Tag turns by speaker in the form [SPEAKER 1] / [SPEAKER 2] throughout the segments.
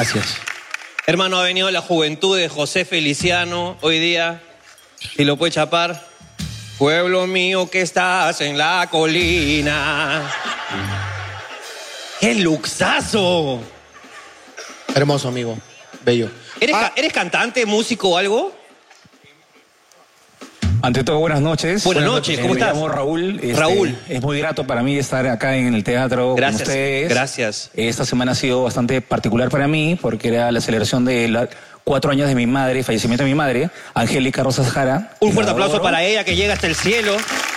[SPEAKER 1] Gracias.
[SPEAKER 2] Hermano, ha venido la juventud de José Feliciano hoy día. Si lo puede chapar. Pueblo mío que estás en la colina. ¡Qué luxazo!
[SPEAKER 1] Hermoso, amigo. Bello.
[SPEAKER 2] ¿Eres cantante, músico o algo?
[SPEAKER 3] Ante todo, buenas noches.
[SPEAKER 2] Buenas noches, ¿cómo estás?
[SPEAKER 3] Me llamo Raúl.
[SPEAKER 2] Raúl.
[SPEAKER 3] Es muy grato para mí estar acá en el teatro con ustedes.
[SPEAKER 2] Gracias.
[SPEAKER 3] Esta semana ha sido bastante particular para mí porque era la celebración de 4 años de mi madre, fallecimiento de mi madre, Angélica Rosas Jara.
[SPEAKER 2] Un fuerte aplauso para ella que llega hasta el cielo.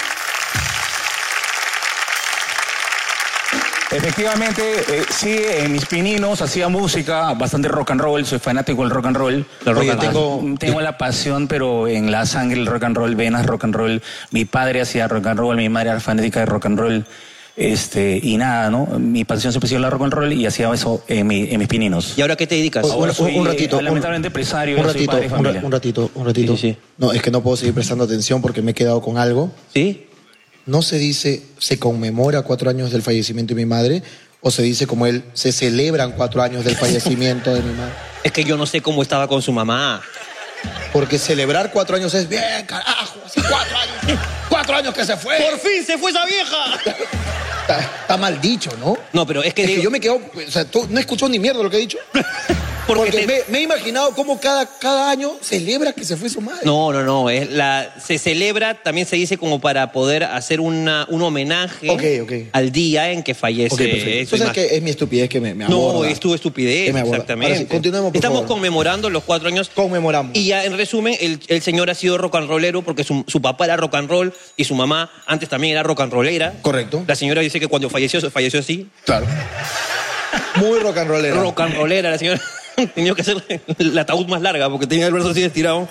[SPEAKER 3] Efectivamente, sí, en mis pininos hacía música, bastante rock and roll, soy fanático del rock and roll. Tengo la pasión, pero en la sangre el rock and roll, venas rock and roll. Mi padre hacía rock and roll, mi madre era fanática de rock and roll. Y nada, ¿no? Mi pasión siempre ha sido el rock and roll y hacía eso en mis pininos.
[SPEAKER 2] ¿Y ahora qué te dedicas?
[SPEAKER 3] Ahora soy,
[SPEAKER 1] un ratito.
[SPEAKER 3] lamentablemente empresario,
[SPEAKER 1] Un
[SPEAKER 3] soy padre de familia.
[SPEAKER 1] un ratito.
[SPEAKER 2] Sí.
[SPEAKER 1] No, es que no puedo seguir prestando atención porque me he quedado con algo.
[SPEAKER 2] ¿Sí?
[SPEAKER 1] No se dice, se conmemora 4 años del fallecimiento de mi madre, o se dice como él, se celebran 4 años del fallecimiento de mi madre.
[SPEAKER 2] Es que yo no sé cómo estaba con su mamá.
[SPEAKER 1] Porque celebrar 4 años es bien, carajo, hace 4 años. 4 años que se fue.
[SPEAKER 2] ¡Por fin se fue esa vieja!
[SPEAKER 1] Está mal dicho, ¿no?
[SPEAKER 2] No, pero es que
[SPEAKER 1] yo me quedo, o sea, ¿tú no escuchó ni mierda lo que he dicho? Porque me he imaginado cómo cada año celebra que se fue su madre.
[SPEAKER 2] No. Se celebra, también se dice como para poder hacer un homenaje al día en que fallece.
[SPEAKER 1] Okay, perfecto. Eso es que es mi estupidez que me aborda.
[SPEAKER 2] No, es tu estupidez, exactamente.
[SPEAKER 1] Ahora sí, continuemos, por
[SPEAKER 2] Estamos
[SPEAKER 1] favor.
[SPEAKER 2] conmemorando los 4 años.
[SPEAKER 1] Conmemoramos.
[SPEAKER 2] Y ya en resumen, el señor ha sido rock and rollero porque su papá era rock and roll y su mamá antes también era rock and rollera.
[SPEAKER 1] Correcto.
[SPEAKER 2] La señora dice que cuando falleció así.
[SPEAKER 1] Claro. Muy rock and rollera.
[SPEAKER 2] Rock and rollera, la señora. Tenía que hacer el ataúd más larga porque tenía el brazo así estirado.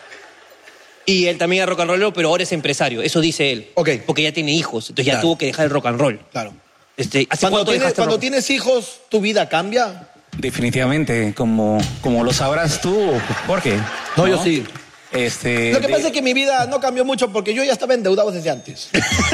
[SPEAKER 2] Y él también era rock and rollero, pero ahora es empresario. Eso dice él.
[SPEAKER 1] Ok.
[SPEAKER 2] Porque ya tiene hijos. Entonces ya tuvo que dejar el rock and roll.
[SPEAKER 1] Claro.
[SPEAKER 2] Cuando
[SPEAKER 1] tienes hijos, ¿tu vida cambia?
[SPEAKER 3] Definitivamente, como lo sabrás tú, Jorge.
[SPEAKER 1] No, yo sí.
[SPEAKER 3] Lo
[SPEAKER 1] que pasa es que mi vida no cambió mucho porque yo ya estaba endeudado desde antes.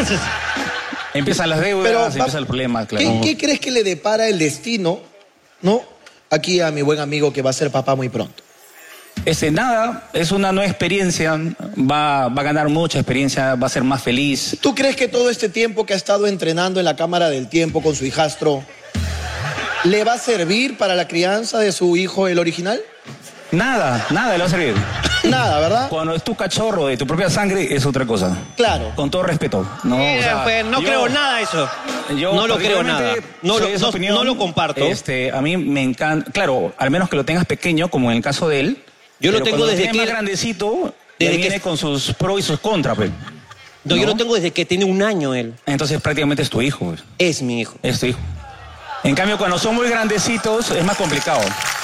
[SPEAKER 3] Empiezan las deudas, empieza el problema, claro.
[SPEAKER 1] ¿Qué crees que le depara el destino, no? Aquí a mi buen amigo que va a ser papá muy pronto.
[SPEAKER 3] Nada, es una nueva experiencia, va a ganar mucha experiencia, va a ser más feliz.
[SPEAKER 1] ¿Tú crees que todo este tiempo que ha estado entrenando en la cámara del tiempo con su hijastro le va a servir para la crianza de su hijo, el original?
[SPEAKER 3] Nada le va a servir.
[SPEAKER 1] Nada, ¿verdad?
[SPEAKER 3] Cuando es tu cachorro de tu propia sangre es otra cosa.
[SPEAKER 1] Claro.
[SPEAKER 3] Con todo respeto. No,
[SPEAKER 2] creo nada de eso.
[SPEAKER 3] Yo
[SPEAKER 2] no lo creo nada. No lo comparto.
[SPEAKER 3] A mí me encanta, claro, al menos que lo tengas pequeño, como en el caso de él.
[SPEAKER 2] Yo lo tengo desde que
[SPEAKER 3] más grandecito, viene con sus pros y sus contras.
[SPEAKER 2] No, yo lo tengo desde que tiene 1 año él.
[SPEAKER 3] Entonces prácticamente es tu hijo.
[SPEAKER 2] Es mi hijo.
[SPEAKER 3] Es tu hijo. En cambio, cuando son muy grandecitos es más complicado.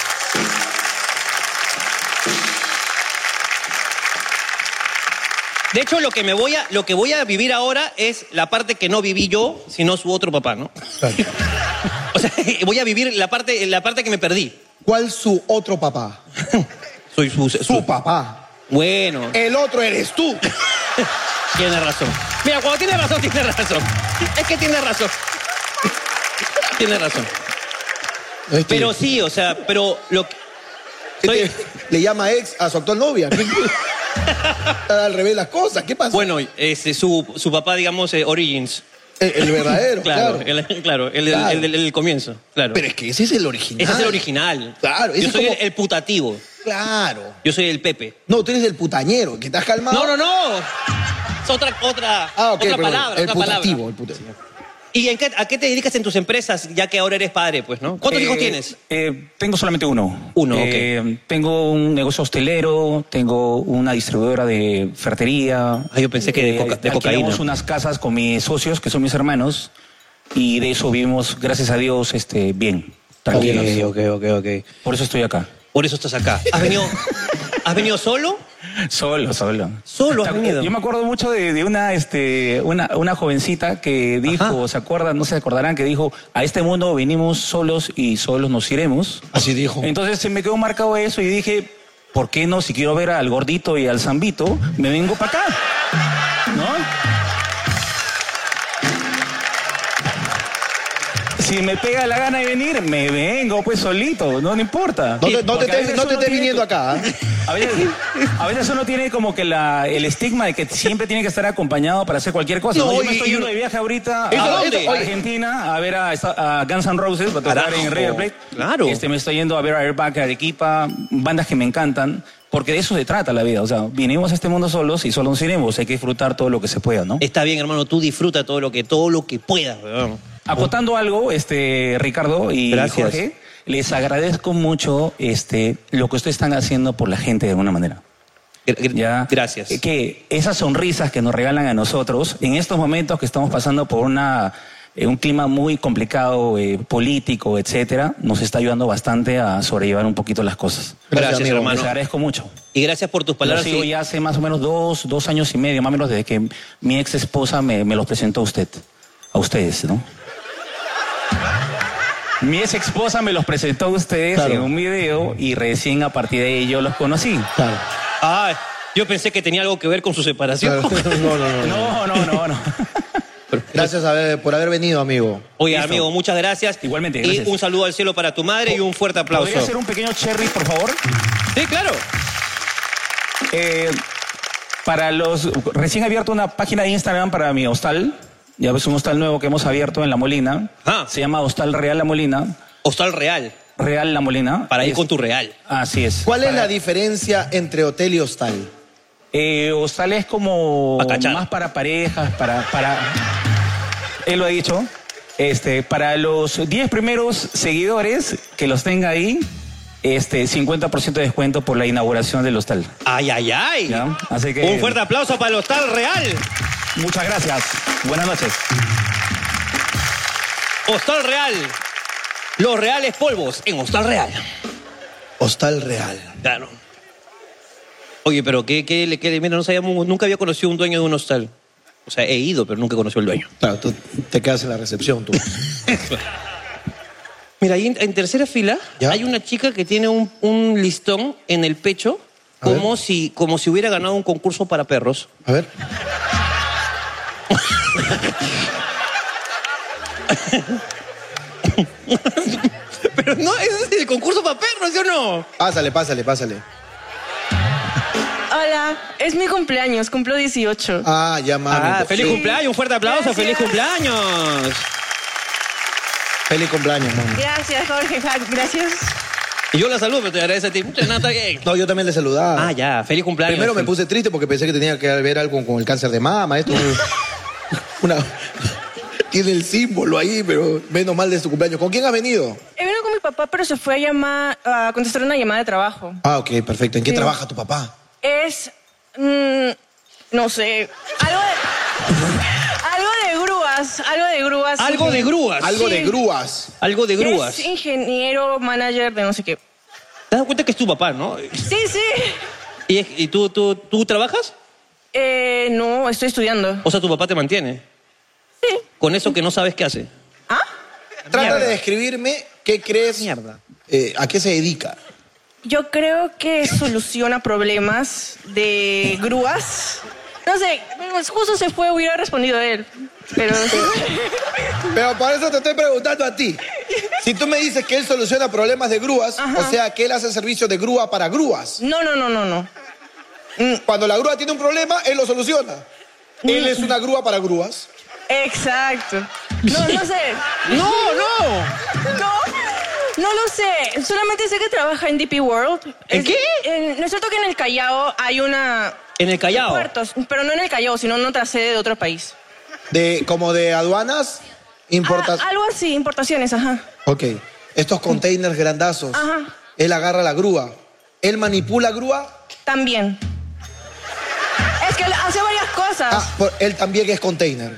[SPEAKER 2] De hecho, lo que voy a vivir ahora es la parte que no viví yo, sino su otro papá, ¿no?
[SPEAKER 1] Claro.
[SPEAKER 2] O sea, voy a vivir la parte que me perdí.
[SPEAKER 1] ¿Cuál su otro papá?
[SPEAKER 2] Soy
[SPEAKER 1] su papá.
[SPEAKER 2] Bueno.
[SPEAKER 1] El otro eres tú.
[SPEAKER 2] Tiene razón. Mira, cuando tiene razón, tiene razón. Es que tiene razón. Tiene razón. Pero sí, o sea, pero lo que...
[SPEAKER 1] ¿Le llama ex a su actual novia? Está al revés las cosas. ¿Qué pasa?
[SPEAKER 2] Bueno, su papá, digamos, Origins.
[SPEAKER 1] El verdadero, claro.
[SPEAKER 2] El del comienzo, claro.
[SPEAKER 1] Pero es que ese es el original.
[SPEAKER 2] Ese es el original.
[SPEAKER 1] Claro.
[SPEAKER 2] Yo soy el putativo.
[SPEAKER 1] Claro.
[SPEAKER 2] Yo soy el Pepe.
[SPEAKER 1] No, tú eres el putañero, que estás calmado.
[SPEAKER 2] No. Es otra palabra.
[SPEAKER 1] El putativo.
[SPEAKER 2] ¿Y a qué te dedicas en tus empresas, ya que ahora eres padre, pues, no? ¿Cuántos hijos tienes?
[SPEAKER 3] Tengo solamente uno.
[SPEAKER 2] Uno, ok.
[SPEAKER 3] Tengo un negocio hostelero, tengo una distribuidora de ferretería.
[SPEAKER 2] Yo pensé que de cocaína.
[SPEAKER 3] Alquilamos unas casas con mis socios, que son mis hermanos, y de eso vivimos, gracias a Dios, bien, tranquilos.
[SPEAKER 2] Ok.
[SPEAKER 3] Por eso estoy acá.
[SPEAKER 2] Por eso estás acá. ¿Has venido solo?
[SPEAKER 3] Solo.
[SPEAKER 2] ¿Solo has venido?
[SPEAKER 3] Yo me acuerdo mucho de una jovencita que dijo, ¿se acuerdan? No se acordarán, que dijo, a este mundo venimos solos y solos nos iremos.
[SPEAKER 1] Así dijo.
[SPEAKER 3] Entonces se me quedó marcado eso y dije, ¿por qué no? Si quiero ver al gordito y al zambito, me vengo para acá, ¿no? Si me pega la gana de venir, me vengo pues solito, no importa.
[SPEAKER 1] No te estés viniendo acá.
[SPEAKER 3] A veces uno tiene como que el estigma de que siempre tiene que estar acompañado para hacer cualquier cosa. No, yo me estoy yendo de viaje ahorita a Argentina a ver a Guns N' Roses, para tocar en River Plate.
[SPEAKER 2] Claro.
[SPEAKER 3] Me estoy yendo a ver a Airbag, a Arequipa, bandas que me encantan. Porque de eso se trata la vida. O sea, vinimos a este mundo solos y solo nos iremos. Hay que disfrutar todo lo que se pueda, ¿no?
[SPEAKER 2] Está bien, hermano. Tú disfruta todo lo que puedas, weón.
[SPEAKER 3] Acotando algo, Ricardo y
[SPEAKER 2] Gracias.
[SPEAKER 3] Jorge, les agradezco mucho lo que ustedes están haciendo por la gente de alguna manera. ¿Ya?
[SPEAKER 2] Gracias.
[SPEAKER 3] Que esas sonrisas que nos regalan a nosotros, en estos momentos que estamos pasando por un clima muy complicado, político, etcétera, nos está ayudando bastante a sobrellevar un poquito las cosas.
[SPEAKER 2] Gracias, hermano.
[SPEAKER 3] Les agradezco mucho.
[SPEAKER 2] Y gracias por tus palabras.
[SPEAKER 3] Lo sigo ya hace más o menos dos años y medio, más o menos desde que mi ex esposa me los presentó a ustedes, ¿no? Mi ex esposa me los presentó a ustedes en un video y recién a partir de ahí yo los conocí.
[SPEAKER 1] Claro.
[SPEAKER 2] Ah, yo pensé que tenía algo que ver con su separación.
[SPEAKER 1] No. Gracias por haber venido, amigo.
[SPEAKER 2] Oye, amigo, muchas gracias.
[SPEAKER 3] Igualmente, gracias.
[SPEAKER 2] Y un saludo al cielo para tu madre y un fuerte aplauso.
[SPEAKER 3] ¿Podría hacer un pequeño cherry, por favor?
[SPEAKER 2] Sí, claro.
[SPEAKER 3] Recién he abierto una página de Instagram para mi hostal. Ya ves, un hostal nuevo que hemos abierto en La Molina. Se llama Hostal Real La Molina.
[SPEAKER 2] Hostal Real.
[SPEAKER 3] Real La Molina.
[SPEAKER 2] Para ir con tu real.
[SPEAKER 3] Así es.
[SPEAKER 1] ¿Cuál es la diferencia entre hotel y hostal?
[SPEAKER 3] Hostal es como más para parejas, él lo ha dicho. Para los 10 primeros seguidores que los tenga ahí, 50% de descuento por la inauguración del hostal.
[SPEAKER 2] ¡Ay!
[SPEAKER 3] ¿Ya? Así que,
[SPEAKER 2] un fuerte aplauso para el Hostal Real.
[SPEAKER 3] Muchas gracias. Buenas noches.
[SPEAKER 2] Hostal Real. Los reales polvos en Hostal Real.
[SPEAKER 1] Hostal Real.
[SPEAKER 2] Claro. Oye, pero mira, no sabíamos, nunca había conocido un dueño de un hostal. O sea, he ido, pero nunca conocí al dueño.
[SPEAKER 1] Claro, tú te quedas en la recepción, tú.
[SPEAKER 2] Mira, ahí en tercera fila hay una chica que tiene un listón en el pecho como si hubiera ganado un concurso para perros.
[SPEAKER 1] A ver.
[SPEAKER 2] Pero no, es el concurso para perros, ¿sí o no?
[SPEAKER 1] Pásale.
[SPEAKER 4] Hola, es mi cumpleaños, cumplo 18.
[SPEAKER 1] Ah, ya, mami.
[SPEAKER 2] ¡Feliz cumpleaños! Un fuerte aplauso.
[SPEAKER 4] Gracias.
[SPEAKER 2] ¡Feliz cumpleaños!
[SPEAKER 1] Feliz cumpleaños, mami.
[SPEAKER 4] Gracias, Jorge, gracias.
[SPEAKER 2] Y yo la saludo, pero te agradezco a ti. Nada, está bien.
[SPEAKER 1] No, yo también le saludaba.
[SPEAKER 2] Ah, ya. ¡Feliz cumpleaños!
[SPEAKER 1] Primero me puse triste porque pensé que tenía que ver algo con el cáncer de mama. Esto tiene el símbolo ahí, pero menos mal de su cumpleaños. ¿Con quién has venido?
[SPEAKER 4] He venido con mi papá, pero se fue a contestar una llamada de trabajo.
[SPEAKER 1] Ah, ok, perfecto. ¿En qué trabaja tu papá?
[SPEAKER 4] Es... no sé... Algo de grúas.
[SPEAKER 2] ¿Algo de grúas?
[SPEAKER 1] Algo de grúas.
[SPEAKER 2] Algo de grúas.
[SPEAKER 4] Es ingeniero, manager de no sé qué.
[SPEAKER 2] ¿Te das cuenta que es tu papá, no?
[SPEAKER 4] Sí.
[SPEAKER 2] ¿Y tú trabajas?
[SPEAKER 4] No, estoy estudiando.
[SPEAKER 2] O sea, tu papá te mantiene.
[SPEAKER 4] Sí.
[SPEAKER 2] Con eso que no sabes qué hace.
[SPEAKER 4] ¿Ah?
[SPEAKER 1] Trata de describirme qué crees, a qué se dedica.
[SPEAKER 4] Yo creo que soluciona problemas de grúas. No sé, justo se fue, hubiera respondido él. Pero
[SPEAKER 1] por eso te estoy preguntando a ti. Si tú me dices que él soluciona problemas de grúas, o sea, que él hace servicio de grúa para grúas.
[SPEAKER 4] No.
[SPEAKER 1] Cuando la grúa tiene un problema, él lo soluciona. Él es una grúa para grúas.
[SPEAKER 4] Exacto. No sé. No lo sé. Solamente sé que trabaja en DP World.
[SPEAKER 2] ¿En qué?
[SPEAKER 4] ¿No es cierto que en el Callao hay una...
[SPEAKER 2] ¿En el Callao?
[SPEAKER 4] Puertos, pero no en el Callao, sino en otra sede de otro país.
[SPEAKER 1] ¿Como de aduanas?
[SPEAKER 4] Algo así, importaciones, ajá.
[SPEAKER 1] Ok. Estos containers grandazos.
[SPEAKER 4] Ajá.
[SPEAKER 1] Él agarra la grúa. ¿Él manipula grúa?
[SPEAKER 4] También. Es que él hace varias cosas.
[SPEAKER 1] Él también es container.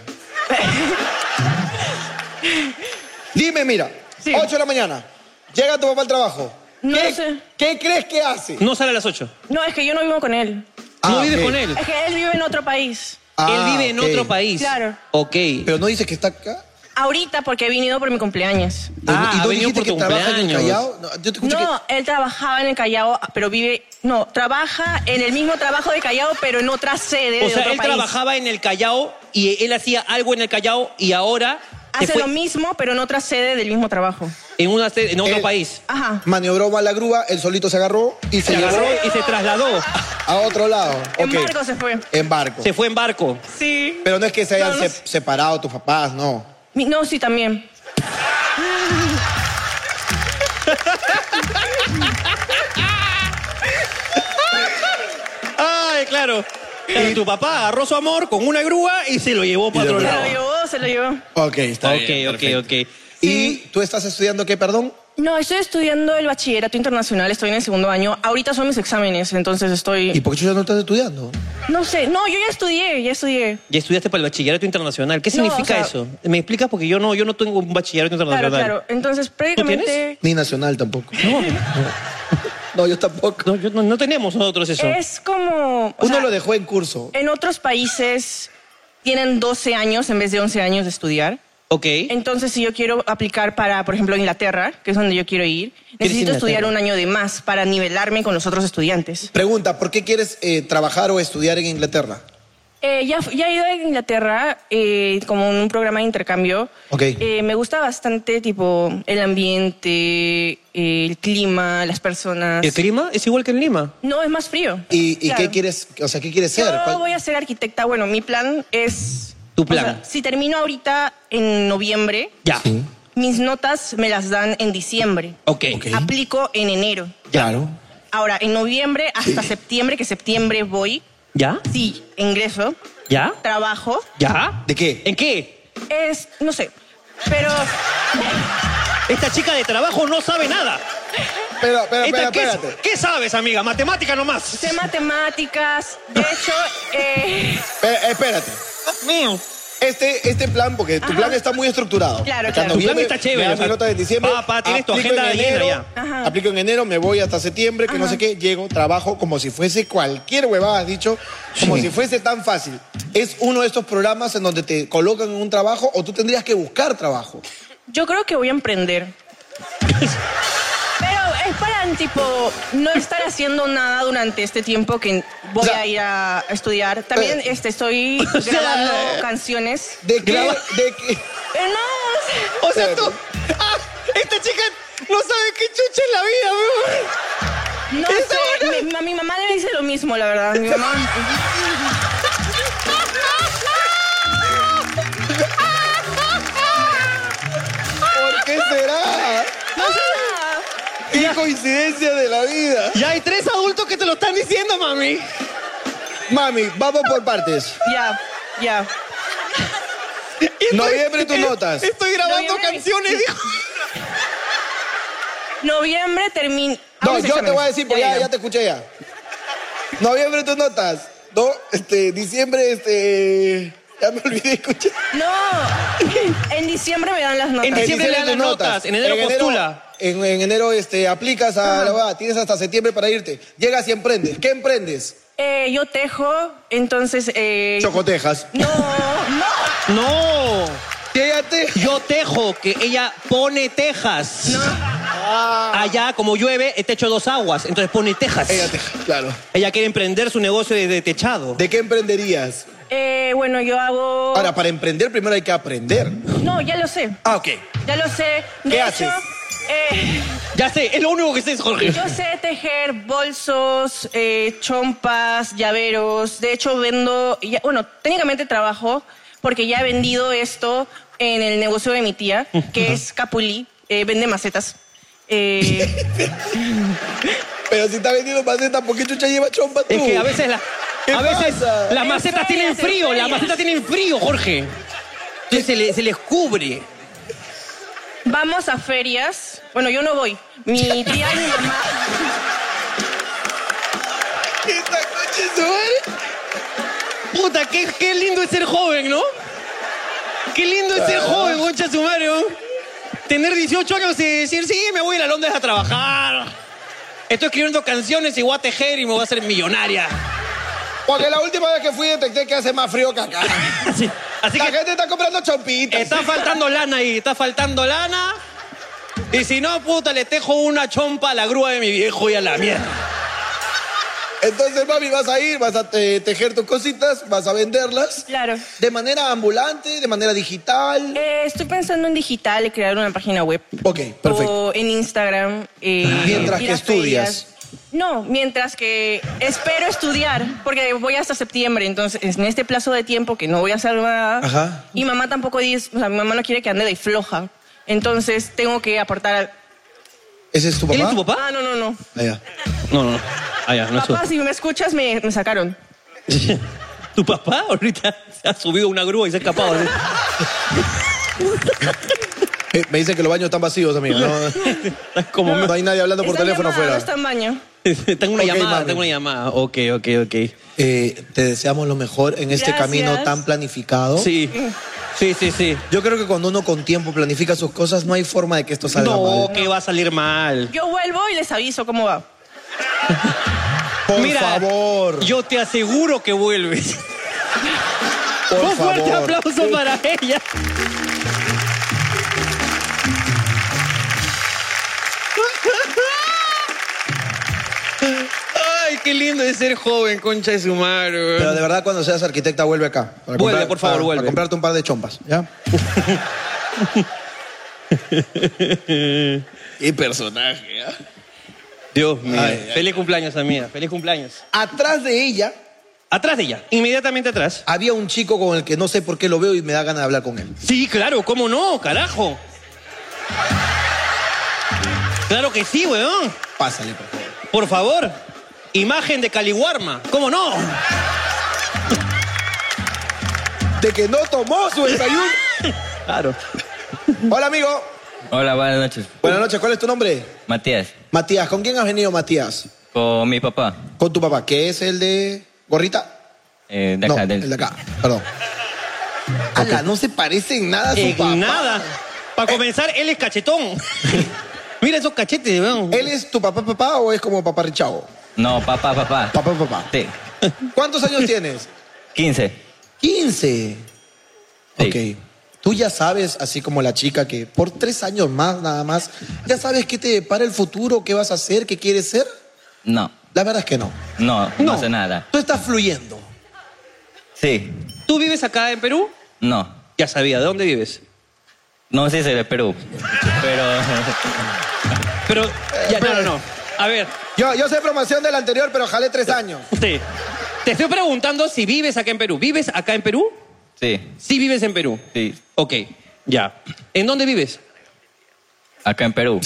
[SPEAKER 1] Dime, mira.
[SPEAKER 4] Sí.
[SPEAKER 1] 8 de la mañana. Llega tu papá al trabajo.
[SPEAKER 4] No sé.
[SPEAKER 1] ¿Qué crees que hace?
[SPEAKER 2] No sale a las 8.
[SPEAKER 4] No, es que yo no vivo con él.
[SPEAKER 2] ¿No vives con él?
[SPEAKER 4] Es que él vive en otro país.
[SPEAKER 2] Él vive en otro país.
[SPEAKER 4] Claro.
[SPEAKER 2] Ok.
[SPEAKER 1] Pero no dice que está acá.
[SPEAKER 4] Ahorita porque he venido por mi cumpleaños.
[SPEAKER 1] ¿Y no
[SPEAKER 2] venido
[SPEAKER 1] dijiste
[SPEAKER 2] por
[SPEAKER 1] que
[SPEAKER 2] tu
[SPEAKER 1] trabaja en el
[SPEAKER 2] cumpleaños?
[SPEAKER 1] Callao? No, yo te escuché
[SPEAKER 4] Él trabajaba en el Callao, pero trabaja en el mismo trabajo de Callao, pero en otra sede de
[SPEAKER 2] O sea,
[SPEAKER 4] otro
[SPEAKER 2] él
[SPEAKER 4] país.
[SPEAKER 2] trabajaba en el Callao y él hacía algo en el Callao y ahora
[SPEAKER 4] Hace lo mismo, pero en otra sede del mismo trabajo.
[SPEAKER 2] En otro país.
[SPEAKER 4] Ajá.
[SPEAKER 1] Maniobró mal la grúa, él solito se agarró y se llevó
[SPEAKER 2] y se trasladó.
[SPEAKER 1] a otro lado.
[SPEAKER 4] En
[SPEAKER 1] Ok.
[SPEAKER 4] barco se fue.
[SPEAKER 1] En barco.
[SPEAKER 2] Se fue en barco.
[SPEAKER 4] Sí.
[SPEAKER 1] Pero no es que se hayan
[SPEAKER 4] No, no
[SPEAKER 1] separado tus papás, no.
[SPEAKER 4] No, sí, también.
[SPEAKER 2] Ay, claro. Y tu papá agarró su amor con una grúa y se lo llevó para otro lado.
[SPEAKER 4] Se lo llevó.
[SPEAKER 1] Ok, está bien.
[SPEAKER 2] Ok.
[SPEAKER 1] ¿Y tú estás estudiando qué, perdón?
[SPEAKER 4] No, estoy estudiando el bachillerato internacional, estoy en el 2º año. Ahorita son mis exámenes, entonces
[SPEAKER 1] ¿Y
[SPEAKER 4] estoy...
[SPEAKER 1] por qué ya no estás estudiando?
[SPEAKER 4] No sé, no, yo ya estudié.
[SPEAKER 2] Ya estudiaste para el bachillerato internacional. ¿Qué significa eso? ¿Me explicas? Porque yo no tengo un bachillerato internacional.
[SPEAKER 4] Claro. Entonces, prácticamente...
[SPEAKER 1] Ni nacional tampoco. No, yo tampoco.
[SPEAKER 2] No tenemos nosotros eso.
[SPEAKER 4] Es como... o
[SPEAKER 1] Uno
[SPEAKER 4] sea,
[SPEAKER 1] lo dejó en curso.
[SPEAKER 4] En otros países tienen 12 años en vez de 11 años de estudiar.
[SPEAKER 2] Ok.
[SPEAKER 4] Entonces, si yo quiero aplicar para, por ejemplo, Inglaterra, que es donde yo quiero ir, necesito estudiar un año de más para nivelarme con los otros estudiantes.
[SPEAKER 1] Pregunta, ¿por qué quieres trabajar o estudiar en Inglaterra?
[SPEAKER 4] Ya he ido a Inglaterra como en un programa de intercambio.
[SPEAKER 1] Ok.
[SPEAKER 4] Me gusta bastante, tipo, el ambiente, el clima, las personas.
[SPEAKER 2] ¿El clima es igual que en Lima?
[SPEAKER 4] No, es más frío.
[SPEAKER 1] ¿Y
[SPEAKER 4] Claro.
[SPEAKER 1] qué quieres, o sea, qué quieres ser?
[SPEAKER 4] Yo voy a ser arquitecta. Bueno, mi plan es...
[SPEAKER 2] ¿Tu plan?
[SPEAKER 4] O sea, si termino ahorita en noviembre,
[SPEAKER 2] Ya.
[SPEAKER 1] Sí.
[SPEAKER 4] mis notas me las dan en diciembre.
[SPEAKER 2] Ok.
[SPEAKER 4] Aplico en enero.
[SPEAKER 1] Claro.
[SPEAKER 4] Ahora, en noviembre hasta septiembre, que septiembre voy,
[SPEAKER 2] ¿Ya?
[SPEAKER 4] sí, ingreso,
[SPEAKER 2] ¿Ya?
[SPEAKER 4] trabajo,
[SPEAKER 2] ¿Ya?
[SPEAKER 1] ¿De qué?
[SPEAKER 2] ¿En qué?
[SPEAKER 4] no sé, pero
[SPEAKER 2] Esta chica de trabajo no sabe nada.
[SPEAKER 1] Pero,
[SPEAKER 2] Espérate. ¿Qué sabes, amiga? Matemática nomás.
[SPEAKER 4] sé matemáticas. De hecho,
[SPEAKER 1] Espérate.
[SPEAKER 2] Mío.
[SPEAKER 1] Este plan, porque tu plan está muy estructurado.
[SPEAKER 4] Claro,
[SPEAKER 1] Acá en
[SPEAKER 4] claro.
[SPEAKER 2] Tu plan
[SPEAKER 1] noviembre,
[SPEAKER 2] está chévere,
[SPEAKER 1] me dan
[SPEAKER 2] o sea,
[SPEAKER 1] mi nota de diciembre.
[SPEAKER 2] papá, tienes tu
[SPEAKER 1] aplico
[SPEAKER 2] agenda
[SPEAKER 1] en
[SPEAKER 2] llena
[SPEAKER 1] enero,
[SPEAKER 2] ya.
[SPEAKER 4] Ajá.
[SPEAKER 1] Aplico en enero, me voy hasta septiembre, que no sé qué, llego, trabajo como si fuese cualquier huevada, has dicho, como si fuese tan fácil. ¿Es uno de estos programas en donde te colocan en un trabajo o tú tendrías que buscar trabajo?
[SPEAKER 4] yo creo que voy a emprender. Pero es para, tipo, no estar haciendo nada durante este tiempo que voy
[SPEAKER 1] O sea,
[SPEAKER 4] a ir a estudiar. También estoy
[SPEAKER 2] sea,
[SPEAKER 4] grabando canciones.
[SPEAKER 1] ¿De qué?
[SPEAKER 2] Graba-
[SPEAKER 1] ¿De qué?
[SPEAKER 2] O sea, tú... esta chica no sabe qué chucha en la vida,
[SPEAKER 4] No sé, mi mamá me dice lo mismo, la verdad. Mi mamá...
[SPEAKER 1] ¿Por qué será?
[SPEAKER 4] No sé nada.
[SPEAKER 1] ¡Qué coincidencia de la vida!
[SPEAKER 2] Ya hay 3 adultos que te lo están diciendo, mami.
[SPEAKER 1] Mami, vamos por partes.
[SPEAKER 4] Ya.
[SPEAKER 1] Noviembre tus notas.
[SPEAKER 2] Estoy grabando
[SPEAKER 4] Noviembre.
[SPEAKER 2] canciones, dijo.
[SPEAKER 4] Noviembre termina...
[SPEAKER 1] No, yo te voy a decir, porque ya te escuché ya. Noviembre tus notas. No, diciembre, ya me olvidé de escuchar.
[SPEAKER 4] No, en diciembre me dan las notas.
[SPEAKER 2] En diciembre le dan las
[SPEAKER 1] tus
[SPEAKER 2] notas, en enero postula.
[SPEAKER 1] En enero aplicas a la boda, tienes hasta septiembre para irte. Llegas y emprendes. ¿Qué emprendes?
[SPEAKER 4] Yo tejo, entonces...
[SPEAKER 1] Chocotejas.
[SPEAKER 2] No.
[SPEAKER 1] Quédate.
[SPEAKER 2] Yo tejo, que ella pone tejas. Allá, como llueve, te echo 2 aguas, entonces pone tejas.
[SPEAKER 1] Ella claro.
[SPEAKER 2] Ella quiere emprender su negocio de techado.
[SPEAKER 1] ¿De qué emprenderías?
[SPEAKER 4] Bueno, yo hago...
[SPEAKER 1] Ahora, para emprender primero hay que aprender.
[SPEAKER 4] No, ya lo sé.
[SPEAKER 1] Ah, ok.
[SPEAKER 4] Ya lo sé. De
[SPEAKER 1] ¿Qué
[SPEAKER 4] hecho,
[SPEAKER 1] haces?
[SPEAKER 2] Ya sé, es lo único que sé, Jorge.
[SPEAKER 4] yo sé tejer bolsos, chompas, llaveros. De hecho, vendo... Bueno, técnicamente trabajo porque ya he vendido esto en el negocio de mi tía, que es Capulí. Vende macetas.
[SPEAKER 1] Pero si está vendiendo macetas, ¿por qué chucha lleva chompa tú?
[SPEAKER 2] Es que a veces,
[SPEAKER 1] ¿Qué pasa?
[SPEAKER 2] las
[SPEAKER 4] En
[SPEAKER 2] macetas tienen
[SPEAKER 4] ferias, en
[SPEAKER 2] frío, las
[SPEAKER 4] ferias.
[SPEAKER 2] macetas tienen frío, Jorge. Entonces se les cubre.
[SPEAKER 4] Vamos a ferias. Bueno, yo no voy. Mi tía y mi mamá...
[SPEAKER 1] ¿Esta coche su madre?
[SPEAKER 2] Puta, qué lindo es ser joven, ¿no? Qué lindo es ser joven, concha su madre, ¿no? Tener 18 años y decir, sí, me voy a la Londres a trabajar. Estoy escribiendo canciones y voy a tejer y me voy a hacer millonaria.
[SPEAKER 1] Porque la última vez que fui detecté que hace más frío que acá.
[SPEAKER 2] Así
[SPEAKER 1] La
[SPEAKER 2] que
[SPEAKER 1] gente está comprando chompitas.
[SPEAKER 2] está faltando lana ahí, está faltando lana. Y si no, puta, le tejo una chompa a la grúa de mi viejo y a la mierda.
[SPEAKER 1] Entonces, mami, vas a ir, vas a tejer tus cositas, vas a venderlas.
[SPEAKER 4] Claro.
[SPEAKER 1] ¿De manera ambulante, de manera digital?
[SPEAKER 4] Estoy pensando en digital y crear una página web.
[SPEAKER 1] Ok, perfecto.
[SPEAKER 4] O en Instagram.
[SPEAKER 1] Mientras
[SPEAKER 4] y
[SPEAKER 1] que
[SPEAKER 4] las
[SPEAKER 1] estudias.
[SPEAKER 4] ferias. No, mientras que espero estudiar, porque voy hasta septiembre, entonces en este plazo de tiempo que no voy a hacer nada.
[SPEAKER 1] Ajá.
[SPEAKER 4] Y mamá tampoco dice, o sea, mi mamá no quiere que ande de floja. Entonces tengo que aportar.
[SPEAKER 1] ¿Ese es tu papá?
[SPEAKER 2] ¿Él es tu papá?
[SPEAKER 4] Ah, no.
[SPEAKER 1] Allá.
[SPEAKER 2] No. Ya, no es
[SPEAKER 4] Papá, si me escuchas, me sacaron.
[SPEAKER 2] ¿Tu papá ahorita se ha subido a una grúa y se ha escapado?
[SPEAKER 1] Me dicen que los baños están vacíos, amiga. No hay nadie hablando por
[SPEAKER 4] Está en
[SPEAKER 1] teléfono
[SPEAKER 4] llamada,
[SPEAKER 1] afuera.
[SPEAKER 4] No está en baño.
[SPEAKER 2] Tengo una
[SPEAKER 1] Ok,
[SPEAKER 2] llamada,
[SPEAKER 1] mami.
[SPEAKER 2] tengo una llamada. Ok.
[SPEAKER 1] Te deseamos lo mejor en este
[SPEAKER 4] Gracias.
[SPEAKER 1] camino tan planificado.
[SPEAKER 2] Sí.
[SPEAKER 1] Yo creo que cuando uno con tiempo planifica sus cosas, no hay forma de que esto salga
[SPEAKER 2] No,
[SPEAKER 1] mal.
[SPEAKER 2] que va a salir mal.
[SPEAKER 4] Yo vuelvo y les aviso cómo va.
[SPEAKER 1] Por
[SPEAKER 2] Mira,
[SPEAKER 1] favor.
[SPEAKER 2] yo te aseguro que vuelves.
[SPEAKER 1] Por
[SPEAKER 2] Un fuerte
[SPEAKER 1] favor.
[SPEAKER 2] aplauso para ella. Ay, qué lindo es ser joven, concha de su madre.
[SPEAKER 1] Pero de verdad, cuando seas arquitecta, vuelve acá.
[SPEAKER 2] Vuelve, por favor, vuelve.
[SPEAKER 1] Para comprarte un par de chompas, ¿ya?
[SPEAKER 2] Qué personaje, ¿eh? Dios mío.
[SPEAKER 1] Ay.
[SPEAKER 2] Feliz cumpleaños, amiga. Feliz cumpleaños.
[SPEAKER 1] Atrás de ella
[SPEAKER 2] Atrás de ella, inmediatamente atrás.
[SPEAKER 1] había un chico con el que no sé por qué lo veo y me da ganas de hablar con él.
[SPEAKER 2] Sí, claro, ¿cómo no? Carajo. Claro que sí, weón.
[SPEAKER 1] Pásale, por favor.
[SPEAKER 2] Por favor. Imagen de Caliwarma. ¿Cómo no?
[SPEAKER 1] De que no tomó su desayuno.
[SPEAKER 2] Claro.
[SPEAKER 1] Hola, amigo.
[SPEAKER 5] Hola, buenas noches.
[SPEAKER 1] Buenas noches, ¿cuál es tu nombre?
[SPEAKER 5] Matías,
[SPEAKER 1] Matías, ¿con quién has venido, Matías?
[SPEAKER 5] con mi papá.
[SPEAKER 1] Con tu papá, que es el de gorrita.
[SPEAKER 5] De acá,
[SPEAKER 1] No,
[SPEAKER 5] del-
[SPEAKER 1] el de acá, perdón. Ala, no se parece en nada a su papá.
[SPEAKER 2] Nada. Para comenzar, él es cachetón. Mira esos cachetes, weón.
[SPEAKER 1] ¿Él es tu papá o es como papá Richao?
[SPEAKER 5] No, papá.
[SPEAKER 1] Papá.
[SPEAKER 5] Sí.
[SPEAKER 1] ¿Cuántos años tienes?
[SPEAKER 5] 15.
[SPEAKER 1] 15.
[SPEAKER 5] Sí.
[SPEAKER 1] Ok. Tú ya sabes, así como la chica, que por 3 años más, nada más, ¿ya sabes qué te depara el futuro, qué vas a hacer, qué quieres ser?
[SPEAKER 5] No,
[SPEAKER 1] La verdad es que no.
[SPEAKER 5] no sé nada.
[SPEAKER 1] Tú estás fluyendo.
[SPEAKER 5] Sí,
[SPEAKER 2] ¿Tú vives acá en Perú?
[SPEAKER 5] no.
[SPEAKER 2] Ya sabía, ¿de dónde vives?
[SPEAKER 5] No sé si es de Perú, pero...
[SPEAKER 2] Pero, ya, no. A ver,
[SPEAKER 1] Yo sé promoción del anterior, pero jalé 3 años.
[SPEAKER 2] usted, te estoy preguntando si vives acá en Perú. ¿Vives acá en Perú?
[SPEAKER 5] Sí,
[SPEAKER 2] Sí vives en Perú.
[SPEAKER 5] sí,
[SPEAKER 2] Ok, ya. ¿En dónde vives?
[SPEAKER 5] acá en Perú.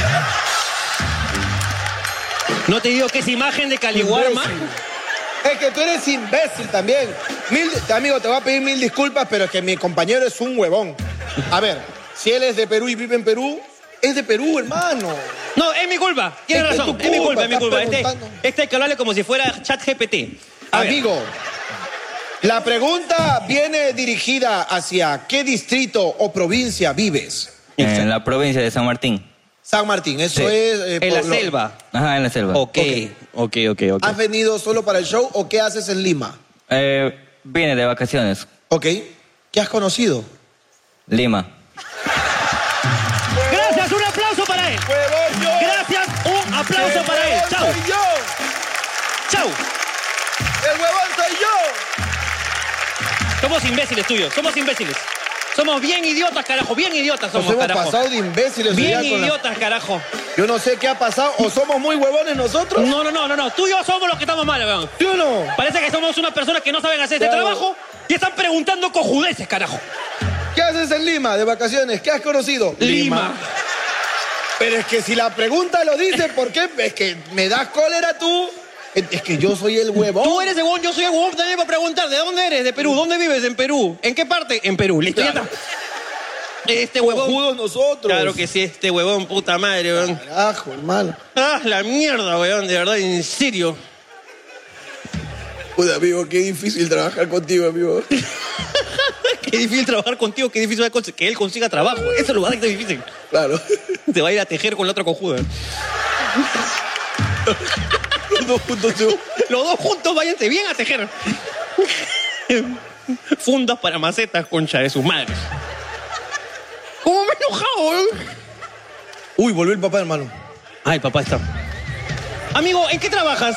[SPEAKER 2] No te digo que es imagen de Caliwarma.
[SPEAKER 1] Es que tú eres imbécil también. Amigo, te voy a pedir 1000 disculpas, pero es que mi compañero es un huevón. A ver, si él es de Perú y vive en Perú, es de Perú, hermano.
[SPEAKER 2] No, es mi culpa. Tienes
[SPEAKER 1] Es que
[SPEAKER 2] razón.
[SPEAKER 1] es tu
[SPEAKER 2] Es mi
[SPEAKER 1] culpa,
[SPEAKER 2] culpa, es mi
[SPEAKER 1] estás
[SPEAKER 2] culpa.
[SPEAKER 1] preguntando.
[SPEAKER 2] Este hay que hablarle como si fuera ChatGPT. A ver.
[SPEAKER 1] Amigo, la pregunta viene dirigida hacia qué distrito o provincia vives.
[SPEAKER 5] En la provincia de San Martín.
[SPEAKER 1] San Martín, eso
[SPEAKER 5] Sí.
[SPEAKER 1] es...
[SPEAKER 2] En la
[SPEAKER 1] por lo-
[SPEAKER 2] selva.
[SPEAKER 5] Ajá, en la selva.
[SPEAKER 2] Ok.
[SPEAKER 1] ¿Has venido solo para el show o qué haces en Lima?
[SPEAKER 5] Vine de vacaciones.
[SPEAKER 1] Ok. ¿Qué has conocido?
[SPEAKER 5] Lima.
[SPEAKER 2] Gracias, un aplauso para él.
[SPEAKER 1] ¡Huevón yo!
[SPEAKER 2] Gracias, un aplauso para él. Chau,
[SPEAKER 1] ¡Soy yo!
[SPEAKER 2] chau.
[SPEAKER 1] ¡El huevón soy yo!
[SPEAKER 2] Somos imbéciles tuyos, somos imbéciles. Somos bien idiotas, carajo, bien idiotas
[SPEAKER 1] Nos
[SPEAKER 2] somos,
[SPEAKER 1] hemos
[SPEAKER 2] carajo.
[SPEAKER 1] pasado de imbéciles.
[SPEAKER 2] Bien
[SPEAKER 1] hoy día con la-
[SPEAKER 2] idiotas, carajo.
[SPEAKER 1] Yo no sé qué ha pasado. ¿O somos muy huevones nosotros?
[SPEAKER 2] No. Tú y yo somos los que estamos mal, weón.
[SPEAKER 1] ¿Sí o no?
[SPEAKER 2] Parece que somos unas personas que no saben hacer este
[SPEAKER 1] Claro.
[SPEAKER 2] trabajo y están preguntando cojudeces, carajo.
[SPEAKER 1] ¿Qué haces en Lima de vacaciones? ¿Qué has conocido?
[SPEAKER 2] Lima.
[SPEAKER 1] Pero es que si la pregunta lo dice, ¿por qué? Es que me das cólera tú. Es que yo soy el huevón.
[SPEAKER 2] Tú eres el huevón, yo soy el huevón. También para preguntar, ¿de dónde eres? ¿De Perú? ¿Dónde vives? ¿En Perú? ¿En qué parte? En Perú. Listo, ya
[SPEAKER 1] Claro.
[SPEAKER 2] está. Este huevón.
[SPEAKER 1] Cojudos nosotros.
[SPEAKER 2] Claro que sí, este huevón, puta madre, weón.
[SPEAKER 1] Carajo, hermano.
[SPEAKER 2] Ah, la mierda, weón, de verdad, en serio.
[SPEAKER 1] Puta, amigo, qué difícil trabajar contigo, amigo.
[SPEAKER 2] Qué difícil trabajar contigo, qué difícil que él consiga trabajo. Eso es lo más difícil.
[SPEAKER 1] Claro.
[SPEAKER 2] Te va a ir a tejer con la otra cojuda.
[SPEAKER 1] Los dos juntos. Tú.
[SPEAKER 2] Los dos juntos váyanse bien a tejer. Fundas para macetas, concha de sus madres. ¿Cómo me he enojado, weón?
[SPEAKER 1] Uy, volvió el papá, hermano.
[SPEAKER 2] Ah, el papá está. Amigo, ¿en qué trabajas?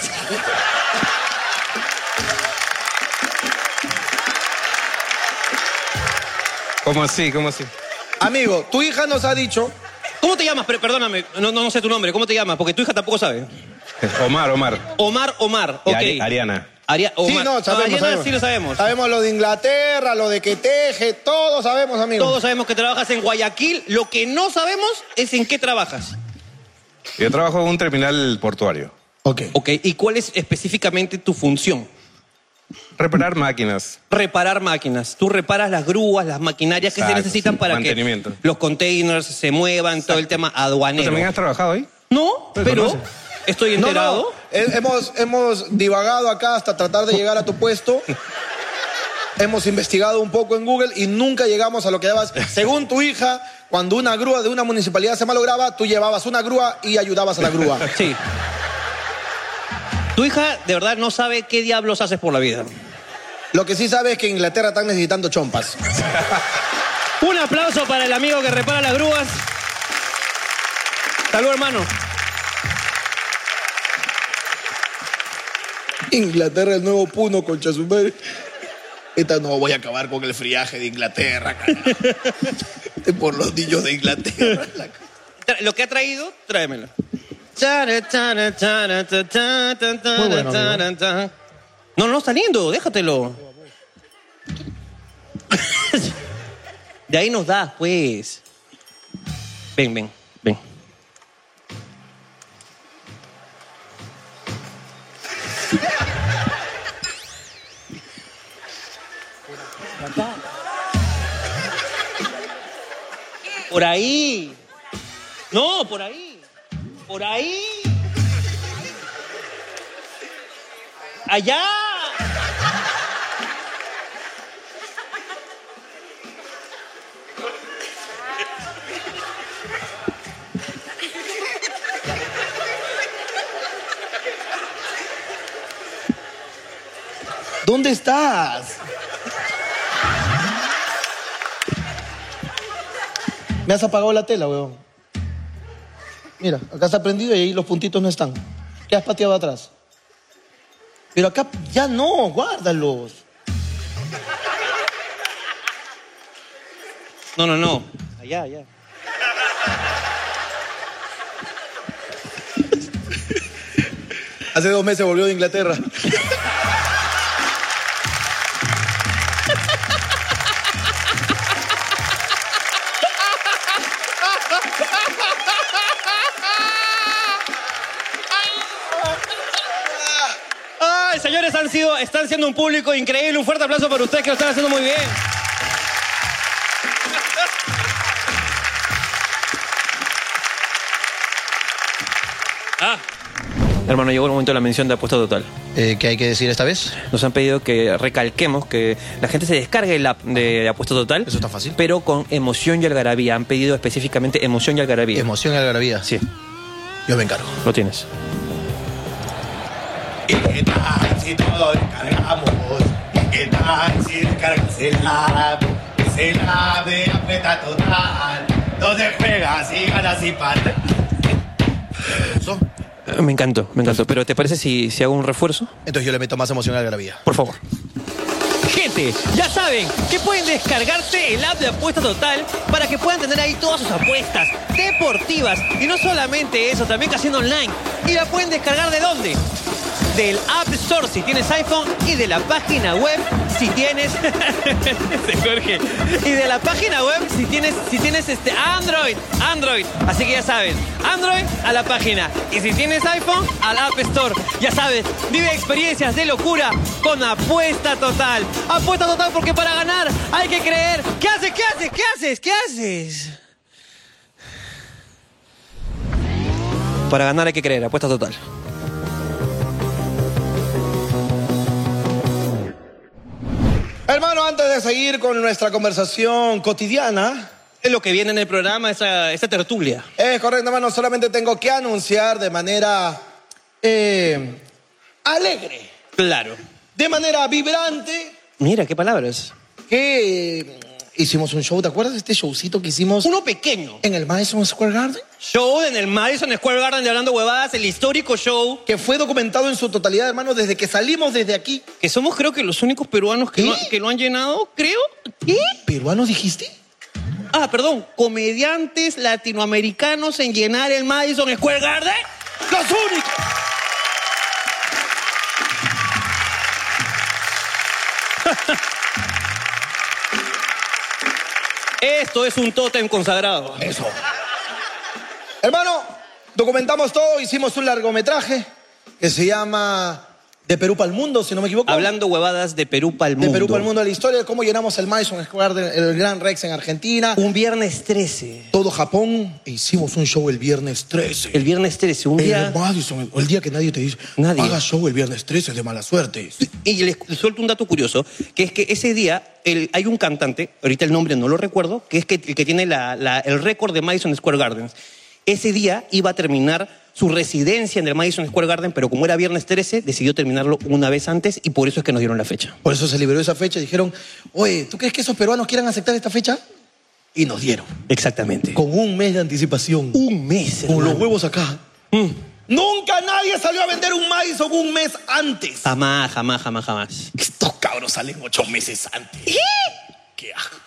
[SPEAKER 6] ¿Cómo así? ¿Cómo así?
[SPEAKER 1] Amigo, tu hija nos ha dicho...
[SPEAKER 2] ¿Cómo te llamas? Perdóname, no sé tu nombre. ¿Cómo te llamas? Porque tu hija tampoco sabe.
[SPEAKER 6] Omar.
[SPEAKER 2] Omar.
[SPEAKER 6] Y
[SPEAKER 2] Ok.
[SPEAKER 6] Ariana.
[SPEAKER 2] Omar.
[SPEAKER 1] Sí, no, sabemos,
[SPEAKER 2] Ariana sí lo sabemos.
[SPEAKER 1] Sabemos lo de Inglaterra, lo de que teje, todo sabemos, amigo.
[SPEAKER 2] Todos sabemos que trabajas en Guayaquil. Lo que no sabemos es en qué trabajas.
[SPEAKER 6] Yo trabajo en un terminal portuario.
[SPEAKER 1] Ok.
[SPEAKER 2] Ok, ¿y cuál es específicamente tu función?
[SPEAKER 6] Reparar máquinas.
[SPEAKER 2] Reparar máquinas. Tú reparas las grúas, las maquinarias que se
[SPEAKER 6] Exacto,
[SPEAKER 2] necesitan
[SPEAKER 6] sí.
[SPEAKER 2] para que
[SPEAKER 6] Mantenimiento.
[SPEAKER 2] los containers se muevan, todo el tema
[SPEAKER 6] ¿Tú
[SPEAKER 2] aduanero.
[SPEAKER 6] también has trabajado ahí?
[SPEAKER 2] No,
[SPEAKER 6] ¿Me
[SPEAKER 2] pero
[SPEAKER 6] conoces?
[SPEAKER 2] estoy
[SPEAKER 1] No,
[SPEAKER 2] enterado.
[SPEAKER 1] hemos divagado acá hasta tratar de llegar a tu puesto. Hemos investigado un poco en Google y nunca llegamos a lo que llevas. Según tu hija, cuando una grúa de una municipalidad se malograba, tú llevabas una grúa y ayudabas a la grúa.
[SPEAKER 2] Sí. Tu hija de verdad no sabe qué diablos haces por la vida.
[SPEAKER 1] Lo que sí sabes es que en Inglaterra están necesitando chompas.
[SPEAKER 2] Un aplauso para el amigo que repara las grúas. Salud, hermano.
[SPEAKER 1] Inglaterra, el nuevo Puno, concha su madre. Esta no voy a acabar con el friaje de Inglaterra, carajo. Por los niños de Inglaterra.
[SPEAKER 2] Lo que ha traído, tráemelo.
[SPEAKER 1] Muy bueno,
[SPEAKER 2] No, está lindo, déjatelo. De ahí nos das, pues. Ven. Por ahí. No, por ahí. Por ahí. Allá.
[SPEAKER 1] ¿Dónde estás? Me has apagado la tela, weón. Mira, acá está prendido y ahí los puntitos no están. ¿Qué has pateado atrás? Pero acá ya no, guárdalos.
[SPEAKER 2] No. Allá.
[SPEAKER 1] Hace 2 meses volvió de Inglaterra.
[SPEAKER 2] Ay, señores, están siendo un público increíble. Un fuerte aplauso para ustedes que lo están haciendo muy bien. Hermano, llegó el momento de la mención de apuesta total.
[SPEAKER 1] ¿Qué hay que decir esta vez?
[SPEAKER 2] Nos han pedido que recalquemos que la gente se descargue el app de apuesta total.
[SPEAKER 1] Eso está fácil.
[SPEAKER 2] Pero con emoción y algarabía. Han pedido específicamente emoción y algarabía.
[SPEAKER 1] Emoción y algarabía.
[SPEAKER 2] Sí,
[SPEAKER 1] Yo me encargo.
[SPEAKER 2] lo tienes.
[SPEAKER 1] ¿Qué tal si todo descargamos? ¿Qué tal si descargas el app? Es el app de apuesta total. Donde juegas y ganas y patas. ¿Eso?
[SPEAKER 2] Me encantó. Pero ¿te parece si hago un refuerzo?
[SPEAKER 1] Entonces yo le meto más emoción a la algarabía.
[SPEAKER 2] Por favor. Gente, ya saben que pueden descargarse el app de Apuesta Total para que puedan tener ahí todas sus apuestas deportivas. Y no solamente eso, también casino online. ¿Y la pueden descargar de dónde? Del App Store si tienes iPhone y de la página web si tienes... Jorge. Y de la página web si tienes Android. Así que ya sabes, Android a la página. Y si tienes iPhone, al App Store. Ya sabes, vive experiencias de locura con Apuesta Total. Apuesta Total porque para ganar hay que creer. ¿Qué haces? Para ganar hay que creer. Apuesta Total.
[SPEAKER 1] Hermano, antes de seguir con nuestra conversación cotidiana...
[SPEAKER 2] Es lo que viene en el programa, esa tertulia.
[SPEAKER 1] Es correcto, hermano. Solamente tengo que anunciar de manera alegre,
[SPEAKER 2] Claro.
[SPEAKER 1] de manera vibrante,
[SPEAKER 2] Mira, qué palabras.
[SPEAKER 1] que hicimos un show, ¿te acuerdas de este showcito que hicimos?
[SPEAKER 2] Uno pequeño.
[SPEAKER 1] En el Madison Square Garden.
[SPEAKER 2] Show en el Madison Square Garden de Hablando Huevadas, el histórico show.
[SPEAKER 1] Que fue documentado en su totalidad, hermano, desde que salimos desde aquí.
[SPEAKER 2] Que somos, creo que, los únicos peruanos que, que lo han llenado, creo. ¿Qué?
[SPEAKER 1] ¿Peruanos dijiste?
[SPEAKER 2] Ah, perdón. Comediantes latinoamericanos en llenar el Madison Square Garden.
[SPEAKER 1] ¡Los únicos!
[SPEAKER 2] Esto es un tótem consagrado.
[SPEAKER 1] Eso. Hermano, documentamos todo, hicimos un largometraje que se llama De Perú para el Mundo, si no me equivoco.
[SPEAKER 2] Hablando Huevadas de Perú para el mundo.
[SPEAKER 1] De Perú para el mundo, la historia de cómo llenamos el Madison Square Garden, el Gran Rex en Argentina.
[SPEAKER 2] Un viernes 13.
[SPEAKER 1] Todo Japón. E hicimos un show el viernes 13.
[SPEAKER 2] El viernes 13, un día...
[SPEAKER 1] El Madison, el día que nadie te dice,
[SPEAKER 2] Nadie.
[SPEAKER 1] haga show el viernes 13, es de mala suerte.
[SPEAKER 2] Y les suelto un dato curioso, que es que ese día hay un cantante, ahorita el nombre no lo recuerdo, que es el que tiene el récord de Madison Square Garden. Ese día iba a terminar su residencia en el Madison Square Garden, pero como era viernes 13, decidió terminarlo una vez antes y por eso es que nos dieron la fecha.
[SPEAKER 1] Por eso se liberó esa fecha y dijeron, oye, ¿tú crees que esos peruanos quieran aceptar esta fecha? Y nos dieron.
[SPEAKER 2] Exactamente.
[SPEAKER 1] Con un mes de anticipación.
[SPEAKER 2] Un mes,
[SPEAKER 1] Con
[SPEAKER 2] hermano.
[SPEAKER 1] los huevos acá. Nunca nadie salió a vender un Madison un mes antes.
[SPEAKER 2] Jamás, jamás, jamás, jamás.
[SPEAKER 1] Estos cabros salen 8 meses antes. ¡Qué asco!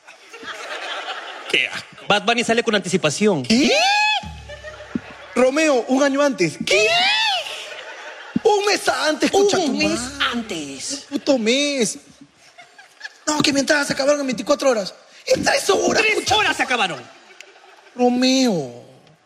[SPEAKER 1] ¡Qué asco!
[SPEAKER 2] Bad Bunny sale con anticipación.
[SPEAKER 1] ¿Qué? Romeo, un año antes. ¿Qué? Un mes antes, escucha tu
[SPEAKER 2] Un mes
[SPEAKER 1] madre.
[SPEAKER 2] antes.
[SPEAKER 1] Puto mes. No, que mi entrada se acabaron en 24 horas. En 3 horas.
[SPEAKER 2] 3 horas se acabaron.
[SPEAKER 1] Romeo.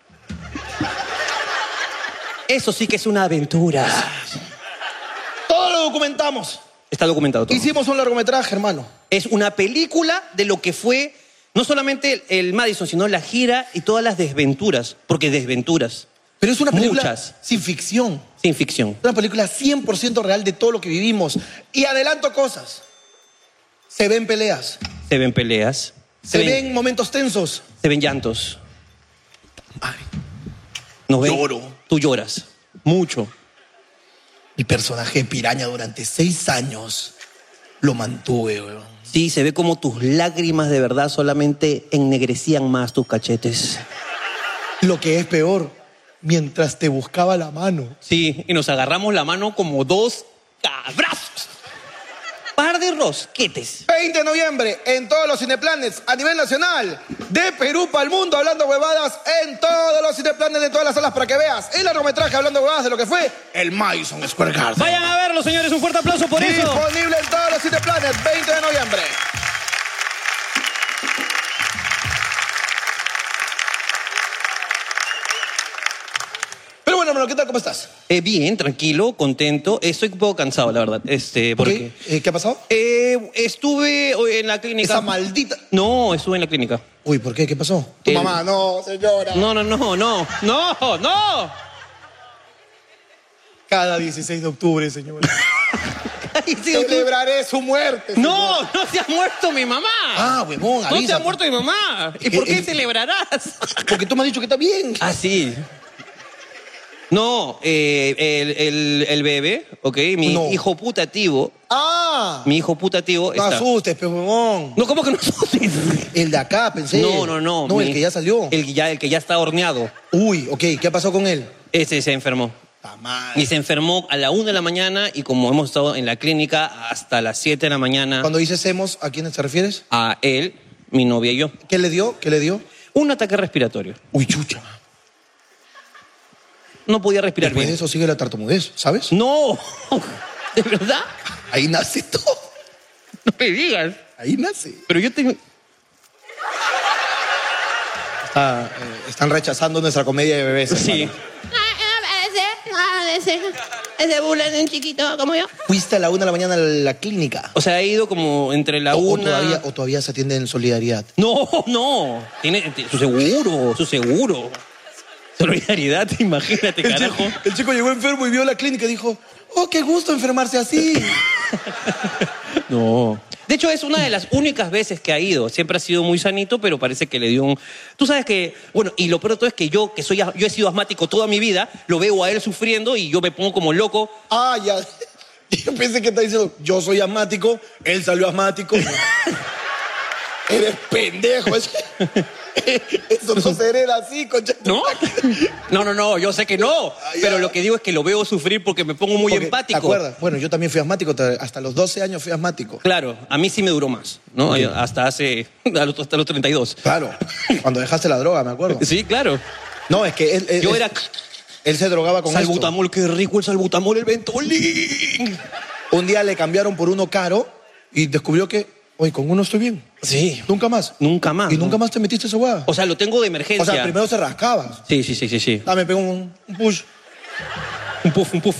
[SPEAKER 2] Eso sí que es una aventura.
[SPEAKER 1] Todo lo documentamos.
[SPEAKER 2] Está documentado todo.
[SPEAKER 1] Hicimos un largometraje, hermano.
[SPEAKER 2] Es una película de lo que fue no solamente el Madison, sino la gira y todas las desventuras. Porque desventuras.
[SPEAKER 1] Pero es una película
[SPEAKER 2] Muchas.
[SPEAKER 1] sin ficción.
[SPEAKER 2] Sin ficción.
[SPEAKER 1] Es una película 100% real de todo lo que vivimos. Y adelanto cosas. Se ven peleas.
[SPEAKER 2] Se ven peleas.
[SPEAKER 1] Se ven momentos tensos.
[SPEAKER 2] Se ven llantos.
[SPEAKER 1] Ay,
[SPEAKER 2] Nos ven-
[SPEAKER 1] Lloro.
[SPEAKER 2] Tú lloras. Mucho.
[SPEAKER 1] mi personaje de Piraña durante 6 años lo mantuve, weón.
[SPEAKER 2] Sí, se ve como tus lágrimas de verdad solamente ennegrecían más tus cachetes.
[SPEAKER 1] Lo que es peor, mientras te buscaba la mano.
[SPEAKER 2] Sí, y nos agarramos la mano como 2 cabrazos. Par de rosquetes.
[SPEAKER 1] 20 de noviembre, en todos los cineplanes a nivel nacional, de Perú para el mundo, hablando huevadas en todos los cineplanes de todas las salas para que veas el largometraje hablando huevadas de lo que fue el Madison Square Garden.
[SPEAKER 2] Vayan a verlo, señores, un fuerte aplauso por eso.
[SPEAKER 1] Disponible en todos los cineplanes, 20 de noviembre. Pero bueno, hermano, ¿qué tal? ¿Cómo estás?
[SPEAKER 2] Bien, tranquilo, contento. Estoy un poco cansado, la verdad. Porque
[SPEAKER 1] ¿Qué ha pasado?
[SPEAKER 2] estuve hoy en la clínica.
[SPEAKER 1] Esa maldita...
[SPEAKER 2] No, estuve en la clínica.
[SPEAKER 1] Uy, ¿por qué? ¿Qué pasó? Tu
[SPEAKER 2] El-
[SPEAKER 1] mamá, no, señora.
[SPEAKER 2] No.
[SPEAKER 1] Cada 16 de octubre, señora.
[SPEAKER 2] Ay, sí, doctor.
[SPEAKER 1] Celebraré su muerte. señora.
[SPEAKER 2] No se ha muerto mi mamá.
[SPEAKER 1] Ah, huevón,
[SPEAKER 2] No se
[SPEAKER 1] avisa.
[SPEAKER 2] ha muerto mi mamá. ¿Y por qué celebrarás?
[SPEAKER 1] Porque tú me has dicho que está bien.
[SPEAKER 2] Ah, sí. No, el bebé, ¿ok? Mi
[SPEAKER 1] No.
[SPEAKER 2] hijo putativo.
[SPEAKER 1] Ah,
[SPEAKER 2] Mi hijo putativo
[SPEAKER 1] no
[SPEAKER 2] está...
[SPEAKER 1] asustes, pe huevón.
[SPEAKER 2] No, ¿cómo que no asustes?
[SPEAKER 1] El de acá, pensé.
[SPEAKER 2] No.
[SPEAKER 1] No,
[SPEAKER 2] Mi-
[SPEAKER 1] el que ya salió.
[SPEAKER 2] El que ya está horneado.
[SPEAKER 1] Uy, ok, ¿qué ha pasado con él?
[SPEAKER 2] Ese se enfermó.
[SPEAKER 1] Está mal.
[SPEAKER 2] Y se enfermó a la 1 de la mañana y como hemos estado en la clínica hasta las 7 de la mañana,
[SPEAKER 1] Cuando dices hemos, ¿a quién te refieres?
[SPEAKER 2] a él, mi novia y yo,
[SPEAKER 1] ¿Qué le dio? ¿Qué le dio?
[SPEAKER 2] un ataque respiratorio.
[SPEAKER 1] Uy, chucha.
[SPEAKER 2] No podía respirar
[SPEAKER 1] Después de
[SPEAKER 2] bien.
[SPEAKER 1] eso sigue la tartamudez, ¿sabes?
[SPEAKER 2] No, ¿de verdad?
[SPEAKER 1] Ahí nace todo.
[SPEAKER 2] No me digas.
[SPEAKER 1] Ahí nace.
[SPEAKER 2] Pero yo tengo...
[SPEAKER 1] Están rechazando nuestra comedia de bebés.
[SPEAKER 2] Sí.
[SPEAKER 1] hermano.
[SPEAKER 7] Se burlan de un chiquito como yo.
[SPEAKER 1] ¿Fuiste a la 1 de la mañana a la clínica?
[SPEAKER 2] O sea, he ido como entre la
[SPEAKER 1] O
[SPEAKER 2] 1...
[SPEAKER 1] todavía se atiende en solidaridad.
[SPEAKER 2] No. Tiene su seguro. Solidaridad, imagínate, carajo.
[SPEAKER 1] El chico llegó enfermo y vio la clínica y dijo, oh, qué gusto enfermarse así.
[SPEAKER 2] No. De hecho, es una de las únicas veces que ha ido. Siempre ha sido muy sanito, pero parece que le dio un... Tú sabes que... Bueno, y lo peor de todo es que yo he sido asmático toda mi vida, lo veo a él sufriendo y yo me pongo como loco.
[SPEAKER 1] Ah, ya. Yo pensé que está diciendo, yo soy asmático, él salió asmático. Eres pendejo. Eso no se hereda así, concha.
[SPEAKER 2] ¿No? No, yo sé que no. Pero lo que digo es que lo veo sufrir porque me pongo muy empático.
[SPEAKER 1] ¿Te acuerdas? Bueno, yo también fui asmático. Hasta los 12 años fui asmático.
[SPEAKER 2] Claro, a mí sí me duró más, ¿no? Hasta los 32.
[SPEAKER 1] Claro, cuando dejaste la droga, me acuerdo.
[SPEAKER 2] Sí, claro.
[SPEAKER 1] No, es que él se drogaba con
[SPEAKER 2] salbutamol,
[SPEAKER 1] esto.
[SPEAKER 2] qué rico el salbutamol, el Ventolin.
[SPEAKER 1] Un día le cambiaron por uno caro y descubrió que, oye, con uno estoy bien.
[SPEAKER 2] Sí.
[SPEAKER 1] ¿Nunca más?
[SPEAKER 2] Nunca más.
[SPEAKER 1] ¿Y nunca más te metiste esa hueá?
[SPEAKER 2] O sea, lo tengo de emergencia.
[SPEAKER 1] O sea, primero se rascaba.
[SPEAKER 2] Sí.
[SPEAKER 1] Ah, me pegó un push.
[SPEAKER 2] Un puff.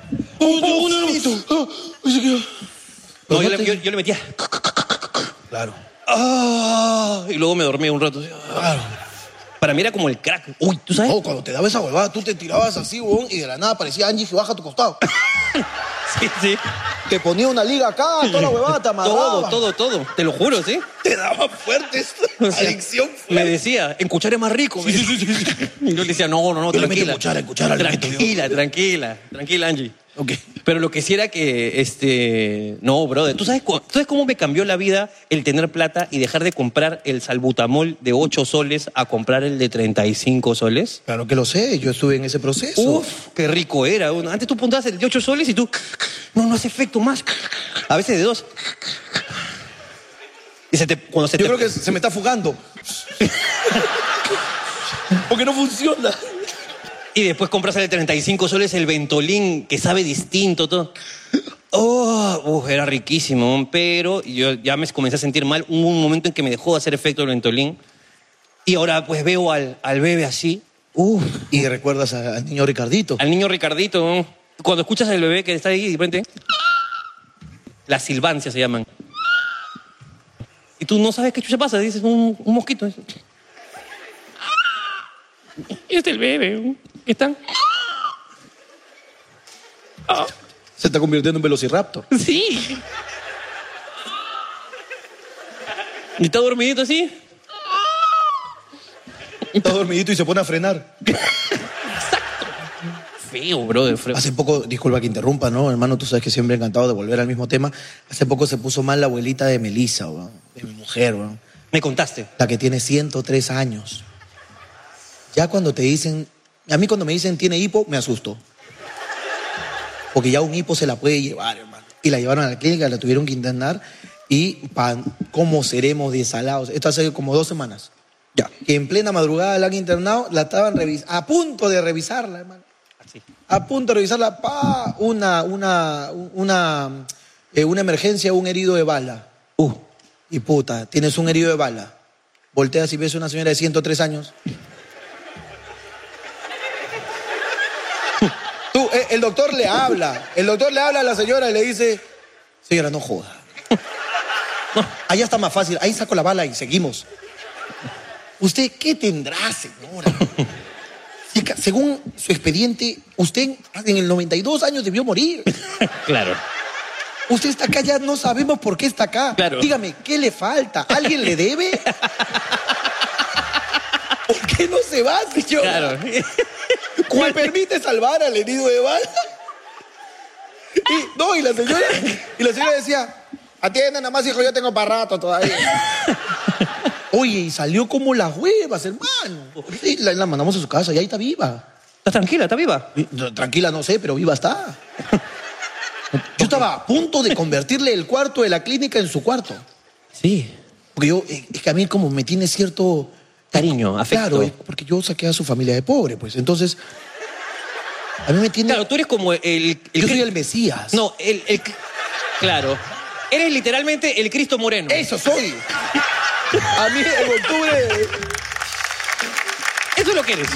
[SPEAKER 2] No, yo le metía.
[SPEAKER 1] Claro.
[SPEAKER 2] Y luego me dormía un rato.
[SPEAKER 1] Claro.
[SPEAKER 2] Para mí era como el crack. Uy, ¿tú sabes?
[SPEAKER 1] No, cuando te daba esa huevada, tú te tirabas así, huevón, y de la nada aparecía Angie que baja a tu costado.
[SPEAKER 2] Sí.
[SPEAKER 1] Te ponía una liga acá, toda la huevada, te amarraba.
[SPEAKER 2] Todo. Te lo juro, ¿sí?
[SPEAKER 1] Te daba fuerte esta adicción.
[SPEAKER 2] Me decía, en cuchara es más rico. Y yo le decía, no,
[SPEAKER 1] Yo le metí
[SPEAKER 2] tranquila.
[SPEAKER 1] en cuchara.
[SPEAKER 2] Tranquila, Angie.
[SPEAKER 1] Ok.
[SPEAKER 2] Pero lo que sí era que, no, brother, ¿tú sabes cómo me cambió la vida el tener plata y dejar de comprar el salbutamol de 8 soles a comprar el de 35 soles?
[SPEAKER 1] Claro que lo sé, yo estuve en ese proceso.
[SPEAKER 2] Uf, qué rico era. Antes tú apuntabas el de 8 soles y tú, no hace efecto más. A veces de 2. Y yo
[SPEAKER 1] creo que se me está fugando. Porque no funciona.
[SPEAKER 2] Y después compras el de 35 soles, el Ventolin, que sabe distinto, todo. Era riquísimo, pero yo ya me comencé a sentir mal. Hubo un momento en que me dejó de hacer efecto el Ventolin. Y ahora pues veo al bebé así.
[SPEAKER 1] Y recuerdas al niño Ricardito.
[SPEAKER 2] Al niño Ricardito, ¿no? Cuando escuchas al bebé que está ahí de repente... Las silbancias se llaman. Y tú no sabes qué chucha pasa, dices un mosquito. Y este es el bebé, ¿qué están?
[SPEAKER 1] Se está convirtiendo en Velociraptor.
[SPEAKER 2] Sí. ¿Y está dormidito así?
[SPEAKER 1] Está dormidito y se pone a frenar.
[SPEAKER 2] Feo, brother, feo.
[SPEAKER 1] Hace poco, disculpa que interrumpa, ¿no? Hermano, tú sabes que siempre he encantado de volver al mismo tema. Hace poco se puso mal la abuelita de Melissa, weón, de mi mujer, weón.
[SPEAKER 2] Me contaste.
[SPEAKER 1] La que tiene 103 años. Ya cuando te dicen... A mí cuando me dicen tiene hipo, me asusto. Porque ya un hipo se la puede llevar, hermano. Y la llevaron a la clínica, la tuvieron que internar. Y ¿cómo seremos desalados? Esto hace como 2 semanas. Ya. Que en plena madrugada la han internado, la estaban a punto de revisarla, hermano.
[SPEAKER 2] Así.
[SPEAKER 1] A punto de revisarla, una emergencia, un herido de bala. Y puta, tienes un herido de bala. Volteas y ves a una señora de 103 años. El doctor le habla a la señora y le dice, señora, no joda. Allá está más fácil, ahí saco la bala y seguimos. ¿Usted qué tendrá, señora? Según su expediente, usted en el 92 años debió morir.
[SPEAKER 2] Claro.
[SPEAKER 1] Usted está acá, ya no sabemos por qué está acá.
[SPEAKER 2] Claro.
[SPEAKER 1] Dígame, ¿qué le falta? ¿Alguien le debe? ¿Por qué no se va, señora?
[SPEAKER 2] Claro.
[SPEAKER 1] ¿Cuál permite salvar al herido de bala? Y la señora decía, atienda nada más, hijo, yo tengo para rato todavía. Oye, y salió como las huevas, hermano. Sí, la mandamos a su casa y ahí está viva.
[SPEAKER 2] ¿Estás tranquila? ¿Está viva?
[SPEAKER 1] Tranquila, no sé, pero viva está. Yo estaba a punto de convertirle el cuarto de la clínica en su cuarto.
[SPEAKER 2] Sí.
[SPEAKER 1] Porque es que a mí como me tiene cierto...
[SPEAKER 2] Cariño, afecto.
[SPEAKER 1] Claro, porque yo saqué a su familia de pobre, pues. Entonces, a mí me tiene...
[SPEAKER 2] Claro, tú eres como
[SPEAKER 1] yo soy el Mesías.
[SPEAKER 2] No, claro. Eres literalmente el Cristo Moreno.
[SPEAKER 1] Eso soy. A mí en octubre...
[SPEAKER 2] Eso es lo que eres.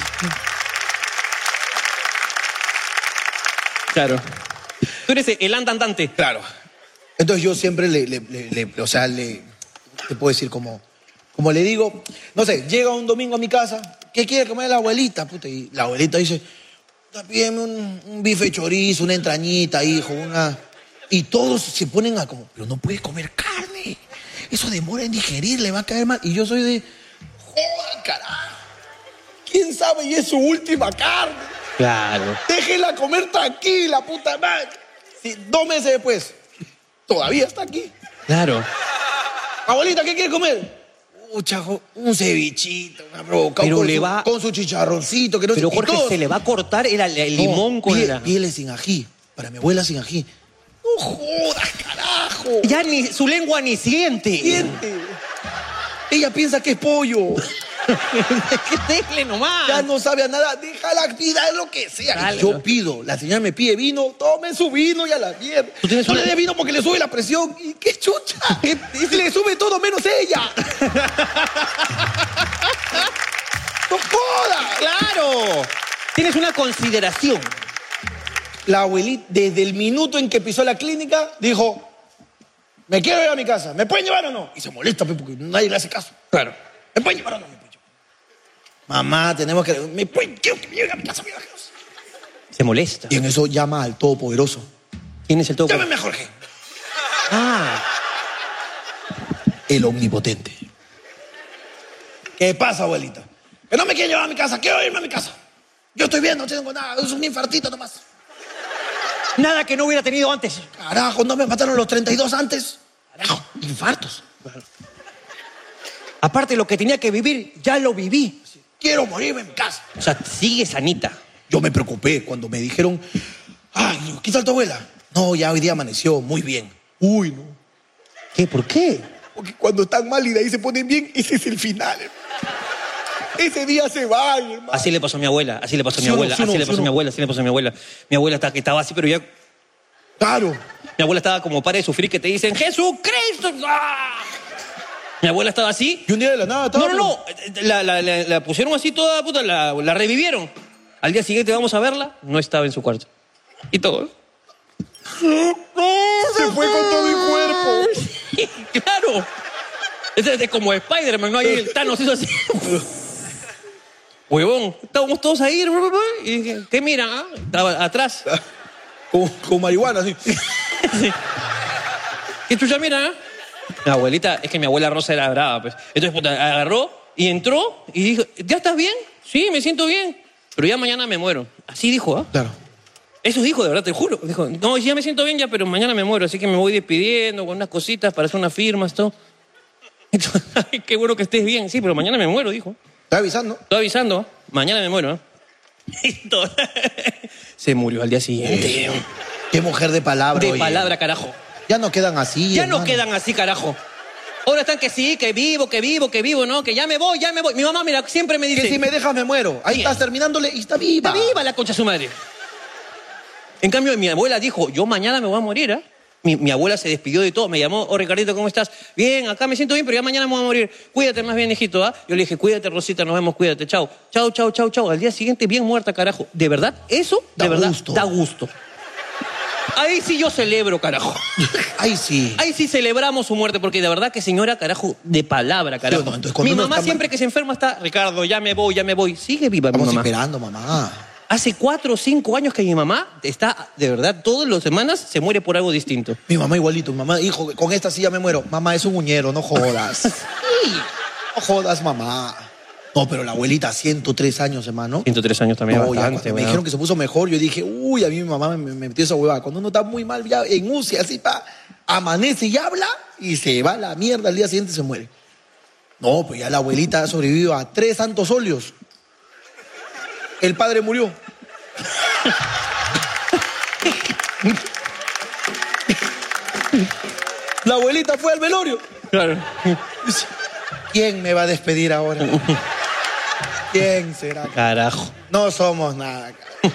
[SPEAKER 2] Claro. Tú eres el andante.
[SPEAKER 1] Claro. Entonces yo siempre te puedo decir como le digo, no sé, llega un domingo a mi casa, ¿qué quiere comer la abuelita? Puta, y la abuelita dice, pídeme un bife chorizo, una entrañita, hijo, Y todos se ponen a como, pero no puede comer carne. Eso demora en digerir, le va a caer mal. Y yo soy de, joder, carajo. ¿Quién sabe? Y es su última carne.
[SPEAKER 2] Claro.
[SPEAKER 1] Déjela comer tranquila, puta madre. Sí, 2 meses después, todavía está aquí.
[SPEAKER 2] Claro.
[SPEAKER 1] Abuelita, ¿qué quiere comer? Pucha, un cevichito, me ha provocado
[SPEAKER 2] Pero
[SPEAKER 1] con,
[SPEAKER 2] le
[SPEAKER 1] su,
[SPEAKER 2] va-
[SPEAKER 1] con su chicharroncito. Que no
[SPEAKER 2] Pero
[SPEAKER 1] sé, y
[SPEAKER 2] Jorge,
[SPEAKER 1] todo.
[SPEAKER 2] se le va a cortar el limón con la...
[SPEAKER 1] Pieles sin ají. Para mi abuela sin ají. No jodas, carajo.
[SPEAKER 2] Ya ni su lengua ni siente.
[SPEAKER 1] Siente. Ella piensa que es pollo.
[SPEAKER 2] Que déjale nomás.
[SPEAKER 1] Ya no sabe a nada. Déjala, pida lo que sea.
[SPEAKER 2] Dale.
[SPEAKER 1] Yo pido. La señora me pide vino. Tome su vino y a la mierda.
[SPEAKER 2] ¿Tú tienes
[SPEAKER 1] No
[SPEAKER 2] una-
[SPEAKER 1] le dé vino porque le sube la presión. ¿Y qué chucha? Le sube todo menos ella. ¡No jodas!
[SPEAKER 2] ¡Claro! Tienes una consideración.
[SPEAKER 1] La abuelita, desde el minuto en que pisó la clínica, dijo, me quiero ir a mi casa, ¿me pueden llevar o no? Y se molesta pe, porque nadie le hace caso.
[SPEAKER 2] Claro.
[SPEAKER 1] ¿Me pueden llevar o no? ¿Me pueden llevar? Mamá, tenemos que... quiero que me lleven a mi casa, mi casa.
[SPEAKER 2] Se molesta.
[SPEAKER 1] Y en eso llama al Todopoderoso.
[SPEAKER 2] ¿Quién es el topo?
[SPEAKER 1] Llámeme a Jorge.
[SPEAKER 2] Ah,
[SPEAKER 1] El Omnipotente. ¿Qué pasa, abuelita? Que no me quieren llevar a mi casa, quiero irme a mi casa. Yo estoy bien, no tengo nada, es un infartito nomás.
[SPEAKER 2] nada que no hubiera tenido antes.
[SPEAKER 1] Carajo, ¿no me mataron los 32 antes? Carajo, infartos.
[SPEAKER 2] Aparte, lo que tenía que vivir, ya lo viví.
[SPEAKER 1] Quiero morirme en mi casa.
[SPEAKER 2] O sea, sigue sanita.
[SPEAKER 1] Yo me preocupé cuando me dijeron, ay, ¿qué tal tu abuela? No, ya hoy día amaneció muy bien. Uy, no.
[SPEAKER 2] ¿Qué? ¿Por qué?
[SPEAKER 1] Porque cuando están mal y de ahí se ponen bien, ese es el final, hermano. Ese día se van, hermano.
[SPEAKER 2] Así le pasó a mi abuela, así le pasó a mi
[SPEAKER 1] ¿Sí o no?
[SPEAKER 2] abuela,
[SPEAKER 1] ¿Sí o no?
[SPEAKER 2] así le
[SPEAKER 1] ¿Sí o
[SPEAKER 2] pasó a mi
[SPEAKER 1] no?
[SPEAKER 2] abuela, así le pasó a mi abuela. Mi abuela estaba así, pero ya...
[SPEAKER 1] Claro.
[SPEAKER 2] Mi abuela estaba como para de sufrir que te dicen, ¡Jesucristo! ¡Ah! Mi abuela estaba así.
[SPEAKER 1] Y un día de la nada estaba...
[SPEAKER 2] No. La pusieron así toda, puta, la revivieron. Al día siguiente vamos a verla, no estaba en su cuarto. Y todo.
[SPEAKER 1] Se fue con todo el cuerpo.
[SPEAKER 2] Sí, claro. Es como Spider-Man, ¿no? Ahí el Thanos hizo así. Huevón, estábamos todos ahí. Y dije, ¿qué miran? Ah? Estaba atrás.
[SPEAKER 1] Con marihuana, así.
[SPEAKER 2] ¿Qué chucha miran? Ah? La abuelita, es que mi abuela Rosa era brava, pues. Entonces, puta, agarró y entró y dijo, ¿ya estás bien? Sí, me siento bien. Pero ya mañana me muero. Así dijo, ¿ah?
[SPEAKER 1] Claro.
[SPEAKER 2] Eso dijo, de verdad, te juro. Dijo, no, ya me siento bien ya, pero mañana me muero. Así que me voy despidiendo con unas cositas para hacer unas firmas, todo. Entonces, ay, qué bueno que estés bien. Sí, pero mañana me muero, dijo.
[SPEAKER 1] ¿Está avisando?
[SPEAKER 2] Estoy avisando, mañana me muero. Y todo. Se murió al día siguiente.
[SPEAKER 1] Qué mujer de palabra,
[SPEAKER 2] De
[SPEAKER 1] oye.
[SPEAKER 2] palabra, carajo.
[SPEAKER 1] Ya no quedan así,
[SPEAKER 2] Ya
[SPEAKER 1] hermano.
[SPEAKER 2] no quedan así, carajo. Ahora están que sí, que vivo, ¿no? Que ya me voy. Mi mamá, mira, siempre me dice...
[SPEAKER 1] Que si me dejas me muero. Ahí
[SPEAKER 2] Sí.
[SPEAKER 1] estás terminándole y está viva.
[SPEAKER 2] Está viva la concha de su madre. En cambio, mi abuela dijo, yo mañana me voy a morir, ¿ah? Mi abuela se despidió de todo, me llamó, oh, Ricardito, ¿cómo estás? Bien, acá me siento bien, pero ya mañana me voy a morir. Cuídate más bien, hijito, ¿ah? Yo le dije, cuídate, Rosita, nos vemos, cuídate, chao. Chao. Al día siguiente, bien muerta, carajo. De verdad, eso,
[SPEAKER 1] Da
[SPEAKER 2] de verdad,
[SPEAKER 1] gusto.
[SPEAKER 2] da gusto. Ahí sí yo celebro, carajo.
[SPEAKER 1] Ahí sí.
[SPEAKER 2] Ahí sí celebramos su muerte, porque de verdad que señora, carajo, de palabra, carajo.
[SPEAKER 1] Sí o no, entonces, cuando
[SPEAKER 2] Mi
[SPEAKER 1] uno
[SPEAKER 2] mamá
[SPEAKER 1] está
[SPEAKER 2] siempre
[SPEAKER 1] mal-
[SPEAKER 2] que se enferma está, Ricardo, ya me voy. Sigue viva mi
[SPEAKER 1] Estamos
[SPEAKER 2] mamá.
[SPEAKER 1] esperando, mamá.
[SPEAKER 2] Hace 4 o 5 años que mi mamá está, de verdad, todas las semanas se muere por algo distinto.
[SPEAKER 1] Mi mamá igualito. Mi mamá dijo, con esta sí ya me muero. Mamá, es un uñero, no jodas. No jodas, mamá. No, pero la abuelita, 103 años, hermano.
[SPEAKER 2] 103 años también,
[SPEAKER 1] No, ya
[SPEAKER 2] bastante,
[SPEAKER 1] cuando me dijeron que se puso mejor, yo dije, uy, a mí mi mamá me metió esa huevada. Cuando uno está muy mal, ya en UCI, así, amanece y habla y se va a la mierda, al día siguiente se muere. No, pues ya la abuelita ha sobrevivido a 3 santos óleos. El padre murió. La abuelita fue al velorio.
[SPEAKER 2] Claro.
[SPEAKER 1] Dice, ¿quién me va a despedir ahora? ¿Quién será?
[SPEAKER 2] Carajo.
[SPEAKER 1] No somos nada.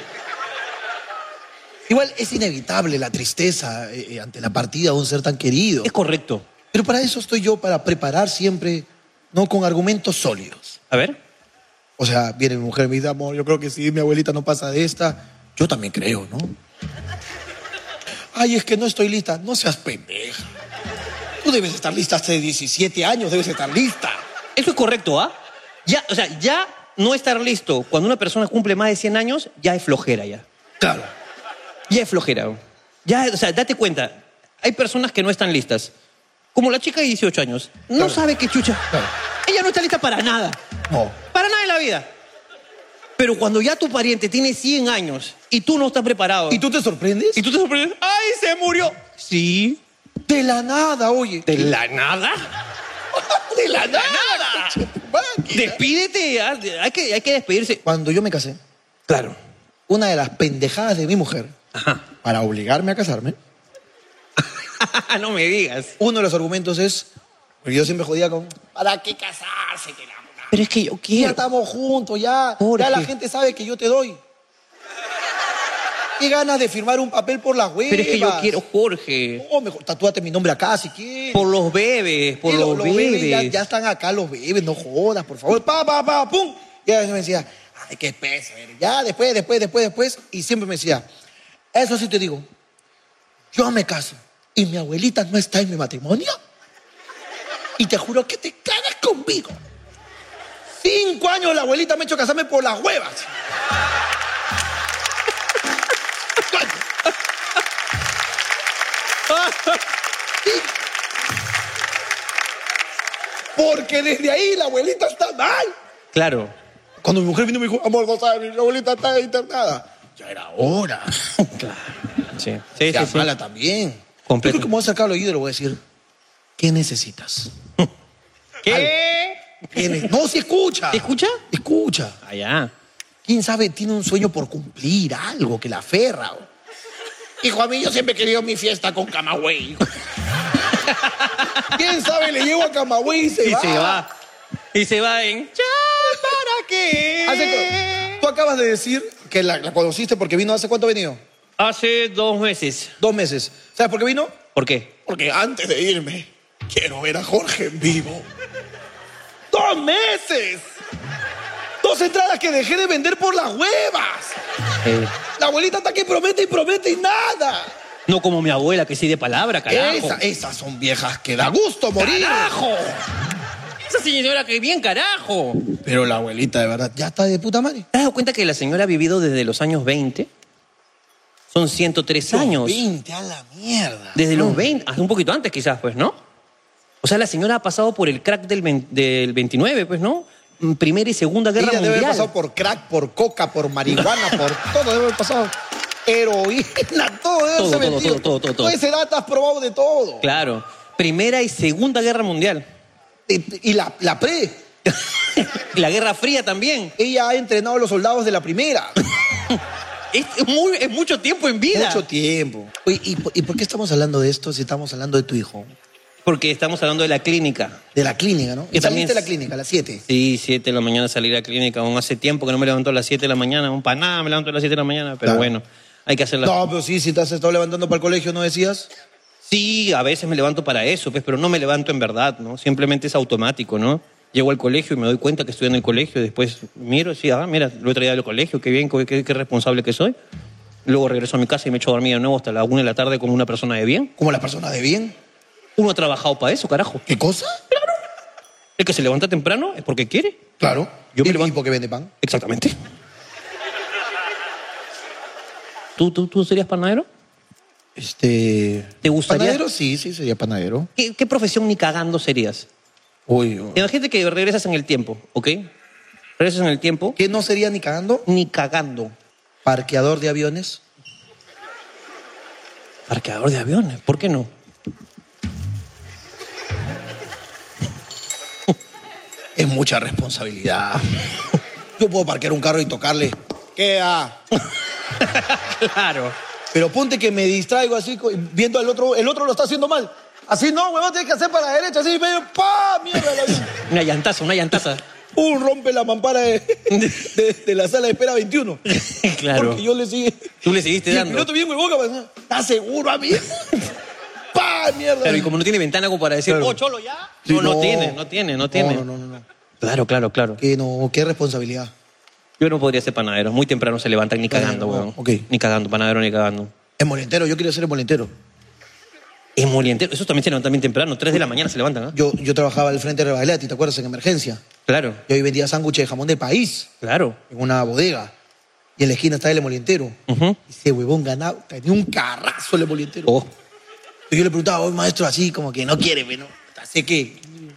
[SPEAKER 1] Igual es inevitable la tristeza ante la partida de un ser tan querido.
[SPEAKER 2] Es correcto.
[SPEAKER 1] Pero para eso estoy yo, para preparar siempre, no con argumentos sólidos.
[SPEAKER 2] A ver.
[SPEAKER 1] O sea, viene mi mujer y me dice, amor, yo creo que sí, mi abuelita no pasa de esta. Yo también creo, ¿no? Ay, es que no estoy lista. No seas pendeja. Tú debes estar lista hace 17 años, debes estar lista.
[SPEAKER 2] Eso es correcto, ¿ah? Ya, o sea, ya no estar listo cuando una persona cumple más de 100 años, ya es flojera ya.
[SPEAKER 1] Claro.
[SPEAKER 2] Ya es flojera. Ya, o sea, date cuenta. Hay personas que no están listas. Como la chica de 18 años. No
[SPEAKER 1] Claro.
[SPEAKER 2] sabe qué chucha.
[SPEAKER 1] Claro.
[SPEAKER 2] Ella no está lista para nada.
[SPEAKER 1] No.
[SPEAKER 2] Para nada en la vida. Pero cuando ya tu pariente tiene 100 años y tú no estás preparado.
[SPEAKER 1] ¿Y tú te sorprendes?
[SPEAKER 2] Y tú te sorprendes. ¡Ay, se murió! Sí.
[SPEAKER 1] De la nada, oye.
[SPEAKER 2] ¿De la nada?
[SPEAKER 1] De la nada.
[SPEAKER 2] Despídete, hay que despedirse.
[SPEAKER 1] Cuando yo me casé,
[SPEAKER 2] Claro.
[SPEAKER 1] una de las pendejadas de mi mujer,
[SPEAKER 2] Ajá.
[SPEAKER 1] para obligarme a casarme,
[SPEAKER 2] No me digas.
[SPEAKER 1] uno de los argumentos es, porque yo siempre jodía con, ¿para qué casarse? Que la-
[SPEAKER 2] Pero es que yo
[SPEAKER 1] Ya
[SPEAKER 2] quiero.
[SPEAKER 1] estamos juntos, ya
[SPEAKER 2] Jorge.
[SPEAKER 1] la gente sabe que yo te doy. Qué ganas de firmar un papel por las huevas.
[SPEAKER 2] Pero es que yo quiero, Jorge.
[SPEAKER 1] Oh, mejor tatúate mi nombre acá si quieres.
[SPEAKER 2] Por los bebés, por
[SPEAKER 1] Sí,
[SPEAKER 2] los bebés.
[SPEAKER 1] ya están acá los bebés, no jodas, por favor. Pum. Y ella me decía, ay, qué peso eres. Ya, después. Y siempre me decía, eso sí te digo, yo me caso y mi abuelita no está en mi matrimonio. Y te juro que te cagas conmigo. 5 años la abuelita me ha hecho casarme por las huevas. Sí. Porque desde ahí la abuelita está mal.
[SPEAKER 2] Claro.
[SPEAKER 1] Cuando mi mujer vino me dijo, amor, no sabes, mi abuelita está internada. Ya era hora.
[SPEAKER 2] Sí. Sí,
[SPEAKER 1] Ya
[SPEAKER 2] sí, sí.
[SPEAKER 1] mala también.
[SPEAKER 2] Completo.
[SPEAKER 1] Yo creo que me voy a acercar al oído y le voy a decir, ¿qué necesitas?
[SPEAKER 2] ¿Qué?
[SPEAKER 1] No, si escucha.
[SPEAKER 2] ¿Te escucha?
[SPEAKER 1] Escucha.
[SPEAKER 2] Allá.
[SPEAKER 1] ¿Quién sabe? Tiene un sueño por cumplir, algo que la aferra. Hijo, a mí yo siempre he querido mi fiesta con Camagüey. ¿Quién sabe? Le llevo a Camagüey y se va.
[SPEAKER 2] Y se va en... ¿Ya para qué?
[SPEAKER 1] Tú acabas de decir que la conociste porque vino. ¿Hace cuánto ha venido?
[SPEAKER 2] Hace 2 meses.
[SPEAKER 1] 2 meses. ¿Sabes por qué vino?
[SPEAKER 2] ¿Por qué?
[SPEAKER 1] Porque antes de irme, quiero ver a Jorge en vivo. 2 meses. 2 entradas que dejé de vender por las huevas. La abuelita está que promete y nada.
[SPEAKER 2] No como mi abuela, que sí de palabra, carajo.
[SPEAKER 1] Esas son viejas que da gusto morir.
[SPEAKER 2] ¡Carajo! Esa señora que bien, carajo.
[SPEAKER 1] Pero la abuelita, de verdad, ya está de puta madre.
[SPEAKER 2] ¿Te has dado cuenta que la señora ha vivido desde los años 20? Son 103 años.
[SPEAKER 1] 20, a la mierda.
[SPEAKER 2] Desde los 20, hasta un poquito antes quizás, pues, ¿no? O sea, la señora ha pasado por el crack del 29, pues, ¿no? Primera y Segunda Guerra
[SPEAKER 1] Ella
[SPEAKER 2] Mundial.
[SPEAKER 1] debe haber pasado por crack, por coca, por marihuana, por todo debe haber pasado. Heroína, todo debe haberse metido.
[SPEAKER 2] todo.
[SPEAKER 1] Toda esa edad has probado de todo.
[SPEAKER 2] Claro. Primera y Segunda Guerra Mundial.
[SPEAKER 1] Y la pre.
[SPEAKER 2] La Guerra Fría también.
[SPEAKER 1] Ella ha entrenado a los soldados de la primera.
[SPEAKER 2] Es mucho tiempo en vida.
[SPEAKER 1] Mucho tiempo. Oye, ¿y por qué estamos hablando de esto si estamos hablando de tu hijo?
[SPEAKER 2] Porque estamos hablando de la clínica.
[SPEAKER 1] De la clínica, ¿no?
[SPEAKER 2] Que
[SPEAKER 1] ¿Y saliste
[SPEAKER 2] también
[SPEAKER 1] de la clínica a las 7?
[SPEAKER 2] Sí, 7 de la mañana salir a la clínica. Aún hace tiempo que no me levanto a las 7 de la mañana. Aún para nada me levanto a las 7 de la mañana. Pero
[SPEAKER 1] Claro.
[SPEAKER 2] bueno, hay que hacerla.
[SPEAKER 1] No, pero sí, si te has estado levantando para el colegio, ¿no decías?
[SPEAKER 2] Sí, a veces me levanto para eso, pues, pero no me levanto en verdad, ¿no? Simplemente es automático, ¿no? Llego al colegio y me doy cuenta que estoy en el colegio y después miro, sí, mira, lo he traído al colegio, qué bien, qué responsable que soy. Luego regreso a mi casa y me echo a dormir de nuevo hasta la 1 de la tarde como una persona de bien.
[SPEAKER 1] Como la persona de bien.
[SPEAKER 2] Uno ha trabajado para eso, carajo.
[SPEAKER 1] ¿Qué cosa?
[SPEAKER 2] El que se levanta temprano es porque quiere.
[SPEAKER 1] Claro.
[SPEAKER 2] Yo me
[SPEAKER 1] ¿Y
[SPEAKER 2] levanto-
[SPEAKER 1] porque vende pan?
[SPEAKER 2] Exactamente. ¿Tú serías panadero? ¿Te gustaría?
[SPEAKER 1] ¿Panadero? Sí, sería panadero.
[SPEAKER 2] ¿Qué profesión ni cagando serías?
[SPEAKER 1] Uy.
[SPEAKER 2] Imagínate que regresas en el tiempo, ¿ok? Regresas en el tiempo.
[SPEAKER 1] ¿Qué no sería ni cagando?
[SPEAKER 2] Ni cagando.
[SPEAKER 1] ¿Parqueador de aviones?
[SPEAKER 2] Parqueador de aviones, ¿por qué no?
[SPEAKER 1] Es mucha responsabilidad. Yo puedo parquear un carro y tocarle. Queda.
[SPEAKER 2] Claro.
[SPEAKER 1] Pero ponte que me distraigo así, viendo al otro. El otro lo está haciendo mal. Así no, huevón, tienes que hacer para la derecha, así, medio, ¡pa! ¡Mierda!
[SPEAKER 2] Una llantaza.
[SPEAKER 1] Rompe la mampara de la sala de espera 21.
[SPEAKER 2] Claro.
[SPEAKER 1] Porque yo le sigue.
[SPEAKER 2] Tú le seguiste
[SPEAKER 1] Y el
[SPEAKER 2] dando.
[SPEAKER 1] piloto bien huevón, capaz, ¿estás seguro, amigo? ¡Pa! ¡Mierda!
[SPEAKER 2] Claro, y como no tiene ventana como para decir,
[SPEAKER 1] Claro.
[SPEAKER 2] oh, cholo, ya.
[SPEAKER 1] Sí,
[SPEAKER 2] No tiene.
[SPEAKER 1] No.
[SPEAKER 2] Claro.
[SPEAKER 1] Qué responsabilidad.
[SPEAKER 2] Yo no podría ser panadero. Muy temprano se levantan ni cagando,
[SPEAKER 1] Bueno,
[SPEAKER 2] weón.
[SPEAKER 1] ok.
[SPEAKER 2] Ni cagando, panadero ni cagando.
[SPEAKER 1] Emolientero, yo quiero ser emolientero.
[SPEAKER 2] Emolientero. Esos también se levantan bien temprano. 3 de la mañana se levantan, ¿ah?
[SPEAKER 1] Yo trabajaba al frente de Rebagliati, ¿te acuerdas? En emergencia.
[SPEAKER 2] Claro,
[SPEAKER 1] Y hoy vendía sándwiches de jamón de país
[SPEAKER 2] claro.
[SPEAKER 1] en una bodega. Y en la esquina estaba el emolientero.
[SPEAKER 2] Ujú.
[SPEAKER 1] Y ese huevón ganaba, tenía un carrazo el emolientero.
[SPEAKER 2] Oh.
[SPEAKER 1] Y yo le preguntaba, oye, maestro, así como que no quiere, ¿no? Hace que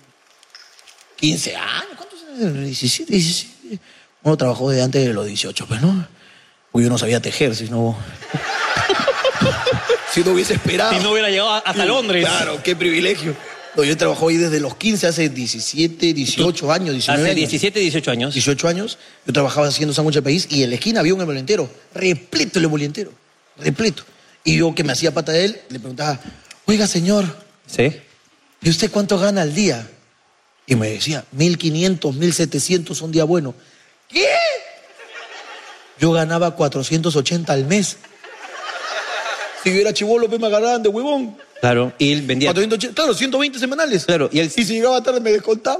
[SPEAKER 1] 15 años, ¿cuántos años? 17. Uno trabajó desde antes de los 18, pues, ¿no? Porque yo no sabía tejer, si no... si no hubiese esperado.
[SPEAKER 2] Si no hubiera llegado hasta Londres.
[SPEAKER 1] Claro, qué privilegio. No, yo he trabajado ahí desde los 15, hace 17, 18 años, 19
[SPEAKER 2] Hace
[SPEAKER 1] años.
[SPEAKER 2] 17, 18 años.
[SPEAKER 1] 18 años, yo trabajaba haciendo sándwich del país y en la esquina había un emolientero, repleto el emolientero, repleto. Y yo que me hacía pata de él, le preguntaba, oiga señor,
[SPEAKER 2] ¿Sí?
[SPEAKER 1] ¿y usted cuánto gana al día? Y me decía, 1.500, 1.700 un día bueno. ¿Qué? Yo ganaba 480 al mes. Si yo era chibolo, me agarraban de huevón.
[SPEAKER 2] Claro. Y él vendía...
[SPEAKER 1] 480, claro, 120 semanales.
[SPEAKER 2] Claro, y él...
[SPEAKER 1] Y si llegaba tarde me descontaba.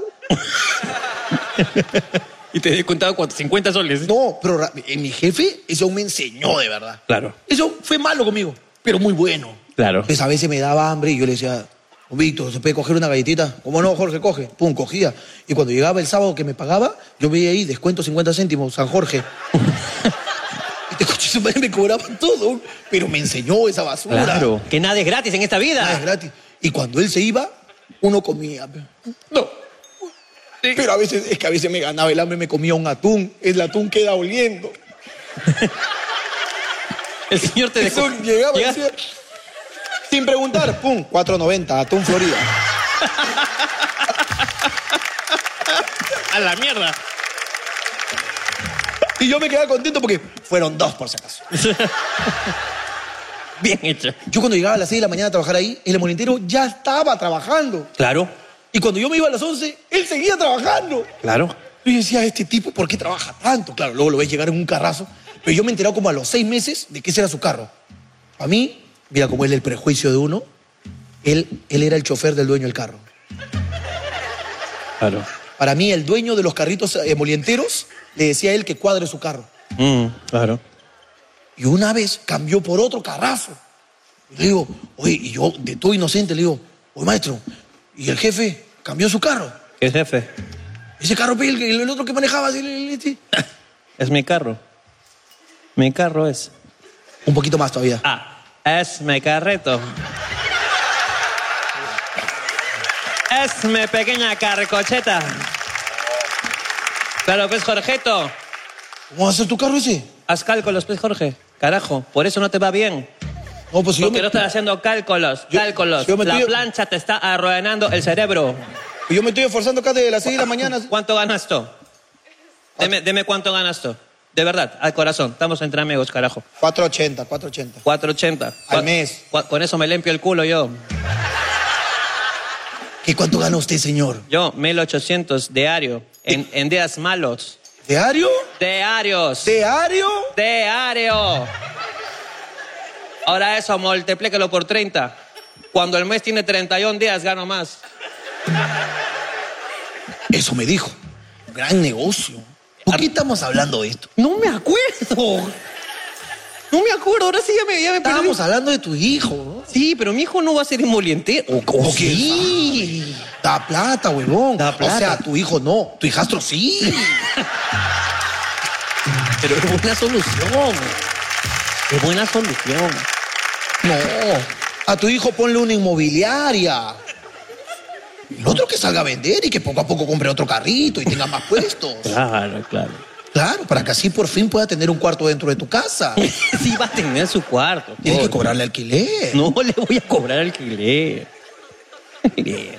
[SPEAKER 2] Y te descontaba 50 soles.
[SPEAKER 1] No, pero mi jefe, eso aún me enseñó de verdad.
[SPEAKER 2] Claro.
[SPEAKER 1] Eso fue malo conmigo, pero muy bueno.
[SPEAKER 2] Claro.
[SPEAKER 1] Pues a veces me daba hambre y yo le decía, Víctor, ¿se puede coger una galletita? ¿Cómo no, Jorge? Coge. Pum, cogía. Y cuando llegaba el sábado que me pagaba, yo veía ahí, descuento 50 céntimos, San Jorge. Y te coche su madre me cobraban todo, pero me enseñó esa basura.
[SPEAKER 2] Claro. Que nada es gratis en esta vida.
[SPEAKER 1] Nada es gratis. Y cuando él se iba, uno comía. No. Pero a veces, es que a veces me ganaba el hambre y me comía un atún. El atún queda oliendo.
[SPEAKER 2] El señor te dejó...
[SPEAKER 1] Eso llegaba y decía, sin preguntar, pum, 4.90, atún Florida.
[SPEAKER 2] A la mierda.
[SPEAKER 1] Y yo me quedaba contento porque fueron 2 por si acaso.
[SPEAKER 2] Bien hecho.
[SPEAKER 1] Yo cuando llegaba a las 6 de la mañana a trabajar ahí, el emolientero ya estaba trabajando.
[SPEAKER 2] Claro.
[SPEAKER 1] Y cuando yo me iba a las 11, él seguía trabajando.
[SPEAKER 2] Claro.
[SPEAKER 1] Y yo decía, este tipo, ¿por qué trabaja tanto? Claro, luego lo ves llegar en un carrazo. Pero yo me he enterado como a los 6 meses de que ese era su carro. A mí, mira cómo es el prejuicio de uno, él era el chofer del dueño del carro.
[SPEAKER 2] Claro.
[SPEAKER 1] Para mí, el dueño de los carritos emolienteros le decía a él que cuadre su carro.
[SPEAKER 2] Claro.
[SPEAKER 1] Y una vez cambió por otro carrazo. Y le digo, oye, y yo de todo inocente le digo, oye, maestro, ¿y el jefe cambió su carro?
[SPEAKER 2] ¿Qué jefe?
[SPEAKER 1] Ese carro, el otro que manejaba,
[SPEAKER 2] Es mi carro. Mi carro es.
[SPEAKER 1] un poquito más todavía.
[SPEAKER 2] Ah, es mi carreto. Es mi pequeña carcocheta. Claro, pues, Jorgeto.
[SPEAKER 1] ¿Cómo va a ser tu carro ese?
[SPEAKER 2] Haz cálculos, pues, Jorge. Carajo, por eso no te va bien.
[SPEAKER 1] No, pues si
[SPEAKER 2] Porque no estás haciendo cálculos.
[SPEAKER 1] yo me
[SPEAKER 2] La
[SPEAKER 1] estoy-
[SPEAKER 2] plancha te está arruinando el cerebro.
[SPEAKER 1] yo me estoy esforzando acá desde las 6 de la mañana.
[SPEAKER 2] ¿Cuánto ganas tú? Deme cuánto ganas tú. De verdad, al corazón. Estamos entre amigos, carajo.
[SPEAKER 1] 4.80, 4.80.
[SPEAKER 2] 4.80.
[SPEAKER 1] Al mes.
[SPEAKER 2] Con eso me limpio el culo yo.
[SPEAKER 1] ¿Qué cuánto gana usted, señor?
[SPEAKER 2] Yo, 1.800 diario. En días malos.
[SPEAKER 1] ¿Diario?
[SPEAKER 2] Diarios.
[SPEAKER 1] ¿Diario?
[SPEAKER 2] Diario. Ahora eso, multiplíquelo por 30. Cuando el mes tiene 31 días, gano más.
[SPEAKER 1] Eso me dijo. Gran negocio. ¿Por qué estamos hablando de esto?
[SPEAKER 2] No me acuerdo. No me acuerdo, ahora sí ya me perdí.
[SPEAKER 1] Estábamos hablando de tu hijo, ¿no?
[SPEAKER 2] Sí, pero mi hijo no va a ser emolientero.
[SPEAKER 1] ¿O sí? Da plata, huevón.
[SPEAKER 2] Da plata.
[SPEAKER 1] O sea, tu hijo no, tu hijastro sí.
[SPEAKER 2] Pero es buena solución. Es buena solución.
[SPEAKER 1] No. A tu hijo ponle una inmobiliaria. El otro que salga a vender y que poco a poco compre otro carrito y tenga más puestos.
[SPEAKER 2] Claro, claro.
[SPEAKER 1] Claro, para que así por fin pueda tener un cuarto dentro de tu casa.
[SPEAKER 2] Sí va a tener su cuarto.
[SPEAKER 1] Tienes que
[SPEAKER 2] joder.
[SPEAKER 1] cobrarle alquiler.
[SPEAKER 2] No le voy a cobrar alquiler. Bien.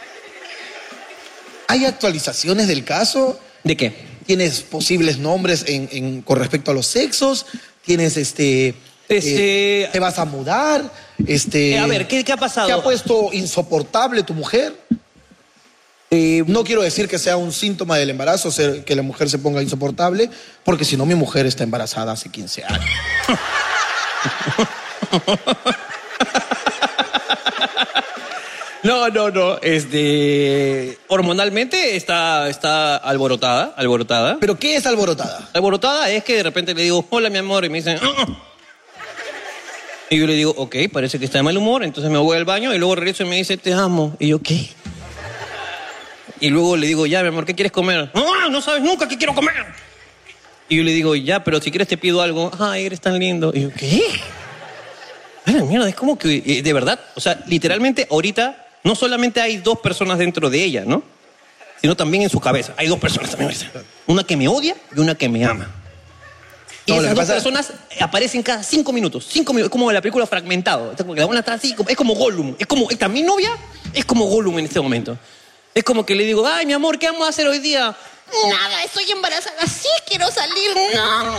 [SPEAKER 1] ¿Hay actualizaciones del caso?
[SPEAKER 2] ¿De qué?
[SPEAKER 1] ¿Tienes posibles nombres con respecto a los sexos? ¿Tienes ¿te vas a mudar?
[SPEAKER 2] A ver, ¿qué ha pasado?
[SPEAKER 1] ¿Te ha puesto insoportable tu mujer? No quiero decir que sea un síntoma del embarazo que la mujer se ponga insoportable, porque si no, mi mujer está embarazada hace 15 años.
[SPEAKER 2] No. Hormonalmente está alborotada.
[SPEAKER 1] ¿Pero qué es alborotada?
[SPEAKER 2] Alborotada es que de repente le digo, hola, mi amor, y me dicen, Y yo le digo, ok, parece que está de mal humor, entonces me voy al baño y luego regreso y me dice, te amo. Y yo, ¿qué? Y luego le digo, ya, mi amor, ¿qué quieres comer? No sabes nunca qué quiero comer. Y yo le digo, ya, pero si quieres te pido algo. Ay, eres tan lindo. Y yo, ¿qué? Ay, la mierda, es como que, de verdad, o sea, literalmente ahorita no solamente hay 2 personas dentro de ella, ¿no? Sino también en su cabeza. Hay 2 personas también. Una que me odia y una que me ama. Y
[SPEAKER 1] No, lo
[SPEAKER 2] esas
[SPEAKER 1] que
[SPEAKER 2] dos
[SPEAKER 1] pasa-
[SPEAKER 2] personas aparecen cada 5 minutos. 5 minutos. Es como la película Fragmentado. Está como que la una está así, es como Gollum. Es como, esta mi novia es como Gollum en este momento. Es como que le digo, ay, mi amor, ¿qué vamos a hacer hoy día?
[SPEAKER 7] Nada, estoy embarazada. Sí quiero salir. No.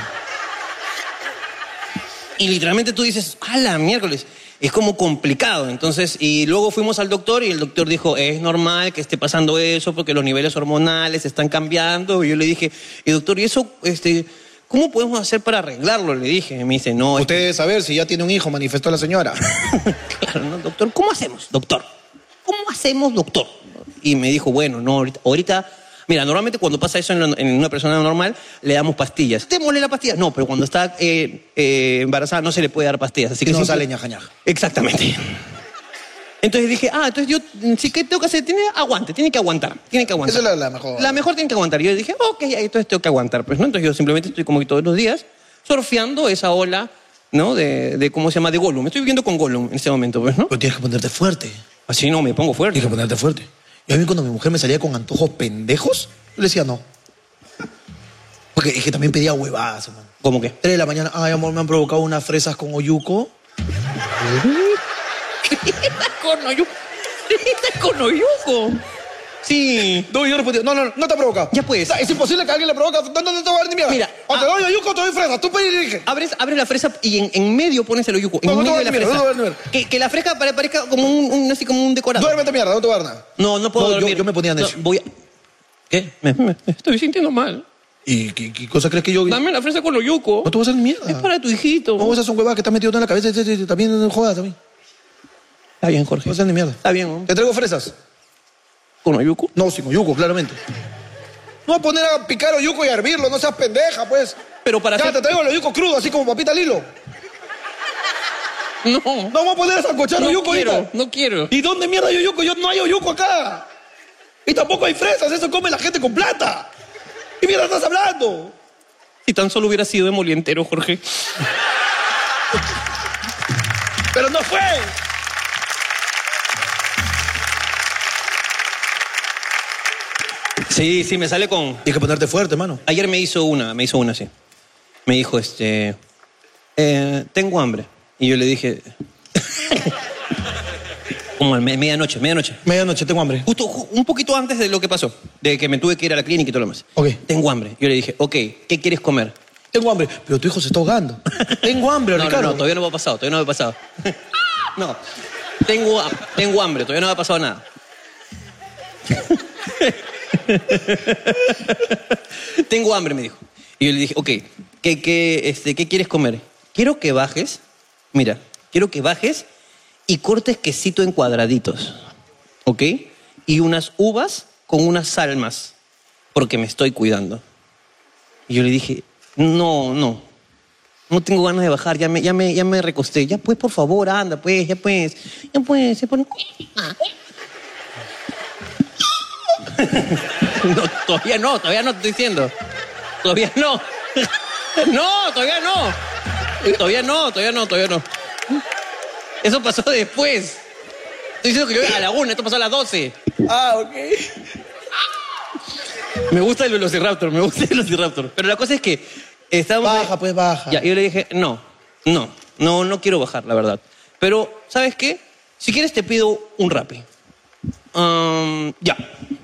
[SPEAKER 2] Y literalmente tú dices, ¡a la miércoles! Es como complicado. Entonces, y luego fuimos al doctor y el doctor dijo, es normal que esté pasando eso porque los niveles hormonales están cambiando. Y yo le dije, y doctor, ¿y eso, cómo podemos hacer para arreglarlo? Le dije. Y me dice, no.
[SPEAKER 1] Usted debe saber si ya tiene un hijo, manifestó la señora.
[SPEAKER 2] Claro, ¿no, doctor? ¿Cómo hacemos, doctor? ¿Cómo hacemos, doctor? Y me dijo, bueno, no, ahorita mira, normalmente cuando pasa eso en una persona normal, le damos pastillas. ¿Démosle la pastilla? No, pero cuando está embarazada no se le puede dar pastillas. Así que
[SPEAKER 1] No
[SPEAKER 2] siempre-
[SPEAKER 1] sale ñaja ñaja.
[SPEAKER 2] Exactamente. Entonces dije, entonces yo, sí que tengo que hacer, tiene que aguantar.
[SPEAKER 1] Esa es la mejor.
[SPEAKER 2] La mejor tiene que aguantar. Y yo dije, ok, entonces tengo que aguantar. Pues, ¿no? Entonces yo simplemente estoy como que todos los días surfeando esa ola, ¿no? De ¿cómo se llama? De Gollum. Estoy viviendo con Gollum en este momento, pues, ¿no?
[SPEAKER 1] Pero tienes que ponerte fuerte.
[SPEAKER 2] Así no, me pongo fuerte.
[SPEAKER 1] Tienes que ponerte fuerte. Y a mí cuando mi mujer me salía con antojos pendejos, yo le decía no. Porque es que también pedía huevadas, hermano.
[SPEAKER 2] ¿Cómo qué?
[SPEAKER 1] 3 de la mañana, ay amor, me han provocado unas fresas con oyuco.
[SPEAKER 2] Con oyuco. ¿Estás con oyuco? Sí.
[SPEAKER 1] No, yo respondí, no te ha provocado.
[SPEAKER 2] Ya puedes.
[SPEAKER 1] Es imposible que alguien le provoque. No te va a dar ni mierda.
[SPEAKER 2] Mira,
[SPEAKER 1] o te doy oyuco o te doy fresas. Tú pedí y dije.
[SPEAKER 2] Abres la fresa y en medio pones el oyuco. En
[SPEAKER 1] No, no te
[SPEAKER 2] medio
[SPEAKER 1] voy
[SPEAKER 2] de
[SPEAKER 1] a
[SPEAKER 2] la
[SPEAKER 1] dar
[SPEAKER 2] fresa.
[SPEAKER 1] mierda, no te voy a dar mierda.
[SPEAKER 2] Que la fresca parezca como así como un decorado.
[SPEAKER 1] Duérmete mierda, no te va a dar nada.
[SPEAKER 2] No puedo
[SPEAKER 1] No,
[SPEAKER 2] dormir.
[SPEAKER 1] yo me ponía en
[SPEAKER 2] No,
[SPEAKER 1] eso.
[SPEAKER 2] ¿Qué? Me estoy sintiendo mal.
[SPEAKER 1] ¿Y qué cosa crees que yo...?
[SPEAKER 2] Dame la fresa con oyuco.
[SPEAKER 1] No te voy a hacer ni mierda.
[SPEAKER 2] Es para tu hijito.
[SPEAKER 1] No, esas son huevadas que estás metido en la cabeza. También no jodas también.
[SPEAKER 2] Está bien, Jorge.
[SPEAKER 1] No voy a hacer ni mierda.
[SPEAKER 2] Está bien, ¿no?
[SPEAKER 1] ¿Te traigo fresas?
[SPEAKER 2] ¿Con oyuco?
[SPEAKER 1] No, sin oyuco, claramente. No vas a poner a picar oyuco y a hervirlo, no seas pendeja, pues.
[SPEAKER 2] Pero para
[SPEAKER 1] Ya,
[SPEAKER 2] hacer...
[SPEAKER 1] te traigo el oyuco crudo, así como papita Lilo.
[SPEAKER 2] No.
[SPEAKER 1] No vamos a poner a sancochar oyuco ahorita.
[SPEAKER 2] No quiero.
[SPEAKER 1] ¿Y dónde mierda hay oyuco? No hay oyuco acá. Y tampoco hay fresas, eso come la gente con plata. ¿Y mierda estás hablando?
[SPEAKER 2] Si tan solo hubiera sido emolientero, Jorge.
[SPEAKER 1] Pero no fue.
[SPEAKER 2] Sí, me sale con...
[SPEAKER 1] Tienes que ponerte fuerte, hermano.
[SPEAKER 2] Ayer me hizo una, sí. Me dijo, tengo hambre. Y yo le dije... Como a medianoche.
[SPEAKER 1] Medianoche, tengo hambre.
[SPEAKER 2] Justo un poquito antes de lo que pasó. De que me tuve que ir a la clínica y todo lo demás.
[SPEAKER 1] Ok.
[SPEAKER 2] Tengo hambre. Yo le dije, ok, ¿qué quieres comer?
[SPEAKER 1] Tengo hambre. Pero tu hijo se está ahogando. Tengo hambre, Ricardo.
[SPEAKER 2] No, todavía no me ha pasado, No, tengo hambre, todavía no me ha pasado nada. Tengo hambre, me dijo. Y yo le dije, ok, ¿qué quieres comer? Quiero que bajes y cortes quesito en cuadraditos, ¿ok? Y unas uvas con unas salmas, porque me estoy cuidando. Y yo le dije, no tengo ganas de bajar, ya me recosté. Ya pues, por favor, anda, pues, ya pues. No, todavía no te estoy diciendo. Todavía no. No, todavía no. Eso pasó después. Estoy diciendo que yo a la 1, esto pasó a las 12.
[SPEAKER 1] Ah, ok.
[SPEAKER 2] Me gusta el Velociraptor. Pero la cosa es que estábamos...
[SPEAKER 1] Baja, pues, baja.
[SPEAKER 2] Ya, y yo le dije, no quiero bajar, la verdad. Pero, ¿sabes qué? Si quieres te pido un Rappi. Ya.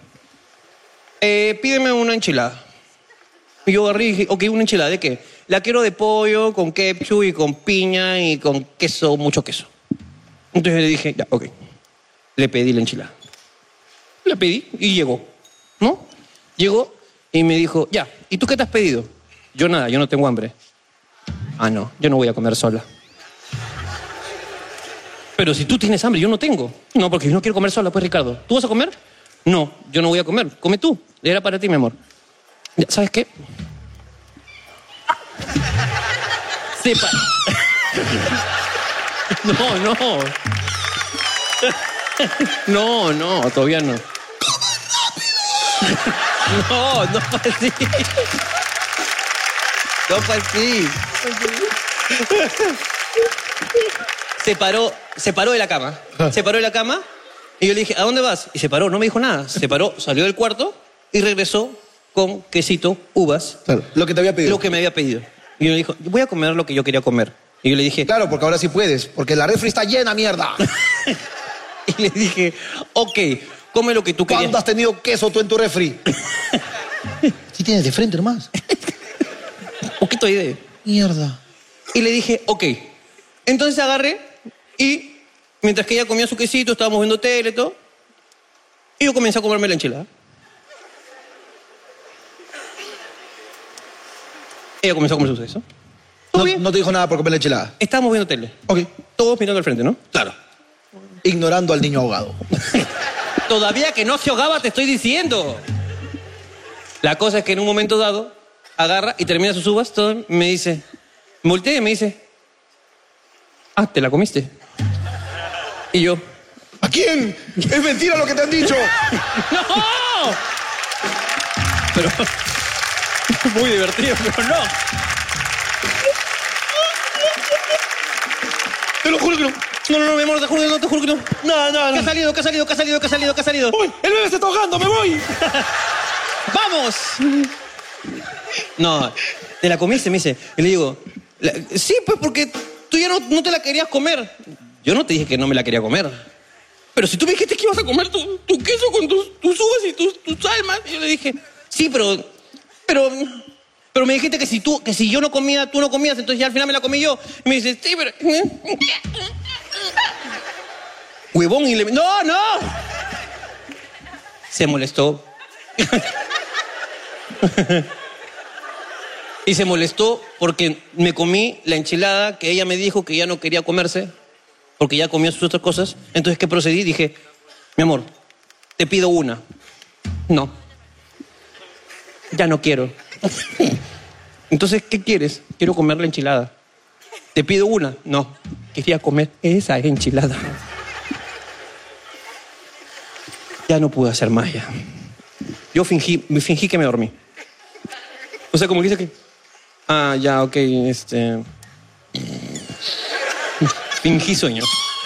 [SPEAKER 2] Pídeme una enchilada. Y yo agarré y dije, ok, ¿una enchilada de qué? La quiero de pollo, con ketchup y con piña y con queso, mucho queso. Entonces le dije, ya, ok. Le pedí la enchilada. La pedí y llegó, ¿no? Llegó y me dijo, ya, ¿y tú qué te has pedido? Yo nada, yo no tengo hambre. Ah, no, yo no voy a comer sola. Pero si tú tienes hambre, yo no tengo. No, porque yo no quiero comer sola, pues, Ricardo. ¿Tú vas a comer? No, yo no voy a comer. Come tú. Era para ti, mi amor. Ya, ¿sabes qué? Sepa. No, todavía no. No fue así. No fue así. Se paró de la cama. Se paró de la cama y yo le dije, ¿a dónde vas? Y se paró, no me dijo nada. Se paró, salió del cuarto y regresó con quesito, uvas.
[SPEAKER 1] Claro, lo que te había pedido.
[SPEAKER 2] Lo que me había pedido. Y yo le dijo, voy a comer lo que yo quería comer. Y yo le dije...
[SPEAKER 1] Claro, porque ahora sí puedes, porque la refri está llena, mierda.
[SPEAKER 2] Y le dije, ok, come lo que tú querías.
[SPEAKER 1] ¿Cuándo has tenido queso tú en tu refri? Sí tienes de frente nomás.
[SPEAKER 2] Un poquito ahí de...
[SPEAKER 1] Mierda.
[SPEAKER 2] Y le dije, ok. Entonces agarré y mientras que ella comía su quesito, estábamos viendo tele y todo, y yo comencé a comerme la enchilada. Ella comenzó a comer su queso.
[SPEAKER 1] No te dijo nada por comer la enchilada.
[SPEAKER 2] Estábamos viendo tele.
[SPEAKER 1] Ok.
[SPEAKER 2] Todos mirando al frente, ¿no?
[SPEAKER 1] Claro. Ignorando al niño ahogado.
[SPEAKER 2] Todavía que no se ahogaba, te estoy diciendo. La cosa es que en un momento dado, agarra y termina sus uvas, todo, me dice, me voltea y me dice, ah, ¿te la comiste? Y yo,
[SPEAKER 1] ¿a quién? Es mentira lo que te han dicho.
[SPEAKER 2] ¡no! Pero, muy divertido, pero no.
[SPEAKER 1] Te lo juro que no.
[SPEAKER 2] No, mi amor, te juro que no, te juro que no.
[SPEAKER 1] No.
[SPEAKER 2] ¿Qué ha salido?
[SPEAKER 1] ¡Uy! ¡El bebé se está ahogando! ¡Me voy!
[SPEAKER 2] ¡Vamos! No, ¿te la comiste? Me dice. Y le digo, sí, pues porque tú ya no te la querías comer. Yo no te dije que no me la quería comer. Pero si tú me dijiste que ibas a comer tu queso con tus uvas y tus almas. Y yo le dije, sí, pero me dijiste que si yo no comía, tú no comías, entonces ya al final me la comí yo. Y me dice, sí, pero... Huevón, y le... ¡No! Se molestó. Y se molestó porque me comí la enchilada que ella me dijo que ya no quería comerse, porque ya comió sus otras cosas. Entonces, ¿qué procedí? Dije, mi amor, te pido una. No. Ya no quiero. Entonces, ¿qué quieres? Quiero comer la enchilada. Te pido una. No. Quería comer esa enchilada. Ya no pude hacer más ya. Yo fingí que me dormí. O sea, como que dice que... Ah, ya, ok, fingí sueño.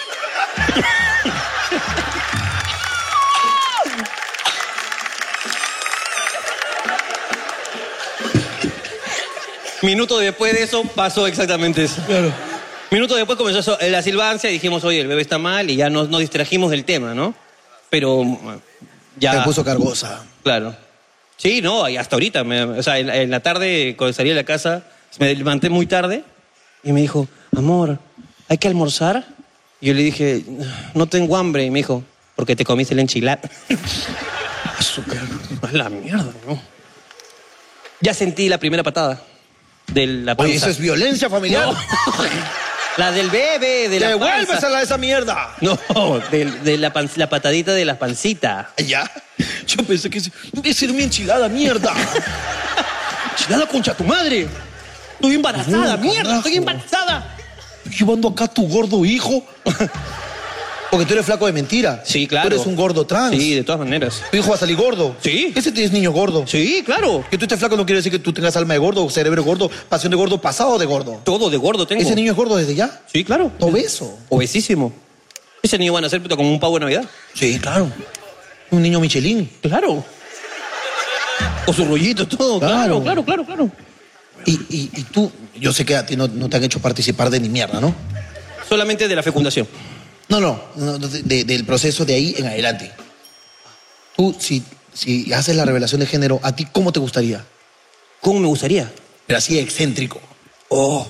[SPEAKER 2] Minuto después de eso pasó exactamente eso.
[SPEAKER 1] Claro.
[SPEAKER 2] Minuto después comenzó la silbancia y dijimos, oye, el bebé está mal y ya nos distrajimos del tema, ¿no? Pero ya...
[SPEAKER 1] Te puso cargosa.
[SPEAKER 2] Claro. Sí, no, y hasta ahorita. O sea, en la tarde, cuando salí de la casa, me levanté muy tarde y me dijo, amor, ¿hay que almorzar? Y yo le dije, no tengo hambre. Y me dijo, porque te comiste la enchilada. Azúcar, a la mierda, ¿no? Ya sentí la primera patada de la panza.
[SPEAKER 1] Oye, eso es violencia familiar.
[SPEAKER 2] No. La del bebé, de la
[SPEAKER 1] ¡Devuélvesela
[SPEAKER 2] panza.
[SPEAKER 1] a esa mierda!
[SPEAKER 2] No, de la patadita de la pancita.
[SPEAKER 1] ¿Ya? Yo pensé que debe ser mi enchilada, mierda.
[SPEAKER 2] ¡Enchilada, concha tu madre! Estoy embarazada,
[SPEAKER 1] No,
[SPEAKER 2] mierda,
[SPEAKER 1] carajo.
[SPEAKER 2] estoy embarazada.
[SPEAKER 1] Estoy llevando acá a tu gordo hijo. Porque tú eres flaco de mentira.
[SPEAKER 2] Sí, claro.
[SPEAKER 1] Tú eres un gordo trans.
[SPEAKER 2] Sí, de todas maneras.
[SPEAKER 1] Tu hijo va a salir gordo.
[SPEAKER 2] Sí.
[SPEAKER 1] Ese es niño gordo.
[SPEAKER 2] Sí, claro.
[SPEAKER 1] Que tú estés flaco no quiere decir que tú tengas alma de gordo, cerebro gordo, pasión de gordo, pasado de gordo.
[SPEAKER 2] Todo de gordo tengo.
[SPEAKER 1] ¿Ese niño es gordo desde ya?
[SPEAKER 2] Sí, claro.
[SPEAKER 1] Obeso.
[SPEAKER 2] Obesísimo. Ese niño van a ser puta como un pavo de Navidad.
[SPEAKER 1] Sí, claro. Un niño Michelin.
[SPEAKER 2] Claro. Con su rollito, todo.
[SPEAKER 1] Claro.
[SPEAKER 2] Claro.
[SPEAKER 1] Y tú, yo sé que a ti no te han hecho participar de ni mierda, ¿no?
[SPEAKER 2] Solamente de la fecundación.
[SPEAKER 1] No, del proceso de ahí en adelante. Tú, si haces la revelación de género, ¿a ti cómo te gustaría?
[SPEAKER 2] ¿Cómo me gustaría?
[SPEAKER 1] Pero así excéntrico.
[SPEAKER 2] Oh.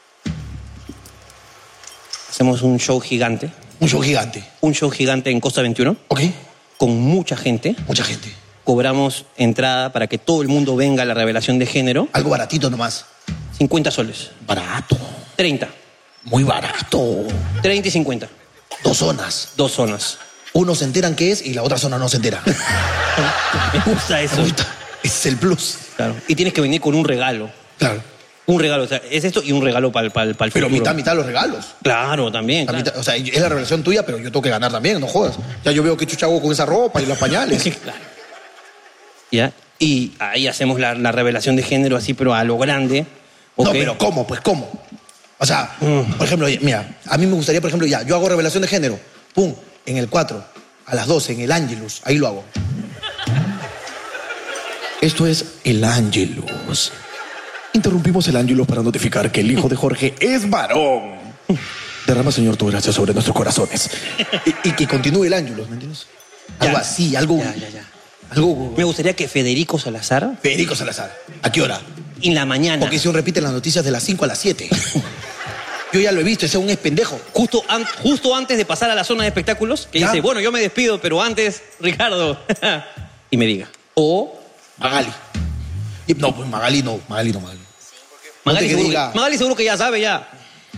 [SPEAKER 2] Hacemos un show gigante.
[SPEAKER 1] Un show gigante.
[SPEAKER 2] Un show gigante en Costa 21.
[SPEAKER 1] ¿Ok?
[SPEAKER 2] Con mucha gente.
[SPEAKER 1] Mucha gente.
[SPEAKER 2] Cobramos entrada para que todo el mundo venga a la revelación de género.
[SPEAKER 1] Algo baratito nomás.
[SPEAKER 2] 50 soles.
[SPEAKER 1] Barato.
[SPEAKER 2] 30.
[SPEAKER 1] Muy barato.
[SPEAKER 2] 30 y 50.
[SPEAKER 1] 2 zonas.
[SPEAKER 2] 2 zonas.
[SPEAKER 1] Uno se enteran qué es y la otra zona no se entera.
[SPEAKER 2] Me gusta eso.
[SPEAKER 1] Ese es el plus.
[SPEAKER 2] Claro. Y tienes que venir con un regalo.
[SPEAKER 1] Claro.
[SPEAKER 2] Un regalo, o sea, es esto y un regalo para el futuro.
[SPEAKER 1] Pero mitad los regalos.
[SPEAKER 2] Claro, también. Claro.
[SPEAKER 1] O sea, es la revelación tuya, pero yo tengo que ganar también, no jodas. Ya yo veo que chucha hago con esa ropa y los pañales.
[SPEAKER 2] Claro. ¿Ya? Y ahí hacemos la revelación de género así, pero a lo grande.
[SPEAKER 1] No,
[SPEAKER 2] ¿ok?
[SPEAKER 1] pero ¿cómo? Pues ¿cómo? O sea, por ejemplo, mira, a mí me gustaría, por ejemplo, yo hago revelación de género. Pum, en el 4, a las 12, en el Angelus. Ahí lo hago. Esto es el Angelus. Interrumpimos el ángulo para notificar que el hijo de Jorge es varón. Derrama, Señor, tu gracia sobre nuestros corazones. Y que continúe el ángulo, ¿me entiendes? Algo así, algo...
[SPEAKER 2] Ya.
[SPEAKER 1] Algo...
[SPEAKER 2] Me gustaría que Federico Salazar...
[SPEAKER 1] Federico Salazar. ¿A qué hora?
[SPEAKER 2] En la mañana.
[SPEAKER 1] Porque si repite las noticias de las 5 a las 7. Yo ya lo he visto, ese es un pendejo.
[SPEAKER 2] Justo antes de pasar a la zona de espectáculos, que
[SPEAKER 1] ¿Ya?
[SPEAKER 2] dice, bueno, yo me despido, pero antes, Ricardo. Y me diga. O...
[SPEAKER 1] Magali. No, pues Magali no.
[SPEAKER 2] Magali
[SPEAKER 1] que
[SPEAKER 2] seguro,
[SPEAKER 1] diga.
[SPEAKER 2] Magali seguro que ya sabe, ya.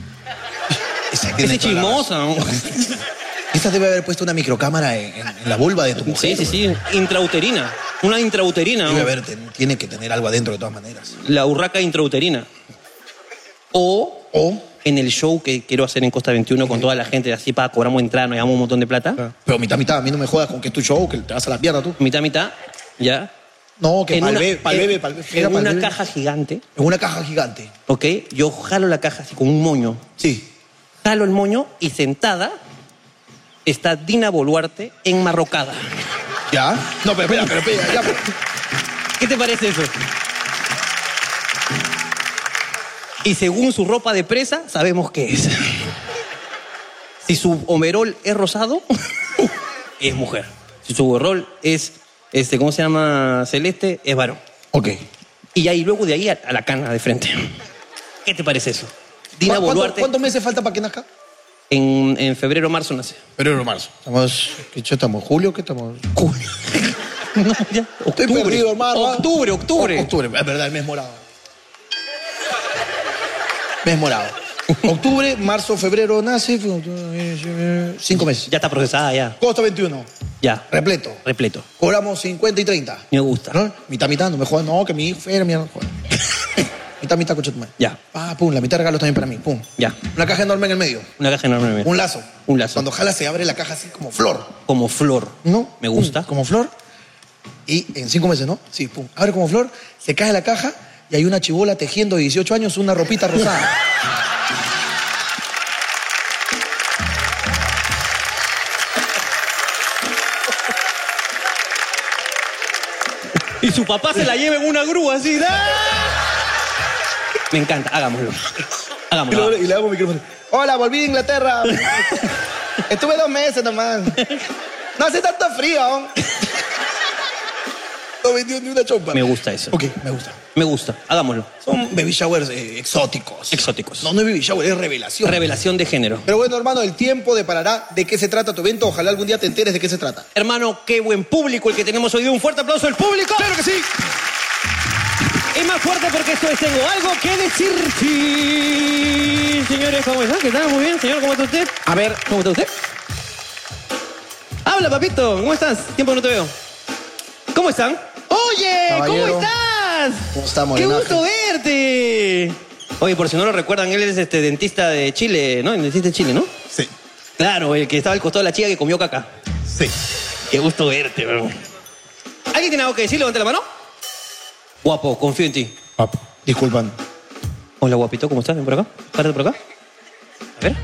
[SPEAKER 2] Ese chismosa, ¿no?
[SPEAKER 1] Esa debe haber puesto una microcámara en la vulva de tu mujer.
[SPEAKER 2] Sí. Intrauterina. Una intrauterina.
[SPEAKER 1] Debe
[SPEAKER 2] ¿no?
[SPEAKER 1] haber, tiene que tener algo adentro de todas maneras.
[SPEAKER 2] La urraca intrauterina. O en el show que quiero hacer en Costa 21 con toda la gente, así para cobramos entrada, nos llevamos un montón de plata.
[SPEAKER 1] Pero mitad, a mí no me jodas con que es tu show, que te vas a la pierna tú.
[SPEAKER 2] Mitad, ¿ya?
[SPEAKER 1] No, que para el bebé.
[SPEAKER 2] En una caja gigante.
[SPEAKER 1] En una caja gigante.
[SPEAKER 2] ¿Ok? Yo jalo la caja así con un moño.
[SPEAKER 1] Sí.
[SPEAKER 2] Jalo el moño y sentada está Dina Boluarte enmarrocada.
[SPEAKER 1] ¿Ya? No, pero espera, ya.
[SPEAKER 2] ¿Qué te parece eso? Y según su ropa de presa, sabemos qué es. Si su overol es rosado, es mujer. Si su overol es, ¿cómo se llama? Celeste, es varón.
[SPEAKER 1] Ok.
[SPEAKER 2] Y ahí luego de ahí a la cana de frente. ¿Qué te parece eso? Dina Boluarte.
[SPEAKER 1] ¿Cuántos meses falta para que nazca?
[SPEAKER 2] En febrero o marzo nace.
[SPEAKER 1] Febrero o marzo. ¿Qué estamos? ¿Julio? ¿Qué estamos?
[SPEAKER 2] Julio. No, ya.
[SPEAKER 1] Estoy perdido, hermano.
[SPEAKER 2] Octubre.
[SPEAKER 1] Octubre, es verdad, el mes morado. Mes morado. Octubre, marzo, febrero nace. 5 meses.
[SPEAKER 2] Ya está procesada, ya.
[SPEAKER 1] Costa 21.
[SPEAKER 2] Ya.
[SPEAKER 1] Repleto. Cobramos 50 y 30.
[SPEAKER 2] Me gusta.
[SPEAKER 1] ¿No? Mitad, no me jodas. No, que mi hijo era mierda. mitad, coche tu madre.
[SPEAKER 2] Ya.
[SPEAKER 1] Pum, la mitad de regalos también para mí. Pum.
[SPEAKER 2] Ya.
[SPEAKER 1] Una caja enorme en el medio.
[SPEAKER 2] Una caja enorme.
[SPEAKER 1] Un lazo.
[SPEAKER 2] Un lazo.
[SPEAKER 1] Cuando jala se abre la caja así como flor.
[SPEAKER 2] Como flor.
[SPEAKER 1] ¿No?
[SPEAKER 2] Me gusta.
[SPEAKER 1] Como flor. Y en 5 meses, ¿no? Sí, pum. Abre como flor, se cae la caja y hay una chibola tejiendo de 18 años una ropita rosada.
[SPEAKER 2] Y su papá se la lleva en una grúa así. ¡Ah! Me encanta, hagámoslo.
[SPEAKER 1] Y le hago micrófono. Hola, volví de Inglaterra. Estuve 2 meses nomás. No hace tanto frío. No vendió ni una chompa.
[SPEAKER 2] Me gusta eso.
[SPEAKER 1] Ok, me gusta.
[SPEAKER 2] Me gusta, hagámoslo.
[SPEAKER 1] Son baby showers exóticos.
[SPEAKER 2] Exóticos.
[SPEAKER 1] No es baby shower, es revelación.
[SPEAKER 2] Revelación de género.
[SPEAKER 1] Pero bueno, hermano, el tiempo deparará de qué se trata tu evento. Ojalá algún día te enteres de qué se trata.
[SPEAKER 2] Hermano, qué buen público el que tenemos hoy día. Un fuerte aplauso al público.
[SPEAKER 1] ¡Claro que sí!
[SPEAKER 2] Es más fuerte porque esto es Tengo Algo que Decir. Sí. Señores, ¿cómo están? ¿Qué tal? Muy bien, señor. ¿Cómo está usted?
[SPEAKER 1] A ver,
[SPEAKER 2] ¿Cómo está usted? Habla, papito. ¿Cómo estás? Tiempo que no te veo. ¿Cómo están? Oye,
[SPEAKER 1] caballero.
[SPEAKER 2] ¿cómo estás?
[SPEAKER 1] ¿Cómo está,
[SPEAKER 2] ¡Qué
[SPEAKER 1] morenaje?
[SPEAKER 2] gusto verte! Oye, por si no lo recuerdan, él es dentista de Chile, ¿no? El dentista de Chile, ¿no?
[SPEAKER 1] sí.
[SPEAKER 2] Claro, el que estaba al costado de la chica que comió caca.
[SPEAKER 1] Sí.
[SPEAKER 2] Qué gusto verte, bro. ¿Alguien tiene algo que decir? Levante la mano. Guapo, confío en ti.
[SPEAKER 1] Papo, disculpan.
[SPEAKER 2] Hola, guapito, ¿cómo estás? Ven por acá. Párate por acá. A ver.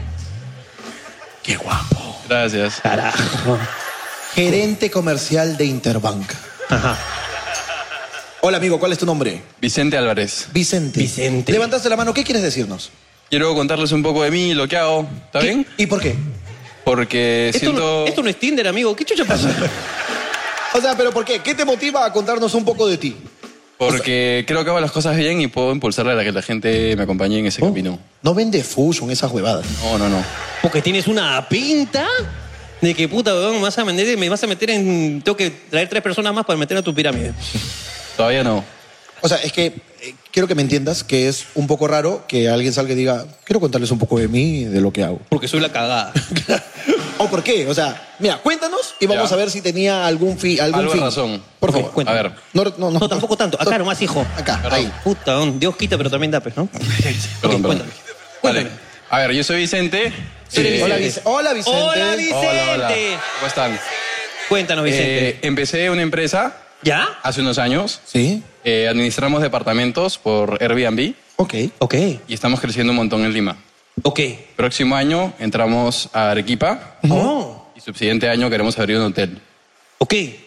[SPEAKER 1] Qué guapo.
[SPEAKER 6] Gracias.
[SPEAKER 2] Carajo.
[SPEAKER 1] Gerente comercial de Interbank.
[SPEAKER 2] Ajá.
[SPEAKER 1] Hola, amigo, ¿cuál es tu nombre?
[SPEAKER 6] Vicente Álvarez.
[SPEAKER 1] Vicente.
[SPEAKER 2] Vicente.
[SPEAKER 1] Levantaste la mano, ¿qué quieres decirnos?
[SPEAKER 6] Quiero contarles un poco de mí, lo que hago. ¿Está bien?
[SPEAKER 1] ¿Y por qué?
[SPEAKER 6] Porque siento...
[SPEAKER 2] Esto no es Tinder, amigo. ¿Qué chucha pasa?
[SPEAKER 1] O sea, ¿pero por qué? ¿Qué te motiva a contarnos un poco de ti?
[SPEAKER 6] Porque creo que hago las cosas bien y puedo impulsar a que la gente me acompañe en ese camino.
[SPEAKER 1] No vende fusion, esas huevadas.
[SPEAKER 6] No.
[SPEAKER 2] Porque tienes una pinta de que puta, weón, me vas a meter en... Tengo que traer 3 personas más para meter a tu pirámide.
[SPEAKER 6] Todavía no.
[SPEAKER 1] O sea, es que quiero que me entiendas que es un poco raro que alguien salga y diga, quiero contarles un poco de mí y de lo que hago.
[SPEAKER 2] Porque soy la cagada.
[SPEAKER 1] ¿O por qué? O sea, mira, cuéntanos y vamos
[SPEAKER 6] Ya.
[SPEAKER 1] a ver si tenía algún fin.
[SPEAKER 6] Algo de razón.
[SPEAKER 1] Por favor.
[SPEAKER 2] Cuéntame.
[SPEAKER 6] A ver.
[SPEAKER 2] No, tampoco tanto. Acá nomás, hijo.
[SPEAKER 1] Acá,
[SPEAKER 6] Perdón.
[SPEAKER 1] ahí.
[SPEAKER 2] Puta, Dios quita, pero también da, pues, ¿no?
[SPEAKER 6] Perdón.
[SPEAKER 2] Cuéntame.
[SPEAKER 6] Vale. A ver, yo soy Vicente.
[SPEAKER 1] Hola, Vicente.
[SPEAKER 2] Hola, Vicente.
[SPEAKER 6] Hola. ¿Cómo están?
[SPEAKER 2] Cuéntanos, Vicente.
[SPEAKER 6] Empecé una empresa
[SPEAKER 2] ¿Ya?
[SPEAKER 6] hace unos años.
[SPEAKER 1] Sí.
[SPEAKER 6] Administramos departamentos por Airbnb
[SPEAKER 1] Ok.
[SPEAKER 2] Ok.
[SPEAKER 6] y estamos creciendo un montón en Lima.
[SPEAKER 2] Ok.
[SPEAKER 6] Próximo año entramos a Arequipa
[SPEAKER 2] Oh.
[SPEAKER 6] y subsiguiente año queremos abrir un hotel.
[SPEAKER 2] Ok.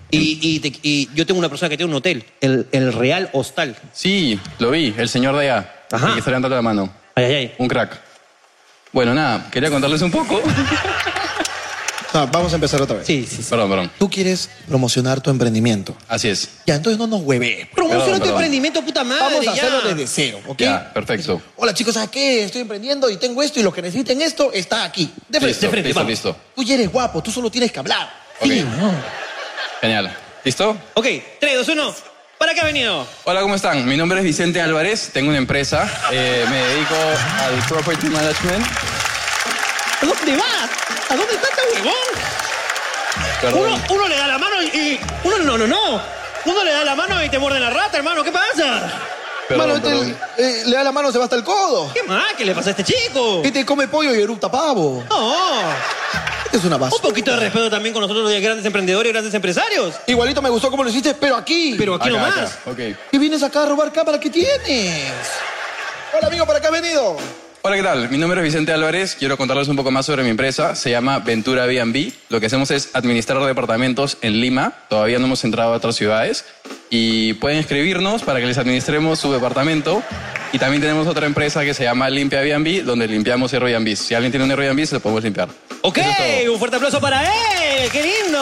[SPEAKER 2] Y yo tengo una persona que tiene un hotel, el Real Hostal.
[SPEAKER 6] Sí, lo vi, el señor de allá.
[SPEAKER 2] Ajá.
[SPEAKER 6] El que está levantando la mano.
[SPEAKER 2] Ay.
[SPEAKER 6] Un crack. Bueno, nada, quería contarles un poco.
[SPEAKER 1] No, vamos a empezar otra vez.
[SPEAKER 2] Sí.
[SPEAKER 6] Perdón.
[SPEAKER 1] Tú quieres promocionar tu emprendimiento.
[SPEAKER 6] Así es.
[SPEAKER 1] Ya, entonces no nos hueves.
[SPEAKER 2] Promociona tu
[SPEAKER 6] Perdón.
[SPEAKER 2] emprendimiento, puta madre.
[SPEAKER 1] Vamos a
[SPEAKER 2] ya.
[SPEAKER 1] hacerlo desde cero, ¿ok?
[SPEAKER 6] Ya, perfecto.
[SPEAKER 1] Hola chicos, ¿sabes qué? Estoy emprendiendo y tengo esto y los que necesiten esto está aquí. De frente.
[SPEAKER 6] Listo.
[SPEAKER 1] Tú ya eres guapo, tú solo tienes que hablar.
[SPEAKER 6] Ok.
[SPEAKER 1] Sí, ¿no?
[SPEAKER 6] Genial. ¿Listo?
[SPEAKER 2] Ok, 3, 2, 1. ¿Para qué ha venido?
[SPEAKER 6] Hola, ¿cómo están? Mi nombre es Vicente Álvarez, tengo una empresa, me dedico al property management.
[SPEAKER 2] ¿A dónde vas? ¿A dónde está este huevón?
[SPEAKER 6] Perdón.
[SPEAKER 2] Uno le da la mano y... No. Uno le da la mano y te muerde la rata, hermano. ¿Qué pasa?
[SPEAKER 6] Perdón.
[SPEAKER 1] Le da la mano, se va hasta el codo.
[SPEAKER 2] ¿Qué más? ¿Qué le pasa a este chico?
[SPEAKER 1] Este come pollo y eructa pavo.
[SPEAKER 2] No.
[SPEAKER 1] Este es una
[SPEAKER 2] Un
[SPEAKER 1] basura.
[SPEAKER 2] poquito de respeto también con nosotros los grandes emprendedores y grandes empresarios.
[SPEAKER 1] Igualito me gustó cómo lo hiciste, pero aquí.
[SPEAKER 2] Pero aquí
[SPEAKER 6] Acá,
[SPEAKER 2] nomás.
[SPEAKER 6] acá. Ok.
[SPEAKER 1] ¿Qué vienes acá a robar cámara? ¿Qué tienes? Hola amigo, ¿para qué has venido?
[SPEAKER 6] Hola, ¿qué tal? Mi nombre es Vicente Álvarez, quiero contarles un poco más sobre mi empresa, se llama Ventura B&B. Lo que hacemos es administrar departamentos en Lima, todavía no hemos entrado a otras ciudades, y pueden escribirnos para que les administremos su departamento. Y también tenemos otra empresa que se llama Limpia B&B, donde limpiamos Airbnb. Si alguien tiene un Airbnb, se lo podemos limpiar.
[SPEAKER 2] Ok,
[SPEAKER 6] Eso es todo.
[SPEAKER 2] un fuerte aplauso para él. ¡Qué lindo!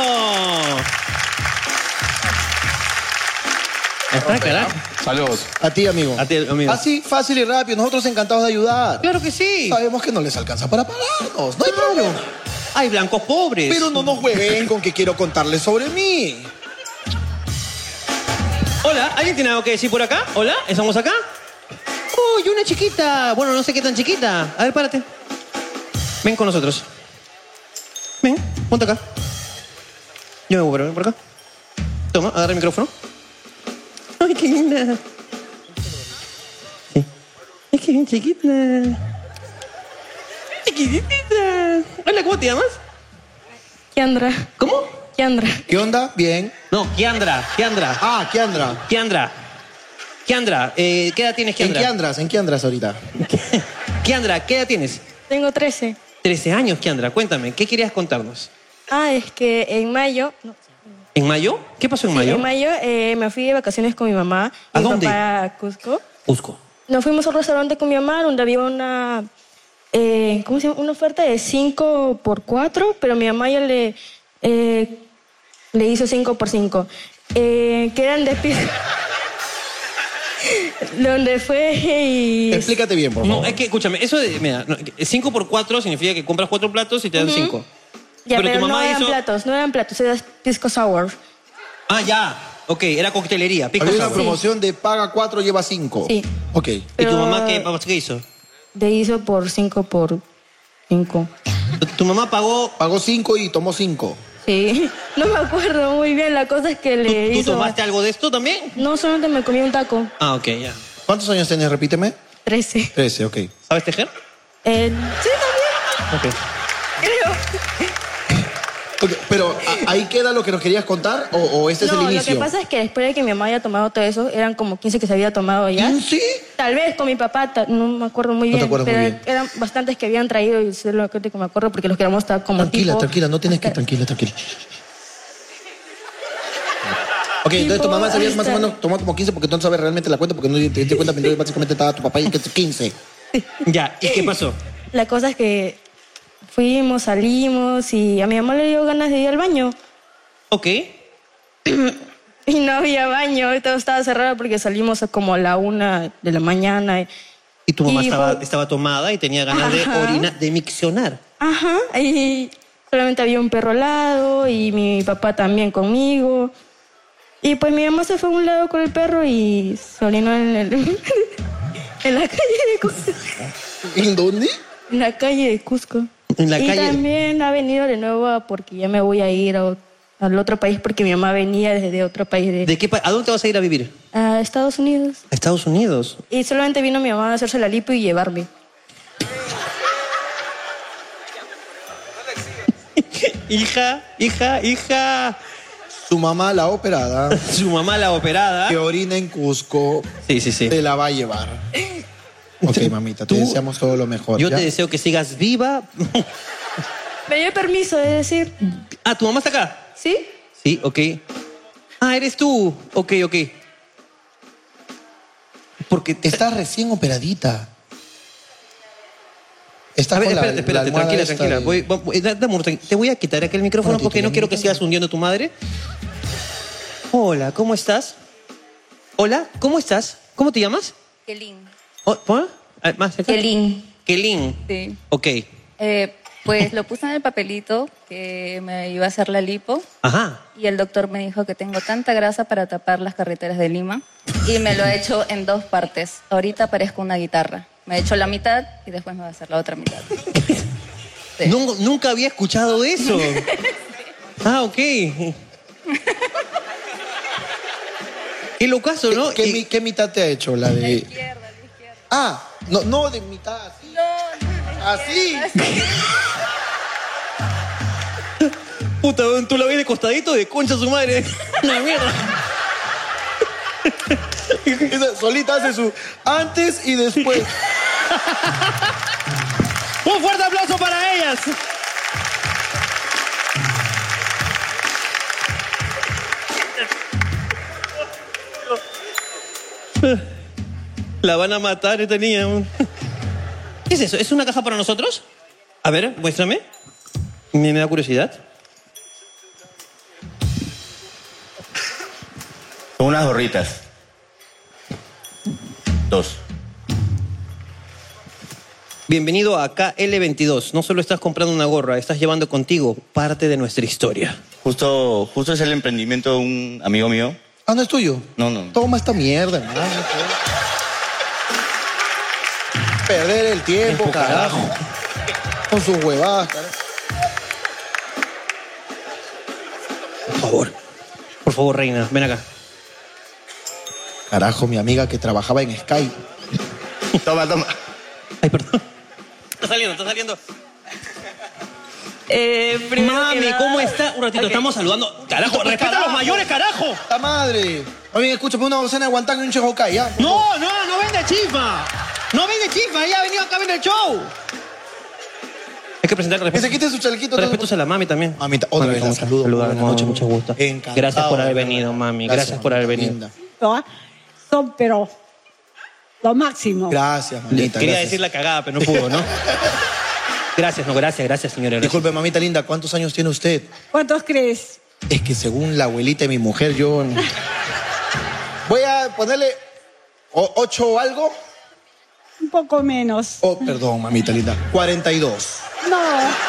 [SPEAKER 2] Está, carajo.
[SPEAKER 6] Saludos.
[SPEAKER 1] A ti, amigo.
[SPEAKER 2] A ti, amigo.
[SPEAKER 1] Así, fácil y rápido. Nosotros encantados de ayudar.
[SPEAKER 2] Claro que sí.
[SPEAKER 1] Sabemos que no les alcanza para pagarnos. No hay problema.
[SPEAKER 2] Hay blancos pobres.
[SPEAKER 1] Pero no nos jueguen con que quiero contarles sobre mí.
[SPEAKER 2] Hola, ¿alguien tiene algo que decir por acá? Hola, ¿estamos acá? Uy, una chiquita. Bueno, no sé qué tan chiquita. A ver, párate. Ven con nosotros. Ven, ponte acá. Yo me voy ven por acá. Toma, agarra el micrófono. Ay, qué linda. Sí. Es que bien chiquita. Chiquitita. Hola, ¿cómo te llamas?
[SPEAKER 4] Kiandra.
[SPEAKER 2] ¿Cómo?
[SPEAKER 4] Kiandra.
[SPEAKER 1] ¿Qué onda? Bien.
[SPEAKER 2] No, Kiandra.
[SPEAKER 1] Ah, Kiandra.
[SPEAKER 2] Kiandra, ¿qué edad tienes, Kiandra?
[SPEAKER 1] ¿En qué andas ahorita?
[SPEAKER 2] Kiandra, ¿qué edad tienes?
[SPEAKER 4] Tengo 13.
[SPEAKER 2] 13 años, Kiandra. Cuéntame, ¿qué querías contarnos?
[SPEAKER 4] Es que en mayo... no,
[SPEAKER 2] ¿En mayo? ¿Qué pasó en mayo?
[SPEAKER 4] En mayo me fui de vacaciones con mi mamá y
[SPEAKER 2] ¿A
[SPEAKER 4] mi
[SPEAKER 2] dónde?
[SPEAKER 4] papá a Cusco.
[SPEAKER 2] Cusco.
[SPEAKER 4] Nos fuimos a un restaurante con mi mamá donde había una... ¿cómo se llama? Una oferta de 5 por 4, pero mi mamá ya le hizo 5 por 5. Que eran de donde fue y...
[SPEAKER 1] Explícate bien, por favor.
[SPEAKER 2] No, es que, escúchame, eso de, mira, 5 por 4 significa que compras 4 platos y te dan 5.
[SPEAKER 4] Ya, pero
[SPEAKER 2] tu
[SPEAKER 4] no
[SPEAKER 2] mamá
[SPEAKER 4] eran
[SPEAKER 2] hizo...
[SPEAKER 4] platos, era pisco sour.
[SPEAKER 2] Ah, ya. Ok, era coctelería. Pisco
[SPEAKER 1] Había una
[SPEAKER 2] sour.
[SPEAKER 1] promoción de paga 4, lleva 5.
[SPEAKER 4] Sí.
[SPEAKER 1] Ok.
[SPEAKER 2] ¿Y tu
[SPEAKER 4] Pero-
[SPEAKER 2] mamá qué hizo?
[SPEAKER 4] De hizo por 5 por 5.
[SPEAKER 2] Tu mamá pagó...
[SPEAKER 1] Pagó 5 y tomó 5.
[SPEAKER 4] Sí, no me acuerdo muy bien. La cosa es que le
[SPEAKER 2] ¿Tú
[SPEAKER 4] hizo...
[SPEAKER 2] tomaste algo de esto también?
[SPEAKER 4] No, solamente me comí un taco.
[SPEAKER 2] Ah, ok, ya.
[SPEAKER 1] ¿Cuántos años tienes? Repíteme.
[SPEAKER 4] 13.
[SPEAKER 1] 13, ok.
[SPEAKER 2] ¿Sabes tejer?
[SPEAKER 4] Sí, también.
[SPEAKER 2] Ok.
[SPEAKER 4] Creo.
[SPEAKER 1] Ok, pero ¿ahí queda lo que nos querías contar o este es el
[SPEAKER 4] No, lo
[SPEAKER 1] inicio?
[SPEAKER 4] que pasa es que después de que mi mamá haya tomado todo eso, eran como 15 que se había tomado ya.
[SPEAKER 1] ¿15?
[SPEAKER 4] Tal vez con mi papá, no me acuerdo muy
[SPEAKER 1] No te
[SPEAKER 4] bien.
[SPEAKER 1] acuerdas
[SPEAKER 4] pero
[SPEAKER 1] muy bien.
[SPEAKER 4] eran bastantes que habían traído y eso es lo que me acuerdo porque los queríamos estar como tipo...
[SPEAKER 1] Tranquila, no tienes que... Tranquila. Ok, entonces tu mamá sabía más o menos, tomó como 15 porque tú no sabes realmente la cuenta porque no te diste cuenta, entonces básicamente estaba tu papá y que es 15.
[SPEAKER 2] Ya, ¿y qué pasó?
[SPEAKER 4] La cosa es que fuimos, salimos y a mi mamá le dio ganas de ir al baño.
[SPEAKER 2] Ok.
[SPEAKER 4] Y no había baño, y todo estaba cerrado porque salimos a como a la 1 de la mañana.
[SPEAKER 2] Y tu mamá
[SPEAKER 4] Y
[SPEAKER 2] estaba tomada y tenía ganas de
[SPEAKER 4] Ajá.
[SPEAKER 2] orinar, de miccionar.
[SPEAKER 4] Ajá, y solamente había un perro al lado y mi papá también conmigo. Y pues mi mamá se fue a un lado con el perro y se orinó en la calle de Cusco.
[SPEAKER 1] ¿En dónde?
[SPEAKER 4] En la calle de Cusco.
[SPEAKER 2] En la
[SPEAKER 4] y
[SPEAKER 2] calle-
[SPEAKER 4] también ha venido de nuevo porque ya me voy a ir al otro país porque mi mamá venía desde otro país,
[SPEAKER 2] ¿De qué ¿A dónde te vas a ir a vivir?
[SPEAKER 4] a Estados Unidos.
[SPEAKER 2] A Estados Unidos.
[SPEAKER 4] Y solamente vino mi mamá a hacerse la lipo y llevarme.
[SPEAKER 2] Hija.
[SPEAKER 1] Su mamá, la operada,
[SPEAKER 2] Su mamá la operada.
[SPEAKER 1] que orina en Cusco,
[SPEAKER 2] Sí.
[SPEAKER 1] te la va a llevar. Ok, mamita, te
[SPEAKER 2] Tú-
[SPEAKER 1] deseamos todo lo mejor.
[SPEAKER 2] Yo
[SPEAKER 1] ¿ya?
[SPEAKER 2] te deseo que sigas viva.
[SPEAKER 4] Me dio permiso de decir,
[SPEAKER 2] Ah, ¿tu mamá está acá?
[SPEAKER 4] ¿sí?
[SPEAKER 2] Sí, ok. Ah, eres tú. Ok.
[SPEAKER 1] Porque estás recién operadita.
[SPEAKER 2] A ver, espérate, tranquila. Te voy a quitar aquel micrófono porque no quiero que sigas hundiendo a tu madre. Hola, ¿cómo estás? Hola, ¿cómo estás? ¿Cómo te llamas?
[SPEAKER 8] Kelin.
[SPEAKER 2] ¿Más cerca? Kelin.
[SPEAKER 8] Sí.
[SPEAKER 2] Ok.
[SPEAKER 8] Pues lo puse en el papelito que me iba a hacer la lipo.
[SPEAKER 2] Ajá.
[SPEAKER 8] Y el doctor me dijo que tengo tanta grasa para tapar las carreteras de Lima. Y me lo ha hecho en 2 partes. Ahorita parezco una guitarra. Me ha hecho la mitad y después me va a hacer la otra mitad. Sí.
[SPEAKER 2] Nunca había escuchado eso. Ah, ok. Qué locazo, ¿no?
[SPEAKER 1] ¿Qué mitad te ha hecho? La de...
[SPEAKER 8] La izquierda.
[SPEAKER 1] Ah, no de mitad. Así.
[SPEAKER 8] No.
[SPEAKER 1] ¿Así?
[SPEAKER 2] Puta, tú la ves de costadito de concha su madre. Una mierda.
[SPEAKER 1] Solita hace su antes y después.
[SPEAKER 2] Un fuerte aplauso para ellas. La van a matar esta niña. ¿Qué es eso? ¿Es una caja para nosotros? A ver, muéstrame. Me da curiosidad.
[SPEAKER 9] Son unas gorritas. 2.
[SPEAKER 2] Bienvenido a KL22. No solo estás comprando una gorra, estás llevando contigo parte de nuestra historia.
[SPEAKER 9] Justo es el emprendimiento de un amigo mío.
[SPEAKER 1] Ah, ¿no es tuyo?
[SPEAKER 9] No.
[SPEAKER 1] Toma esta mierda, hermano. Perder el tiempo, carajo. Con sus huevadas, carajo.
[SPEAKER 2] Por favor, reina, ven acá.
[SPEAKER 1] Carajo, mi amiga que trabajaba en Sky.
[SPEAKER 9] Toma.
[SPEAKER 2] Ay, perdón. Está saliendo. Mami, ¿cómo está? Un ratito, estamos saludando. Carajo, respeta a los mayores, carajo.
[SPEAKER 1] ¡La madre! Oye, escúchame, una docena de guantán y un chejokai, ¿ya?
[SPEAKER 2] No vende chifa. Ella ha venido acá a ver el show. Hay que presentar respeto.
[SPEAKER 1] Que se quite su chalequito.
[SPEAKER 2] Respetos a la mami también.
[SPEAKER 1] Mamita, otra vez la saludo.
[SPEAKER 2] Buenas noches, mucho gusto.
[SPEAKER 1] Encantado.
[SPEAKER 2] Gracias por haber venido, mami. Gracias por haber venido.
[SPEAKER 10] Son, pero lo máximo.
[SPEAKER 1] Gracias, mamita.
[SPEAKER 2] Quería decir la cagada, pero no pudo, ¿no? Gracias, señora.
[SPEAKER 1] Disculpe, mamita linda, ¿cuántos años tiene usted?
[SPEAKER 10] ¿Cuántos crees?
[SPEAKER 1] Es que según la abuelita de mi mujer, yo... Voy a ponerle 8 o algo.
[SPEAKER 10] Un poco menos.
[SPEAKER 1] Oh, perdón, mamita linda. 42.
[SPEAKER 10] No.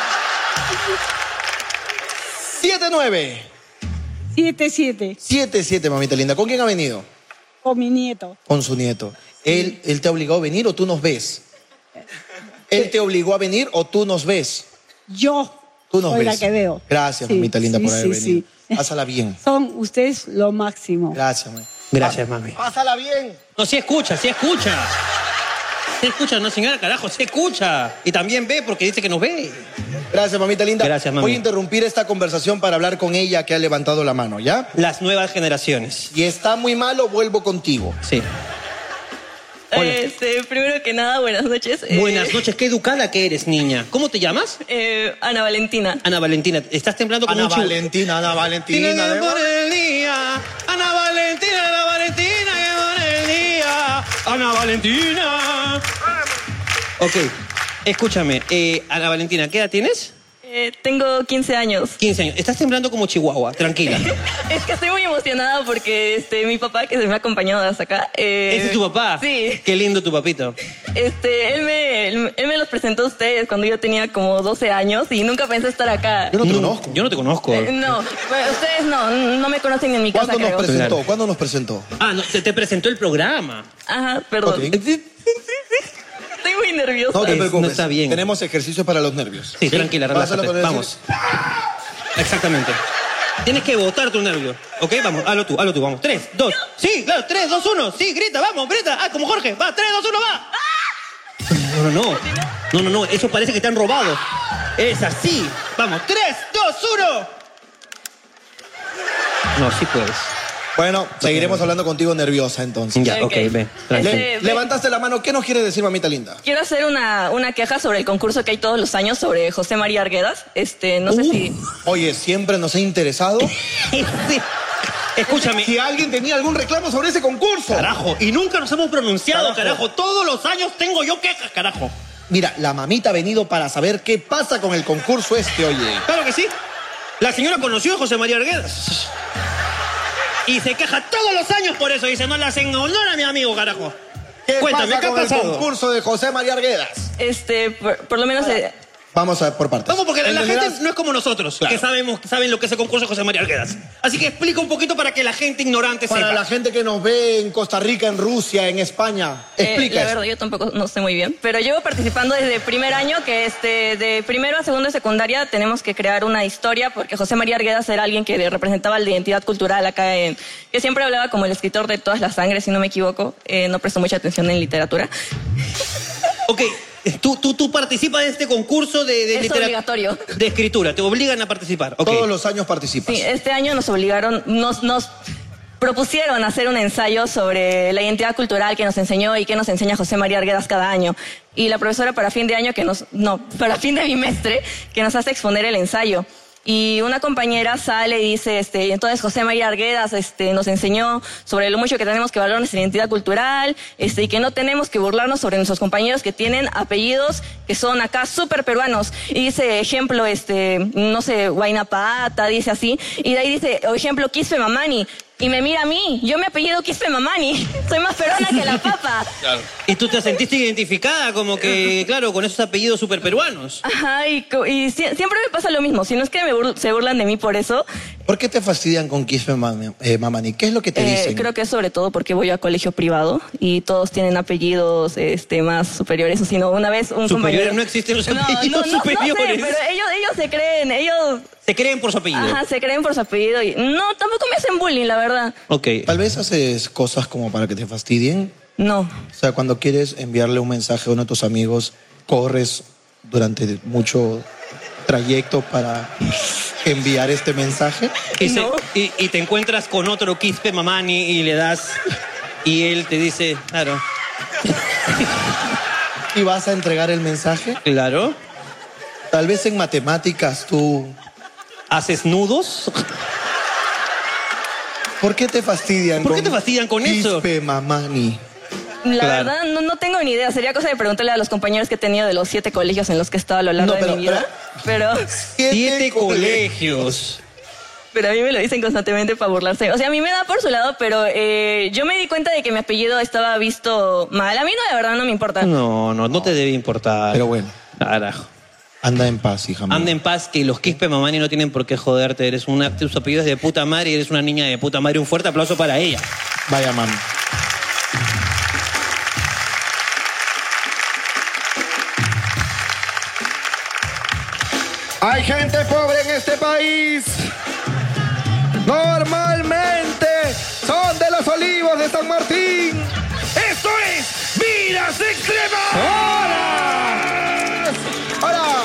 [SPEAKER 1] 79.
[SPEAKER 10] 7.
[SPEAKER 1] 7, mamita linda. ¿Con quién ha venido?
[SPEAKER 10] Con mi nieto.
[SPEAKER 1] Con su nieto. ¿Él te ha obligado a venir o tú nos ves? ¿Él te obligó a venir o tú nos ves?
[SPEAKER 10] Yo
[SPEAKER 1] Tú nos
[SPEAKER 10] soy
[SPEAKER 1] ves.
[SPEAKER 10] la que veo.
[SPEAKER 1] Gracias, mamita linda, por haber venido. Pásala bien.
[SPEAKER 10] Son ustedes lo máximo.
[SPEAKER 1] Gracias, mami.
[SPEAKER 2] Gracias, mami.
[SPEAKER 1] Pásala bien.
[SPEAKER 2] No, sí escucha. Se escucha, no señora, carajo, se escucha. Y también ve porque dice que nos ve.
[SPEAKER 1] Gracias, mamita linda.
[SPEAKER 2] Gracias, mami.
[SPEAKER 1] Voy a interrumpir esta conversación para hablar con ella que ha levantado la mano, ¿ya?
[SPEAKER 2] Las nuevas generaciones.
[SPEAKER 1] Si está muy malo, vuelvo contigo.
[SPEAKER 2] Sí. Hola.
[SPEAKER 8] Primero que nada, buenas noches.
[SPEAKER 2] Buenas noches, qué educada que eres, niña. ¿Cómo te llamas?
[SPEAKER 8] Ana Valentina.
[SPEAKER 2] Ana Valentina, estás temblando como un chivo.
[SPEAKER 1] Ana Valentina.
[SPEAKER 2] Que pone el día. Ana Valentina, que pone el día. Ana Valentina. Ok, escúchame. Ana Valentina, ¿qué edad tienes?
[SPEAKER 8] Tengo 15 años.
[SPEAKER 2] 15 años. Estás temblando como chihuahua, tranquila.
[SPEAKER 8] Es que estoy muy emocionada porque mi papá, que se me ha acompañado hasta acá...
[SPEAKER 2] ¿Ese es tu papá?
[SPEAKER 8] Sí.
[SPEAKER 2] Qué lindo tu papito.
[SPEAKER 8] Él me los presentó a ustedes cuando yo tenía como 12 años y nunca pensé estar acá.
[SPEAKER 1] Yo no te conozco.
[SPEAKER 2] Yo no te conozco.
[SPEAKER 8] No, ustedes no me conocen en mi casa,
[SPEAKER 1] ¿Cuándo
[SPEAKER 8] creo.
[SPEAKER 1] nos presentó? ¿Cuándo nos presentó?
[SPEAKER 2] Ah, no, te presentó el programa.
[SPEAKER 8] Ajá, perdón.
[SPEAKER 1] Ok.
[SPEAKER 8] Estoy muy nerviosa.
[SPEAKER 1] No te preocupes.
[SPEAKER 2] No está bien.
[SPEAKER 1] Tenemos ejercicios para los nervios.
[SPEAKER 2] Sí, tranquila, relájate.
[SPEAKER 1] Pásalo con
[SPEAKER 2] Vamos. Exactamente. Tienes que botar tu nervio. ¿Ok? Vamos, hazlo tú, vamos. 3, 2. Sí, claro, 3, 2, 1. Sí, grita, vamos, grita. Ah, como Jorge. Va, 3, 2, 1, va. No. Eso parece que te han robado. Es así. Vamos, 3, 2, 1. No, sí puedes.
[SPEAKER 1] Bueno, seguiremos hablando contigo nerviosa entonces.
[SPEAKER 2] Ya, ok, ve.
[SPEAKER 1] Levantaste la mano. ¿Qué nos quiere decir, mamita linda?
[SPEAKER 8] Quiero hacer una queja sobre el concurso que hay todos los años sobre José María Arguedas. No sé si...
[SPEAKER 1] Oye, siempre nos ha interesado.
[SPEAKER 2] Escúchame.
[SPEAKER 1] Si alguien tenía algún reclamo sobre ese concurso.
[SPEAKER 2] Carajo, y nunca nos hemos pronunciado, carajo. Todos los años tengo yo quejas, carajo.
[SPEAKER 1] Mira, la mamita ha venido para saber qué pasa con el concurso oye.
[SPEAKER 2] Claro que sí. La señora conoció a José María Arguedas. Y se queja todos los años por eso. Dice, no le hacen honor a mi amigo, carajo. Cuéntame,
[SPEAKER 1] pasa
[SPEAKER 2] ¿qué ha
[SPEAKER 1] con
[SPEAKER 2] pasado?
[SPEAKER 1] el concurso de José María Arguedas?
[SPEAKER 4] Por lo menos...
[SPEAKER 1] Vamos a ver por partes.
[SPEAKER 2] Vamos, porque la gente no es como nosotros,
[SPEAKER 1] Claro.
[SPEAKER 2] que saben lo que es el concurso de José María Arguedas. Así que explica un poquito para que la gente ignorante
[SPEAKER 1] Para
[SPEAKER 2] sepa.
[SPEAKER 1] la gente que nos ve en Costa Rica, en Rusia, en España, explica
[SPEAKER 4] La
[SPEAKER 1] eso.
[SPEAKER 4] verdad, yo tampoco no sé muy bien. Pero llevo participando desde primer año, que de primero a segundo de secundaria tenemos que crear una historia, porque José María Arguedas era alguien que representaba la identidad cultural acá que siempre hablaba como el escritor de todas las sangres, si no me equivoco. No presto mucha atención en literatura.
[SPEAKER 2] Ok, tú participas de este concurso de
[SPEAKER 4] Es obligatorio.
[SPEAKER 2] De escritura, te obligan a participar. Okay.
[SPEAKER 1] Todos los años participas.
[SPEAKER 4] Sí, este año nos obligaron, nos propusieron hacer un ensayo sobre la identidad cultural que nos enseñó y que nos enseña José María Arguedas cada año. Y la profesora para fin de año para fin de bimestre, que nos hace exponer el ensayo. Y una compañera sale y dice, entonces José María Arguedas nos enseñó sobre lo mucho que tenemos que valorar nuestra identidad cultural, y que no tenemos que burlarnos sobre nuestros compañeros que tienen apellidos que son acá súper peruanos. Y dice, ejemplo, no sé, Huayna Paata, dice así. Y de ahí dice, o ejemplo, Quispe Mamani. Y me mira a mí, yo me apellido Quispe Mamani. Soy más peruana que la papa.
[SPEAKER 2] Claro. Y tú te sentiste identificada como que, claro, con esos apellidos súper peruanos.
[SPEAKER 4] Ajá, y siempre me pasa lo mismo. Si no es que se burlan de mí por eso.
[SPEAKER 1] ¿Por qué te fastidian con Quispe Mamani? ¿Qué es lo que te dicen?
[SPEAKER 4] Creo que es sobre todo porque voy a colegio privado y todos tienen apellidos más superiores. O si no, una vez un
[SPEAKER 2] ¿Superiores?
[SPEAKER 4] compañero...
[SPEAKER 2] No existen los apellidos superiores.
[SPEAKER 4] No sé, pero ellos se creen,
[SPEAKER 2] Se creen por su apellido.
[SPEAKER 4] Ajá, se creen por su apellido. Y no, tampoco me hacen bullying, la verdad.
[SPEAKER 2] Ok.
[SPEAKER 1] Tal vez haces cosas como para que te fastidien.
[SPEAKER 4] No.
[SPEAKER 1] O sea, cuando quieres enviarle un mensaje a uno de tus amigos, corres durante mucho trayecto para enviar este mensaje.
[SPEAKER 2] Y te encuentras con otro Quispe Mamani y le das... Y él te dice, claro.
[SPEAKER 1] ¿Y vas a entregar el mensaje?
[SPEAKER 2] Claro.
[SPEAKER 1] Tal vez en matemáticas tú...
[SPEAKER 2] ¿Haces nudos?
[SPEAKER 1] ¿Por qué te fastidian?
[SPEAKER 2] ¿Por qué te fastidian con eso?
[SPEAKER 1] Quispe Mamani.
[SPEAKER 4] La
[SPEAKER 2] Claro.
[SPEAKER 4] verdad, no tengo ni idea. Sería cosa de preguntarle a los compañeros que he tenido de los 7 colegios en los que he estado a lo largo de mi vida. Pero
[SPEAKER 2] 7 colegios.
[SPEAKER 4] a mí me lo dicen constantemente para burlarse. O sea, a mí me da por su lado, pero yo me di cuenta de que mi apellido estaba visto mal. A mí no, de verdad, no me importa.
[SPEAKER 2] No te debe importar.
[SPEAKER 1] Pero bueno.
[SPEAKER 2] Carajo.
[SPEAKER 1] Anda en paz, hija mía.
[SPEAKER 2] Anda en paz, que los Quispe Mamani no tienen por qué joderte. Tus apellidos de puta madre y eres una niña de puta madre. Un fuerte aplauso para ella.
[SPEAKER 1] Vaya, mami. Hay gente pobre en este país. Normalmente son de los Olivos de San Martín. ¡Esto es Vidas Extremas! ¡Hola! ¡Hola!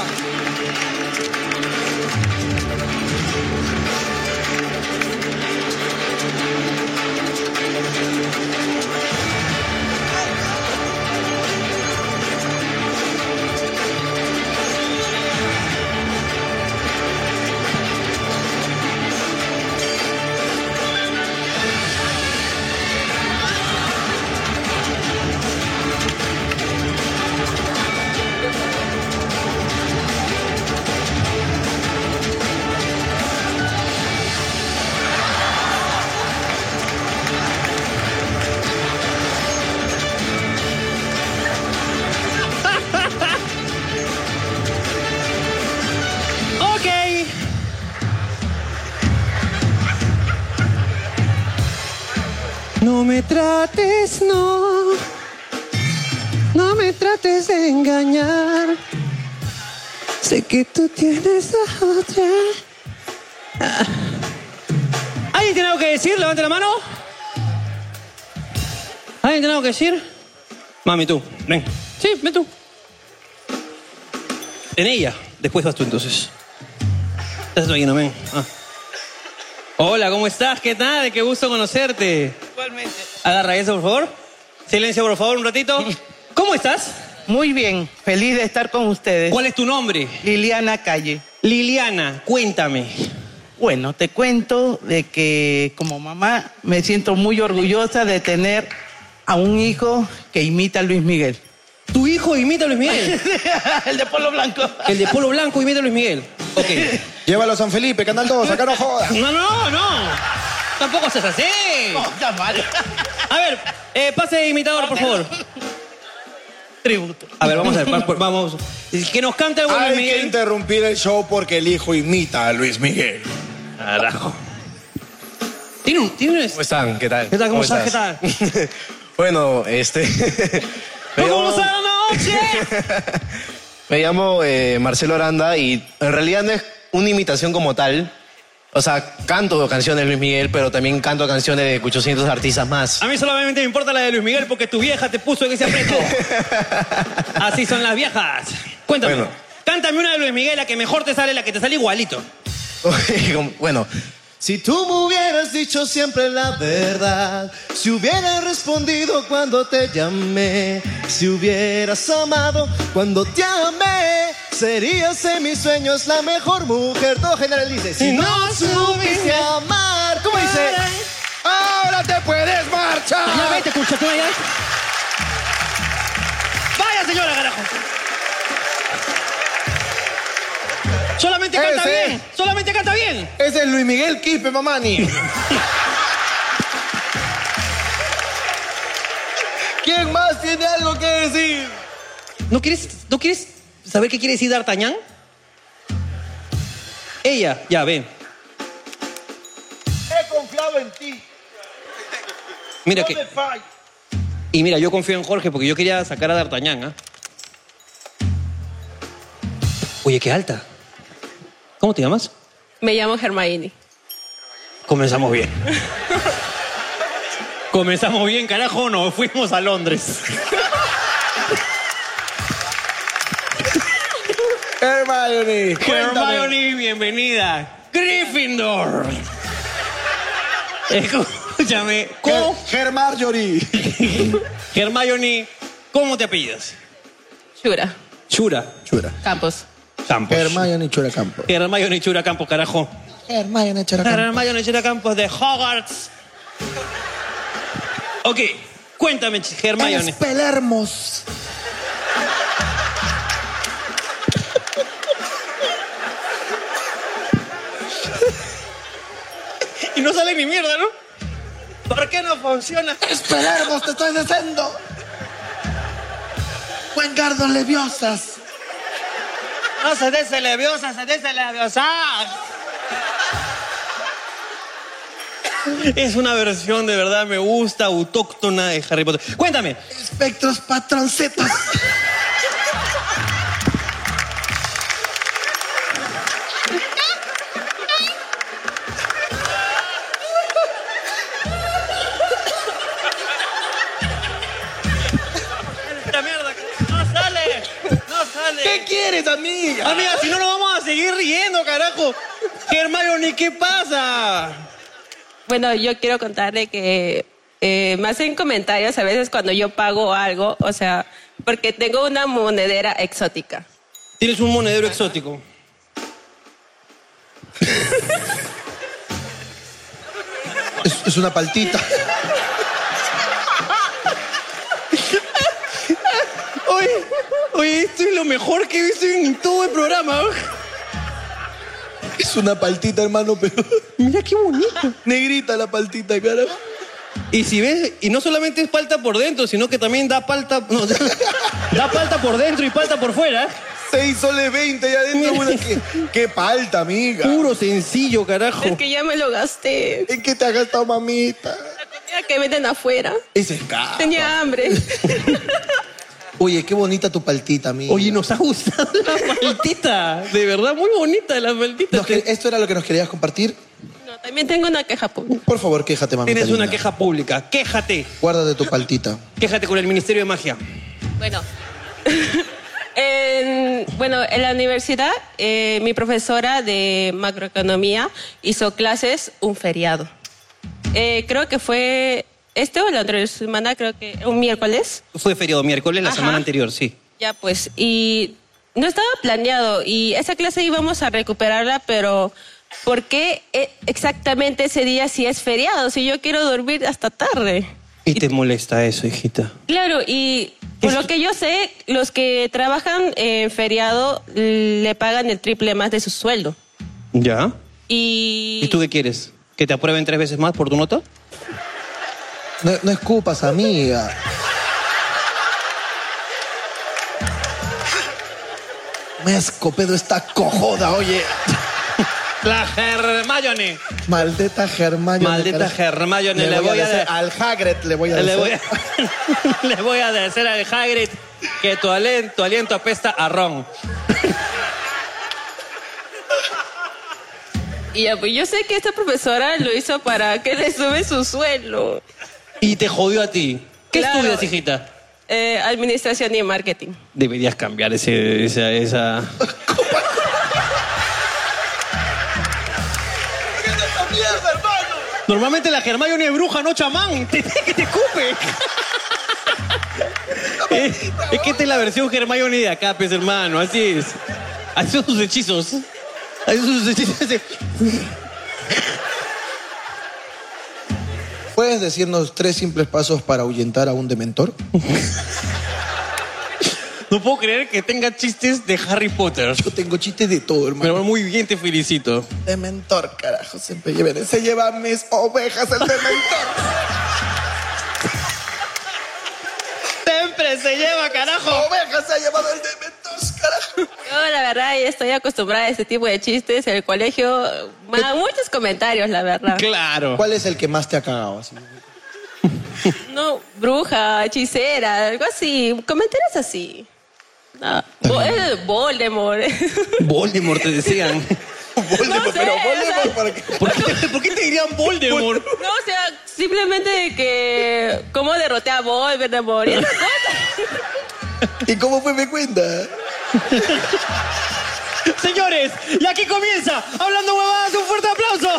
[SPEAKER 11] No me trates, no. No me trates de engañar. Sé que tú tienes a otra.
[SPEAKER 2] ¿Alguien tiene algo que decir? Levante la mano. ¿Alguien tiene algo que decir? Mami, tú. Ven. Sí, ven tú. En ella. Después vas tú, entonces. Estás tú aquí, no ven. Hola, ¿cómo estás? ¿Qué tal? Qué gusto conocerte.
[SPEAKER 12] Igualmente.
[SPEAKER 2] Agarra eso, por favor. Silencio, por favor, un ratito. ¿Cómo estás?
[SPEAKER 12] Muy bien, feliz de estar con ustedes.
[SPEAKER 2] ¿Cuál es tu nombre?
[SPEAKER 12] Liliana Calle.
[SPEAKER 2] Liliana, cuéntame.
[SPEAKER 12] Bueno, te cuento de que como mamá me siento muy orgullosa de tener a un hijo que imita a Luis Miguel.
[SPEAKER 13] ¿Tu hijo imita a Luis Miguel?
[SPEAKER 12] El de polo blanco.
[SPEAKER 13] El de polo blanco imita a Luis Miguel. Ok.
[SPEAKER 1] Llévalo a San Felipe, Canal 2, acá no jodas.
[SPEAKER 13] No. Tampoco seas así.
[SPEAKER 12] No, está mal.
[SPEAKER 13] A ver, pase imitador, por favor.
[SPEAKER 12] Tributo.
[SPEAKER 13] A ver, vamos a ver, vamos. Que nos cante el buen Luis
[SPEAKER 1] Hay
[SPEAKER 13] Miguel.
[SPEAKER 1] que interrumpir el show porque el hijo imita a Luis Miguel.
[SPEAKER 13] Carajo. ¿Tienes?
[SPEAKER 14] ¿Cómo están? ¿Qué tal?
[SPEAKER 13] ¿Qué tal? ¿Cómo estás? ¿Qué tal?
[SPEAKER 14] Bueno,
[SPEAKER 13] ¿Cómo está la noche?
[SPEAKER 14] Me llamo Marcelo Aranda y en realidad no es una imitación como tal. O sea, canto canciones de Luis Miguel, pero también canto canciones de 800 artistas más.
[SPEAKER 13] A mí solamente me importa la de Luis Miguel porque tu vieja te puso en ese aprieto. Así son las viejas. Cuéntame.
[SPEAKER 14] Bueno.
[SPEAKER 13] Cántame una de Luis Miguel, la que mejor te sale, la que te sale igualito.
[SPEAKER 14] Bueno. Si tú me hubieras dicho siempre la verdad, si hubieras respondido cuando te llamé, si hubieras amado cuando te amé, serías en mis sueños la mejor mujer. Todo general dice, si no supiste amar, ¿cómo dice?
[SPEAKER 1] ¡Ahora te puedes marchar!
[SPEAKER 13] Ya vete, escucha, tú allá. Vaya, señora, carajo. Solamente canta bien. Solamente canta bien.
[SPEAKER 1] Ese es Luis Miguel Quispe Mamani. ¿Quién más tiene algo que decir?
[SPEAKER 13] ¿No quieres saber qué quiere decir D'Artagnan? Ella, ya, ven.
[SPEAKER 1] He confiado en ti.
[SPEAKER 13] Mira
[SPEAKER 1] No
[SPEAKER 13] que...
[SPEAKER 1] me falles.
[SPEAKER 13] Y mira, yo confío en Jorge porque yo quería sacar a D'Artagnan, ¿ah? Oye, qué alta. ¿Cómo te llamas?
[SPEAKER 4] Me llamo Hermione.
[SPEAKER 13] Comenzamos bien. Comenzamos bien, carajo, nos fuimos a Londres.
[SPEAKER 1] Hermione, cuéntame.
[SPEAKER 13] Hermione, bienvenida. Gryffindor. Escúchame. ¿Cómo?
[SPEAKER 1] Hermarjorie.
[SPEAKER 13] Hermione, ¿cómo te apellidas?
[SPEAKER 4] Chura.
[SPEAKER 13] Chura.
[SPEAKER 4] Campos.
[SPEAKER 13] Campos.
[SPEAKER 1] Hermione Chura Campos.
[SPEAKER 13] Hermione Chura Campos, carajo.
[SPEAKER 1] Hermione Chura Campos.
[SPEAKER 13] Hermione Chura Campos de Hogwarts. Ok, cuéntame, Hermione.
[SPEAKER 1] Espelermos.
[SPEAKER 13] Y no sale ni mierda, ¿no? ¿Por qué no funciona?
[SPEAKER 1] Espelermos, te estoy diciendo. Wingardium Leviosa.
[SPEAKER 13] No se dice leviosa, se dice leviosa. Es una versión de verdad, me gusta, autóctona de Harry Potter. Cuéntame.
[SPEAKER 1] Espectros patroncetas.
[SPEAKER 13] Esta mierda, no sale. No sale.
[SPEAKER 1] ¿Qué quieres, amiga?
[SPEAKER 13] Amiga, si no nos vamos a seguir riendo, carajo. Hermione, ¿qué pasa?
[SPEAKER 4] Bueno, yo quiero contarle que me hacen comentarios a veces cuando yo pago algo, o sea, porque tengo una monedera exótica.
[SPEAKER 13] Tienes un monedero exótico.
[SPEAKER 1] Es una paltita.
[SPEAKER 13] Oye, esto es lo mejor que he visto en todo el programa.
[SPEAKER 1] Es una paltita, hermano, pero...
[SPEAKER 13] Mira qué bonito.
[SPEAKER 1] Negrita la paltita, carajo.
[SPEAKER 13] Y si ves, y no solamente es palta por dentro, sino que también da palta... No, da palta por dentro y palta por fuera.
[SPEAKER 1] 6 soles 20 y adentro una... ¿Qué palta, amiga?
[SPEAKER 13] Puro sencillo, carajo.
[SPEAKER 4] Es que ya me lo gasté.
[SPEAKER 1] ¿En qué te has gastado, mamita?
[SPEAKER 4] La comida que venden afuera.
[SPEAKER 1] Ese es caro.
[SPEAKER 4] Tenía hambre.
[SPEAKER 1] Oye, qué bonita tu paltita, amiga.
[SPEAKER 13] Oye, nos ha gustado la paltita. De verdad, muy bonita la paltita.
[SPEAKER 1] ¿Esto era lo que nos querías compartir?
[SPEAKER 4] No, también tengo una queja pública.
[SPEAKER 1] Por favor, quéjate, mamita.
[SPEAKER 13] Tienes una
[SPEAKER 1] linda.
[SPEAKER 13] queja pública. Quéjate.
[SPEAKER 1] Guárdate tu paltita.
[SPEAKER 13] Quéjate con el Ministerio de Magia.
[SPEAKER 4] Bueno. En la universidad, mi profesora de macroeconomía hizo clases un feriado. Creo que fue o la otra semana, creo que un miércoles.
[SPEAKER 13] Fue feriado miércoles, la semana anterior, sí.
[SPEAKER 4] Ya pues, y no estaba planeado y esa clase íbamos a recuperarla, pero ¿por qué exactamente ese día si es feriado? Si yo quiero dormir hasta tarde.
[SPEAKER 13] Y te molesta eso, hijita.
[SPEAKER 4] Claro, y por lo que yo sé, los que trabajan en feriado le pagan el triple más de su sueldo.
[SPEAKER 13] ¿Ya?
[SPEAKER 4] ¿Y
[SPEAKER 13] tú qué quieres? ¿Que te aprueben 3 veces más por tu nota?
[SPEAKER 1] No escupas, amiga. Me escopedo esta cojoda, oye.
[SPEAKER 2] La Hermione.
[SPEAKER 1] Maldita Hermione.
[SPEAKER 2] Maldita Hermione. Le voy a decir
[SPEAKER 1] al Hagrid, le voy a decir.
[SPEAKER 2] Le voy a decir al Hagrid que tu aliento apesta a ron.
[SPEAKER 4] Y ya, pues yo sé que esta profesora lo hizo para que le sube su sueldo.
[SPEAKER 2] Y te jodió a ti. ¿Qué
[SPEAKER 4] Claro.
[SPEAKER 2] estudias, hijita?
[SPEAKER 4] Administración y marketing.
[SPEAKER 2] Deberías cambiar esa...
[SPEAKER 13] Normalmente la Hermione es bruja, no chamán. Que te escupe.
[SPEAKER 2] Es que esta es la versión Hermione de acá, pues, hermano. Así es. Así son sus hechizos. Así son sus hechizos.
[SPEAKER 1] ¿Puedes decirnos 3 simples pasos para ahuyentar a un dementor?
[SPEAKER 2] No puedo creer que tenga chistes de Harry Potter.
[SPEAKER 1] Yo tengo chistes de todo, hermano.
[SPEAKER 2] Pero muy bien, te felicito.
[SPEAKER 1] Dementor, carajo, siempre lleven. Se lleva mis ovejas el dementor.
[SPEAKER 2] Siempre se lleva, carajo.
[SPEAKER 1] Ovejas se ha llevado el dementor, carajo.
[SPEAKER 4] Yo, la verdad, ya estoy acostumbrada a este tipo de chistes. En el colegio, muchos comentarios, la verdad.
[SPEAKER 2] Claro.
[SPEAKER 1] ¿Cuál es el que más te ha cagado? Así?
[SPEAKER 4] No, bruja, hechicera, algo así. Comentarios así. No, Voldemort.
[SPEAKER 2] Voldemort te decían.
[SPEAKER 1] Voldemort,
[SPEAKER 4] No sé,
[SPEAKER 1] pero
[SPEAKER 4] o
[SPEAKER 1] Voldemort,
[SPEAKER 4] sea-
[SPEAKER 1] ¿para qué?
[SPEAKER 2] ¿Por qué te dirían Voldemort?
[SPEAKER 4] No, o sea, simplemente que... ¿Cómo derroté a Voldemort? Y esas cosas.
[SPEAKER 1] ¿Y cómo fue mi cuenta?
[SPEAKER 13] Señores, y aquí comienza Hablando Huevadas. Un fuerte aplauso.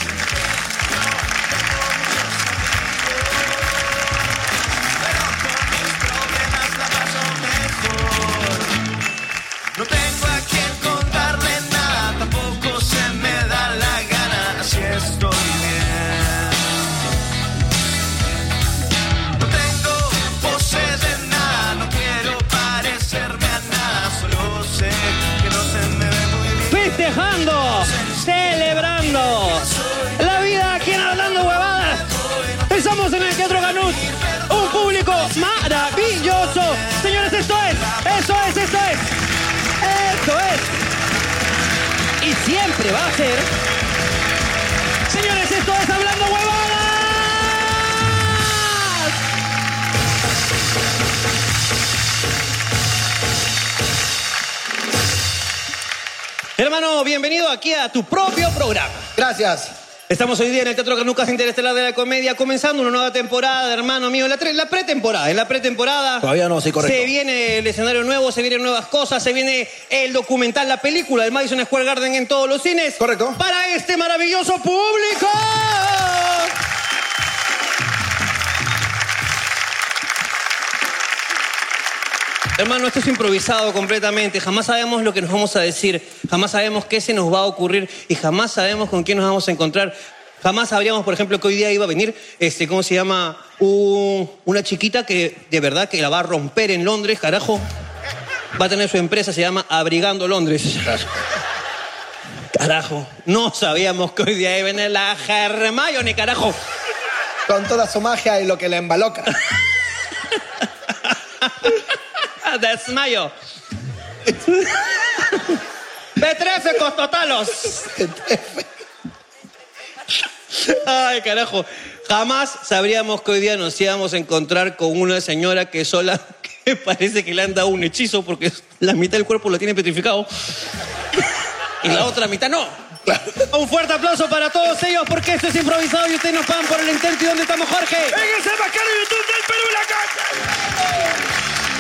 [SPEAKER 15] No tengo a quien contarle nada, tampoco se me da la gana, así estoy bien. No tengo pose de nada, no quiero parecerme a nada, solo sé que no se me ve muy bien.
[SPEAKER 13] Festejando, celebrando la vida aquí en Hablando Huevadas. Estamos en el Teatro Canut. Un público maravilloso. Señores, esto es. Y siempre va a ser. Señores, esto es Hablando Huevadas.
[SPEAKER 2] Hermano, bienvenido aquí a tu propio programa.
[SPEAKER 1] Gracias.
[SPEAKER 2] Estamos hoy día en el Teatro Canut, Casa Interestelar de la Comedia, comenzando una nueva temporada, hermano mío, la pretemporada. En la pretemporada
[SPEAKER 1] Todavía no, sí, correcto.
[SPEAKER 2] se viene el escenario nuevo, se vienen nuevas cosas, se viene el documental, la película del Madison Square Garden en todos los cines.
[SPEAKER 1] Correcto.
[SPEAKER 2] Para este maravilloso público. Hermano, esto es improvisado completamente. Jamás sabemos lo que nos vamos a decir. Jamás sabemos qué se nos va a ocurrir. Y jamás sabemos con quién nos vamos a encontrar. Jamás sabríamos, por ejemplo, que hoy día iba a venir, ¿cómo se llama? Una chiquita que de verdad que la va a romper en Londres, carajo. Va a tener su empresa, se llama Abrigando Londres. Carajo. No sabíamos que hoy día iba a venir la Hermione, carajo.
[SPEAKER 1] Con toda su magia y lo que la embaloca.
[SPEAKER 2] Desmayo. B13 costotalos. Ay, carajo. Jamás sabríamos que hoy día nos íbamos a encontrar con una señora que parece que le han dado un hechizo porque la mitad del cuerpo lo tiene petrificado y la otra mitad no.
[SPEAKER 13] Un fuerte aplauso para todos ellos porque esto es improvisado y ustedes nos pagan por el intento. ¿Y dónde estamos, Jorge?
[SPEAKER 15] ¡En ese bacano YouTube del Perú y la calle!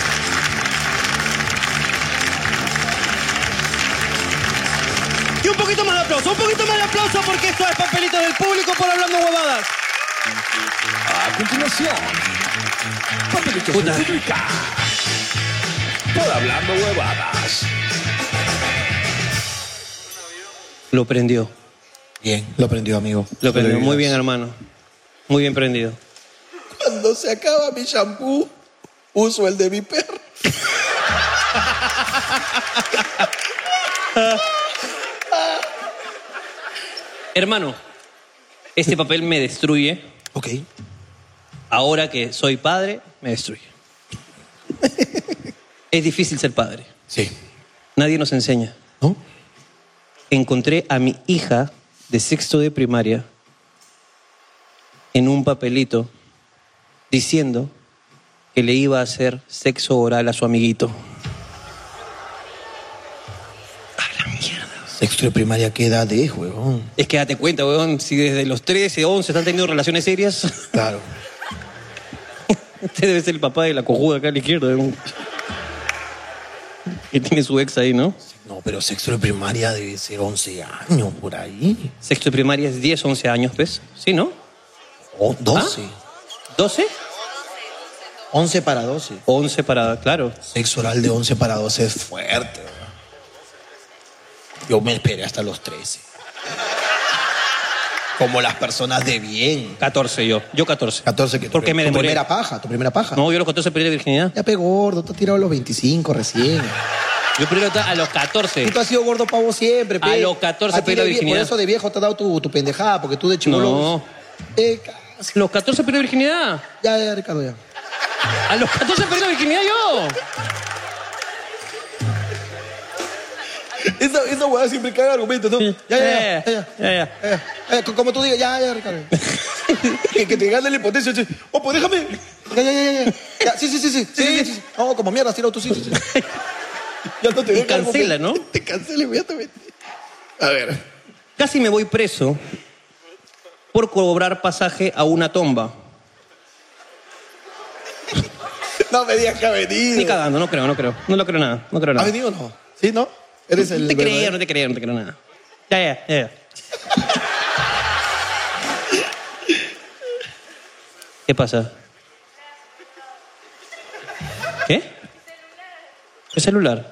[SPEAKER 13] Y un poquito más de aplauso porque esto es Papelitos del Público por Hablando Huevadas.
[SPEAKER 15] A continuación, Papelitos del Público por Hablando Huevadas.
[SPEAKER 2] Lo prendió.
[SPEAKER 1] Bien, lo aprendió, amigo.
[SPEAKER 2] Lo aprendió. Muy bien, hermano. Muy bien prendido.
[SPEAKER 1] Cuando se acaba mi shampoo, uso el de mi perro.
[SPEAKER 2] Hermano, este papel me destruye.
[SPEAKER 1] Ok.
[SPEAKER 2] Ahora que soy padre, me destruye. Es difícil ser padre.
[SPEAKER 1] Sí.
[SPEAKER 2] Nadie nos enseña.
[SPEAKER 1] ¿No?
[SPEAKER 2] Encontré a mi hija de sexto de primaria en un papelito diciendo que le iba a hacer sexo oral a su amiguito.
[SPEAKER 1] Sexto de primaria, ¿qué edad es, huevón?
[SPEAKER 2] Es que date cuenta, weón, si desde los 13, 11 están teniendo relaciones serias.
[SPEAKER 1] Claro.
[SPEAKER 2] Este debe ser el papá de la cojuda acá a la izquierda. weón. Que tiene su ex ahí, ¿no?
[SPEAKER 1] No, pero sexto de primaria debe ser 11 años, por ahí.
[SPEAKER 2] Sexto de primaria es 10, 11 años, ¿ves? ¿Sí, no?
[SPEAKER 1] Oh, 12.
[SPEAKER 2] ¿12?
[SPEAKER 1] 11 para 12.
[SPEAKER 2] 11 para, claro.
[SPEAKER 1] Sexo oral de 11 para 12 es fuerte, ¿verdad? Yo me esperé hasta los 13. Como las personas de bien.
[SPEAKER 2] 14 yo. Yo 14.
[SPEAKER 1] 14 que
[SPEAKER 2] Porque me
[SPEAKER 1] tu
[SPEAKER 2] demoré.
[SPEAKER 1] tu primera paja.
[SPEAKER 2] No, yo a los 14 perdí la virginidad.
[SPEAKER 1] Ya pegó gordo, tú has tirado a los 25 recién.
[SPEAKER 2] Yo primero a los 14.
[SPEAKER 1] Y tú has sido gordo pavo siempre, pe.
[SPEAKER 2] A los 14
[SPEAKER 1] A ti
[SPEAKER 2] perdí la
[SPEAKER 1] de
[SPEAKER 2] virginidad.
[SPEAKER 1] Por eso de viejo te ha dado tu pendejada, porque tú de chibolo.
[SPEAKER 2] No. Los 14 perdí la virginidad.
[SPEAKER 1] Ya, Ricardo, ya.
[SPEAKER 2] A los 14 perdí la virginidad yo.
[SPEAKER 1] Esa hueá siempre caga argumentos, ¿no? Ya. Como tú digas, ya, Ricardo. que te gane la impotencia. Oh, pues déjame. Ya. Sí. No, como mierda, has tirado tú, sí. Ya no te
[SPEAKER 2] Y cancela, ¿no?
[SPEAKER 1] Te cancela inmediatamente. A ver.
[SPEAKER 2] Casi me voy preso por cobrar pasaje a una tomba.
[SPEAKER 1] No me digas que ha venido.
[SPEAKER 2] Ni cagando, no creo. No lo creo nada.
[SPEAKER 1] ¿Ha venido o no? ¿Sí, no? Eres el...
[SPEAKER 2] No te creo nada. Ya. ¿Qué pasa? ¿Qué? ¿Qué celular?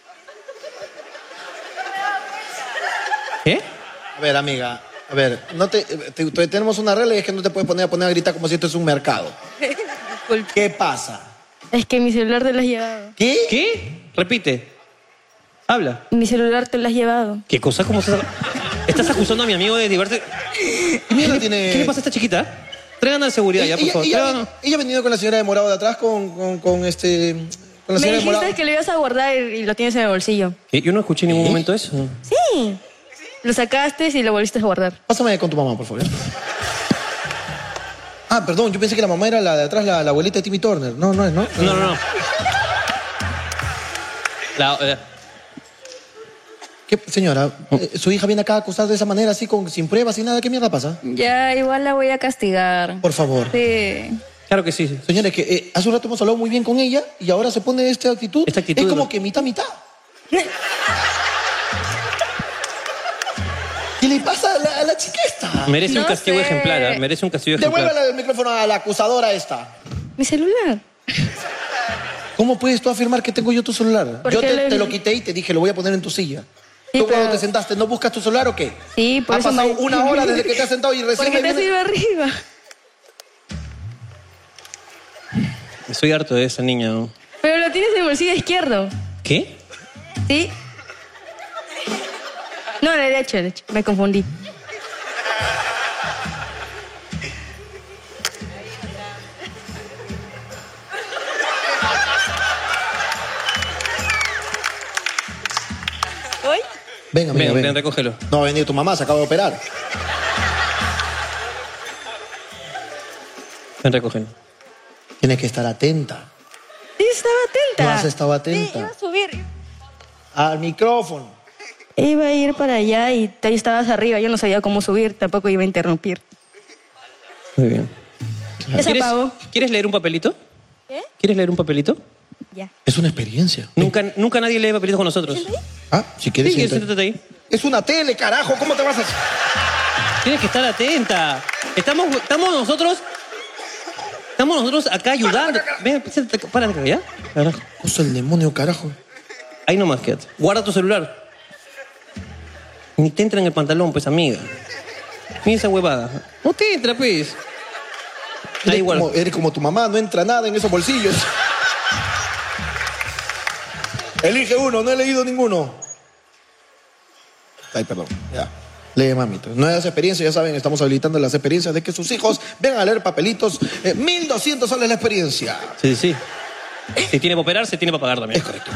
[SPEAKER 2] ¿Qué?
[SPEAKER 1] A ver, amiga. A ver, tenemos una regla y es que no te puedes poner a gritar como si esto es un mercado. ¿Qué pasa?
[SPEAKER 16] Es que mi celular te lo has llevado.
[SPEAKER 2] ¿Qué? Repite. Habla.
[SPEAKER 16] Mi celular te lo has llevado.
[SPEAKER 2] ¿Qué cosa? ¿Cómo estás acusando a mi amigo de divertirse? ¿Qué le pasa a esta chiquita? Traigan a la seguridad ya, por favor.
[SPEAKER 1] Ella ha venido con la señora de morado de atrás con la
[SPEAKER 16] Me
[SPEAKER 1] señora de morado.
[SPEAKER 16] dijiste que lo ibas a guardar y lo tienes en el bolsillo.
[SPEAKER 2] ¿Qué? Yo no escuché en ningún momento eso.
[SPEAKER 16] Sí. Lo sacaste y lo volviste a guardar.
[SPEAKER 1] Pásame con tu mamá, por favor. Ah, perdón, yo pensé que la mamá era la de atrás, la abuelita de Timmy Turner. No es, ¿no?
[SPEAKER 2] No.
[SPEAKER 1] ¿Qué, señora? ¿Su hija viene acá a acusar de esa manera, así, sin pruebas, sin nada? ¿Qué mierda pasa?
[SPEAKER 8] Ya, igual la voy a castigar.
[SPEAKER 1] Por favor.
[SPEAKER 8] Sí.
[SPEAKER 2] Claro que sí.
[SPEAKER 1] Señora, es que hace un rato hemos hablado muy bien con ella y ahora se pone esta actitud. Es como que mitad. ¿Qué le pasa a la chica esta?
[SPEAKER 2] Merece un castigo ejemplar, ¿eh? Merece un castigo ejemplar.
[SPEAKER 1] Devuélvale el micrófono a la acusadora esta.
[SPEAKER 16] Mi celular.
[SPEAKER 1] ¿Cómo puedes tú afirmar que tengo yo tu celular? Yo te lo quité y te dije, lo voy a poner en tu silla.
[SPEAKER 16] Sí,
[SPEAKER 1] ¿Tú cuando te sentaste no buscas tu celular o qué?
[SPEAKER 16] Sí, por
[SPEAKER 1] ha
[SPEAKER 16] eso
[SPEAKER 1] pasado una hora desde que te has sentado y recién...
[SPEAKER 16] Porque te has ido arriba.
[SPEAKER 2] Estoy harto de esa niña, ¿no?
[SPEAKER 16] Pero lo tienes en el bolsillo izquierdo.
[SPEAKER 2] ¿Qué?
[SPEAKER 16] ¿Sí? No, el derecho. Me confundí. ¿Hoy?
[SPEAKER 1] Venga, amiga,
[SPEAKER 2] ven, recógelo.
[SPEAKER 1] No, ha venido tu mamá, se acaba de operar.
[SPEAKER 2] Ven, recógelo.
[SPEAKER 1] Tienes que estar atenta.
[SPEAKER 16] Sí, estaba atenta.
[SPEAKER 1] No has estado atenta.
[SPEAKER 16] Sí, iba a subir.
[SPEAKER 1] Al micrófono.
[SPEAKER 16] Iba a ir para allá y tú estabas arriba. Yo no sabía cómo subir, tampoco iba a interrumpir.
[SPEAKER 2] Muy bien.
[SPEAKER 16] ¿Ya se apagó?
[SPEAKER 2] ¿Quieres leer un papelito?
[SPEAKER 16] ¿Qué?
[SPEAKER 2] ¿Quieres leer un papelito?
[SPEAKER 16] Ya.
[SPEAKER 1] Es una experiencia.
[SPEAKER 2] Nunca nadie lee papelitos con nosotros.
[SPEAKER 1] Ah, si quieres...
[SPEAKER 2] Sí, siéntate ahí.
[SPEAKER 1] Es una tele, carajo. ¿Cómo te vas a...?
[SPEAKER 2] Tienes que estar atenta. Estamos nosotros acá ayudando. Ven, párate acá, ¿ya? Carajo.
[SPEAKER 1] Cosa el demonio, carajo.
[SPEAKER 2] Ahí nomás, quédate. Guarda tu celular.
[SPEAKER 13] Ni te entra en el pantalón, pues, amiga. Mira esa huevada. No te entra, pues. Da igual.
[SPEAKER 1] Eres como tu mamá, no entra nada en esos bolsillos. Elige uno, no he leído ninguno. Ay, perdón, ya. Lee, mamito. Nuevas experiencias, ya saben, estamos habilitando las experiencias de que sus hijos vengan a leer papelitos. 1.200 soles la experiencia.
[SPEAKER 13] Sí. Si tiene para operarse, tiene para pagar también.
[SPEAKER 1] Es correcto.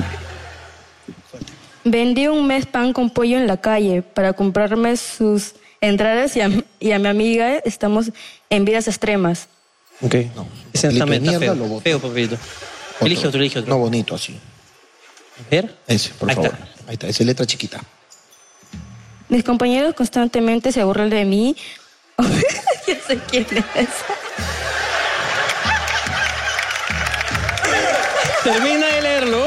[SPEAKER 16] Vendí un mes pan con pollo en la calle para comprarme sus entradas y a mi amiga estamos en vidas extremas.
[SPEAKER 13] Ok. No. Exactamente, está
[SPEAKER 1] mierda,
[SPEAKER 13] feo.
[SPEAKER 1] lo voto.
[SPEAKER 13] Feo, papelito. Elige otro.
[SPEAKER 1] No, bonito, así.
[SPEAKER 13] A ver.
[SPEAKER 1] Ese, por
[SPEAKER 13] Ahí
[SPEAKER 1] favor.
[SPEAKER 13] está.
[SPEAKER 1] Ahí está, esa letra chiquita.
[SPEAKER 16] Mis compañeros constantemente se burlan de mí. Ya sé quién es.
[SPEAKER 13] Termina de leerlo.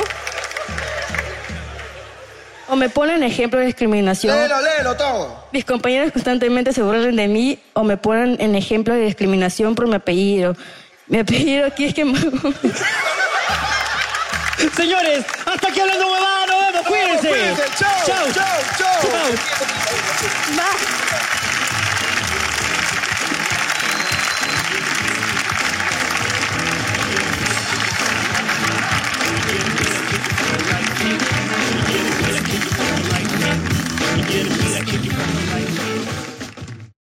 [SPEAKER 16] O me ponen ejemplo de discriminación.
[SPEAKER 1] Léelo todo.
[SPEAKER 16] Mis compañeros constantemente se burlan de mí o me ponen en ejemplo de discriminación por mi apellido. Mi apellido aquí es que...
[SPEAKER 13] Señores, hasta aquí hablando huevada, nos vemos, cuídense.
[SPEAKER 1] Chao.